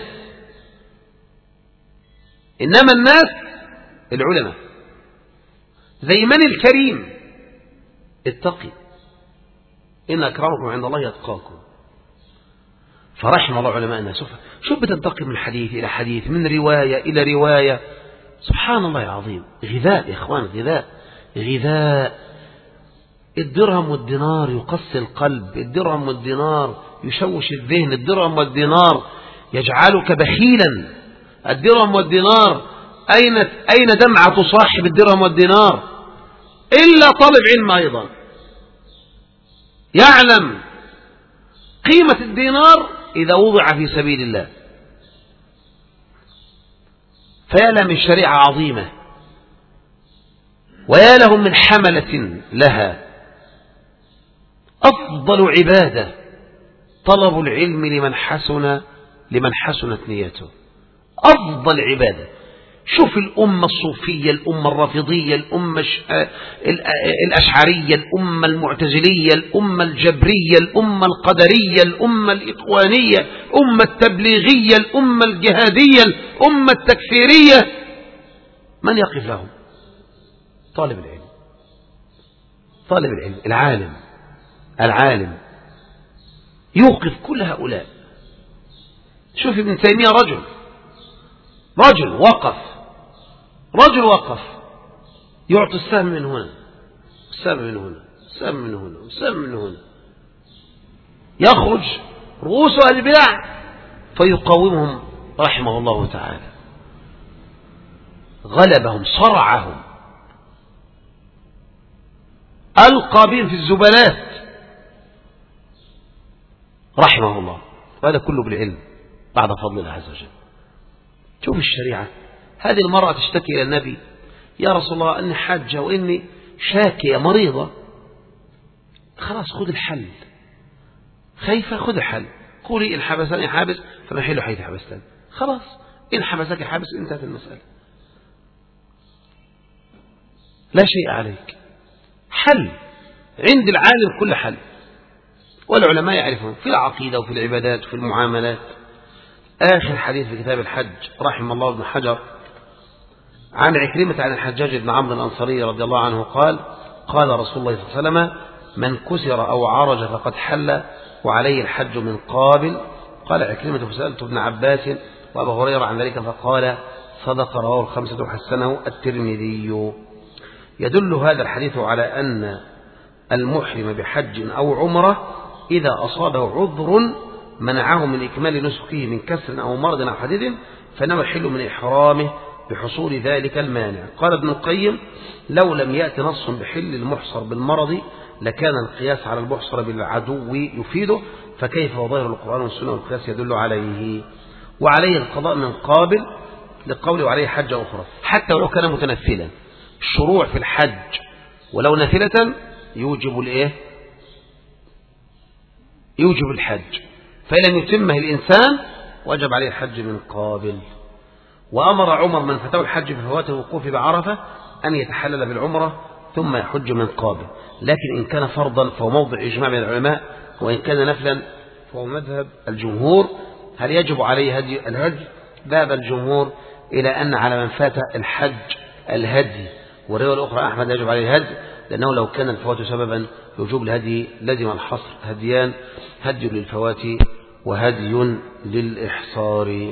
إنما الناس العلماء. زي من الكريم اتقي إن أكرمكم عند الله يتقاكم. فرحم الله علماء الناس. شوف بتنتقل من حديث إلى حديث، من رواية إلى رواية. سبحان الله العظيم. غذاء يا إخوان، غذاء. الدرهم والدينار يقسي القلب، الدرهم والدينار يشوش الذهن، الدرهم والدينار يجعلك بخيلا. الدرهم والدينار أين دمعة صاحب الدرهم والدينار إلا طالب علم أيضا يعلم قيمة الدينار إذا وضع في سبيل الله. فيا له من شريعة عظيمة، ويا لهم من حملة لها. أفضل عبادة طلب العلم لمن حسنت نيته. أفضل عبادة. شوف الأمة الصوفية، الأمة الرافضية، الأمة الأشعرية، الأمة المعتزلية، الأمة الجبرية، الأمة القدرية، الأمة الإخوانية، الأمة التبليغية، الأمة الجهادية، الأمة التكفيرية. من يقف لهم؟ طالب العلم، العالم يوقف كل هؤلاء. شوف ابن تيمية رجل وقف يعطي السهم من هنا، السهم من هنا، السهم من هنا، السهم من هنا. يخرج رؤوس أهل البدع فيقاومهم رحمه الله تعالى. غلبهم، صرعهم، ألقى بهم في الزبلات. رحمه الله، وهذا كله بالعلم بعد فضل الله عز وجل. شوف الشريعة، هذه المرأة تشتكي إلى النبي: يا رسول الله أني حاجة وإني شاكية مريضة. خلاص خذ الحل، خايفة خذ الحل، قولي إن حبسني حابس فمحل حيث حبستني، خلاص إن حبسك حابس انتهت المسألة، لا شيء عليك، حل عند العالم كل حل، والعلماء يعرفون في العقيدة وفي العبادات وفي المعاملات. آخر حديث في كتاب الحج رحم الله ابن حجر عن عكرمة عن الحجاج بن عمرو الأنصاري رضي الله عنه قال: قال رسول الله صلى الله عليه وسلم: من كسر أو عرج فقد حل وعليه الحج من قابل. قال عكرمة: فسألت ابن عباس وأبا هريرة عن ذلك فقال: صدق، رواه الخمسة وحسنه الترمذي. يدل هذا الحديث على أن المحرم بحج أو عمرة إذا أصابه عذر منعه من إكمال نسكه من كسر أو مرض أو حديد فإنه يحل من إحرامه بحصول ذلك المانع. قال ابن القيم: لو لم يأتي نص بحل المحصر بالمرض لكان القياس على المحصر بالعدو يفيده، فكيف وظاهر القرآن والسنة والقياس يدل عليه. وعليه القضاء من قابل لقوله عليه حجة أخرى حتى ولو كان متنفلا. الشروع في الحج ولو نافلة يوجب الإيه؟ يوجب الحج، فإن لم يتمه الإنسان وجب عليه الحج من قابل. وأمر عمر من فتاه الحج في فوات الوقوف بعرفة أن يتحلل بالعمرة ثم يحج من قابل، لكن إن كان فرضا فهو موضع إجماع من العلماء، وإن كان نفلا فهو مذهب الجمهور. هل يجب عليه هدي الهدي؟ ذهب الجمهور إلى أن على من فات الحج الهدي، والرواية الأخرى أحمد يجب عليه الهدي، لأنه لو كان الفوات سببا لوجوب الهدي لزم الحصر هديان: هدي للفوات وهدي للإحصار.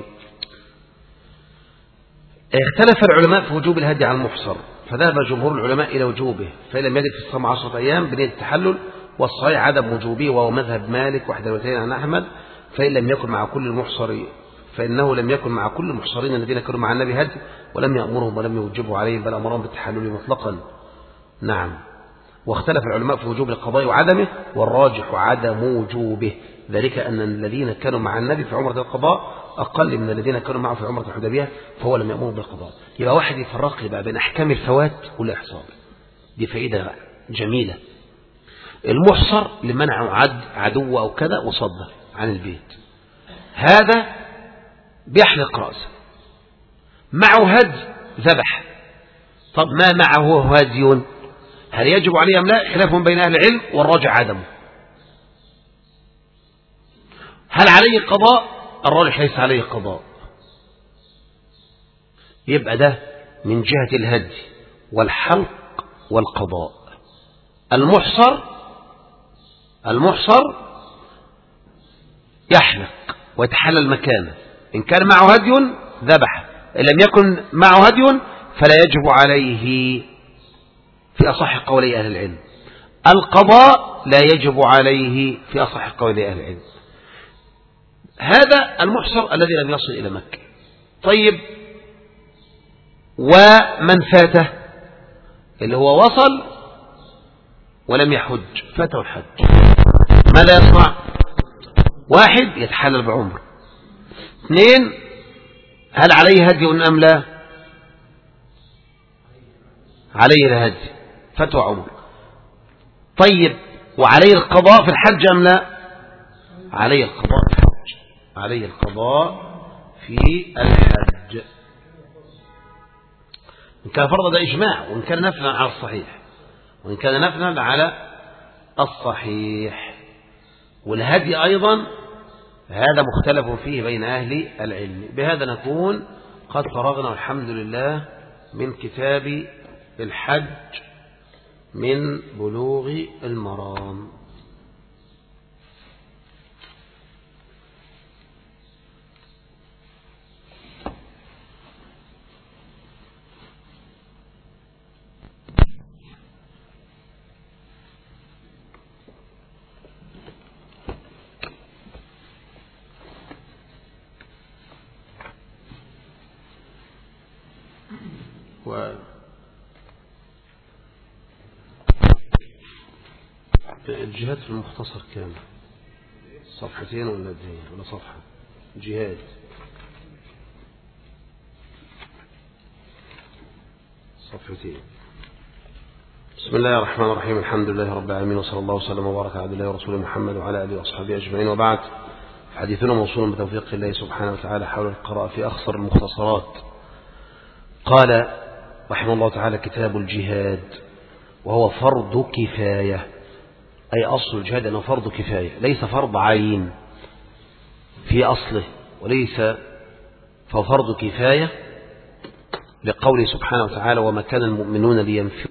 اختلف العلماء في وجوب الهدي على المحصر، فذهب جمهور العلماء إلى وجوبه فإن لم يجد في الصوم 10 أيام بنية التحلل، والصحيح عدم وجوبه وهو مذهب مالك وحدوتين عن أحمد. فإن لم يكن مع كل المحصر فإنه لم يكن مع كل المحصرين الذين كانوا مع النبي هدي ولم يأمرهم ولم يوجبوا عليهم بل أمرهم بالتحلل مطلقا. نعم. واختلف العلماء في وجوب القضاء وعدمه، والراجح عدم وجوبه، ذلك أن الذين كانوا مع النبي في عمرة القضاء أقل من الذين كانوا معه في عمرة الحديبية، فهو لم يأمر بالقضاء. يبقى واحد يفرق بقى بين أحكام الفوات والإحصار، دي فائدة جميلة. المحصر لمنع عدو أو كذا وصد عن البيت، هذا بيحلق رأسه، معه هدي ذبح. طب ما معه هدي هل يجب عليه أم لا؟ خلاف بين أهل العلم، والراجع عدمه. هل عليه قضاء؟ الراجح ليس عليه قضاء. يبقى ده من جهة الهدي والحلق والقضاء. المحصر يحلق ويتحلل مكانه، إن كان معه هدي ذبح، إن لم يكن معه هدي فلا يجب عليه في أصح قولي أهل العلم. القضاء لا يجب عليه في أصح قولي أهل العلم. هذا المحصر الذي لم يصل إلى مكة. طيب، ومن فاته اللي هو وصل ولم يحج، فاته الحج، ماذا يصنع؟ واحد يتحلل بعمر، اثنين هل عليه هدي أم لا؟ عليه الهدي، فتوى عمر. طيب، وعليه القضاء في الحج أم لا؟ عليه القضاء في الحج، عليه القضاء في الحج. إن كان فرض ده إجماع، وإن كان نفلا على الصحيح، وإن كان نفلا على الصحيح. والهدي أيضا هذا مختلف فيه بين أهل العلم. بهذا نكون قد فرغنا والحمد لله من كتاب الحج من بلوغ المرام. الجهات في المختصر كامل. صفحتين ولا صفحة؟ جهاد. صفحتين. بسم الله الرحمن الرحيم. الحمد لله رب العالمين، وصلى الله وسلم وبارك على عبد الله ورسوله محمد وعلى آله وأصحابه أجمعين، وبعد. حديثنا موصول بتوفيق الله سبحانه وتعالى حول القراءة في أخصر المختصرات. قال رحمه الله تعالى: كتاب الجهاد، وهو فرض كفاية، أي أصل الجهاد أنه فرض كفاية، ليس فرض عين في أصله، وليس فهو فرض كفاية لقوله سبحانه وتعالى: وما كان المؤمنون لينفروا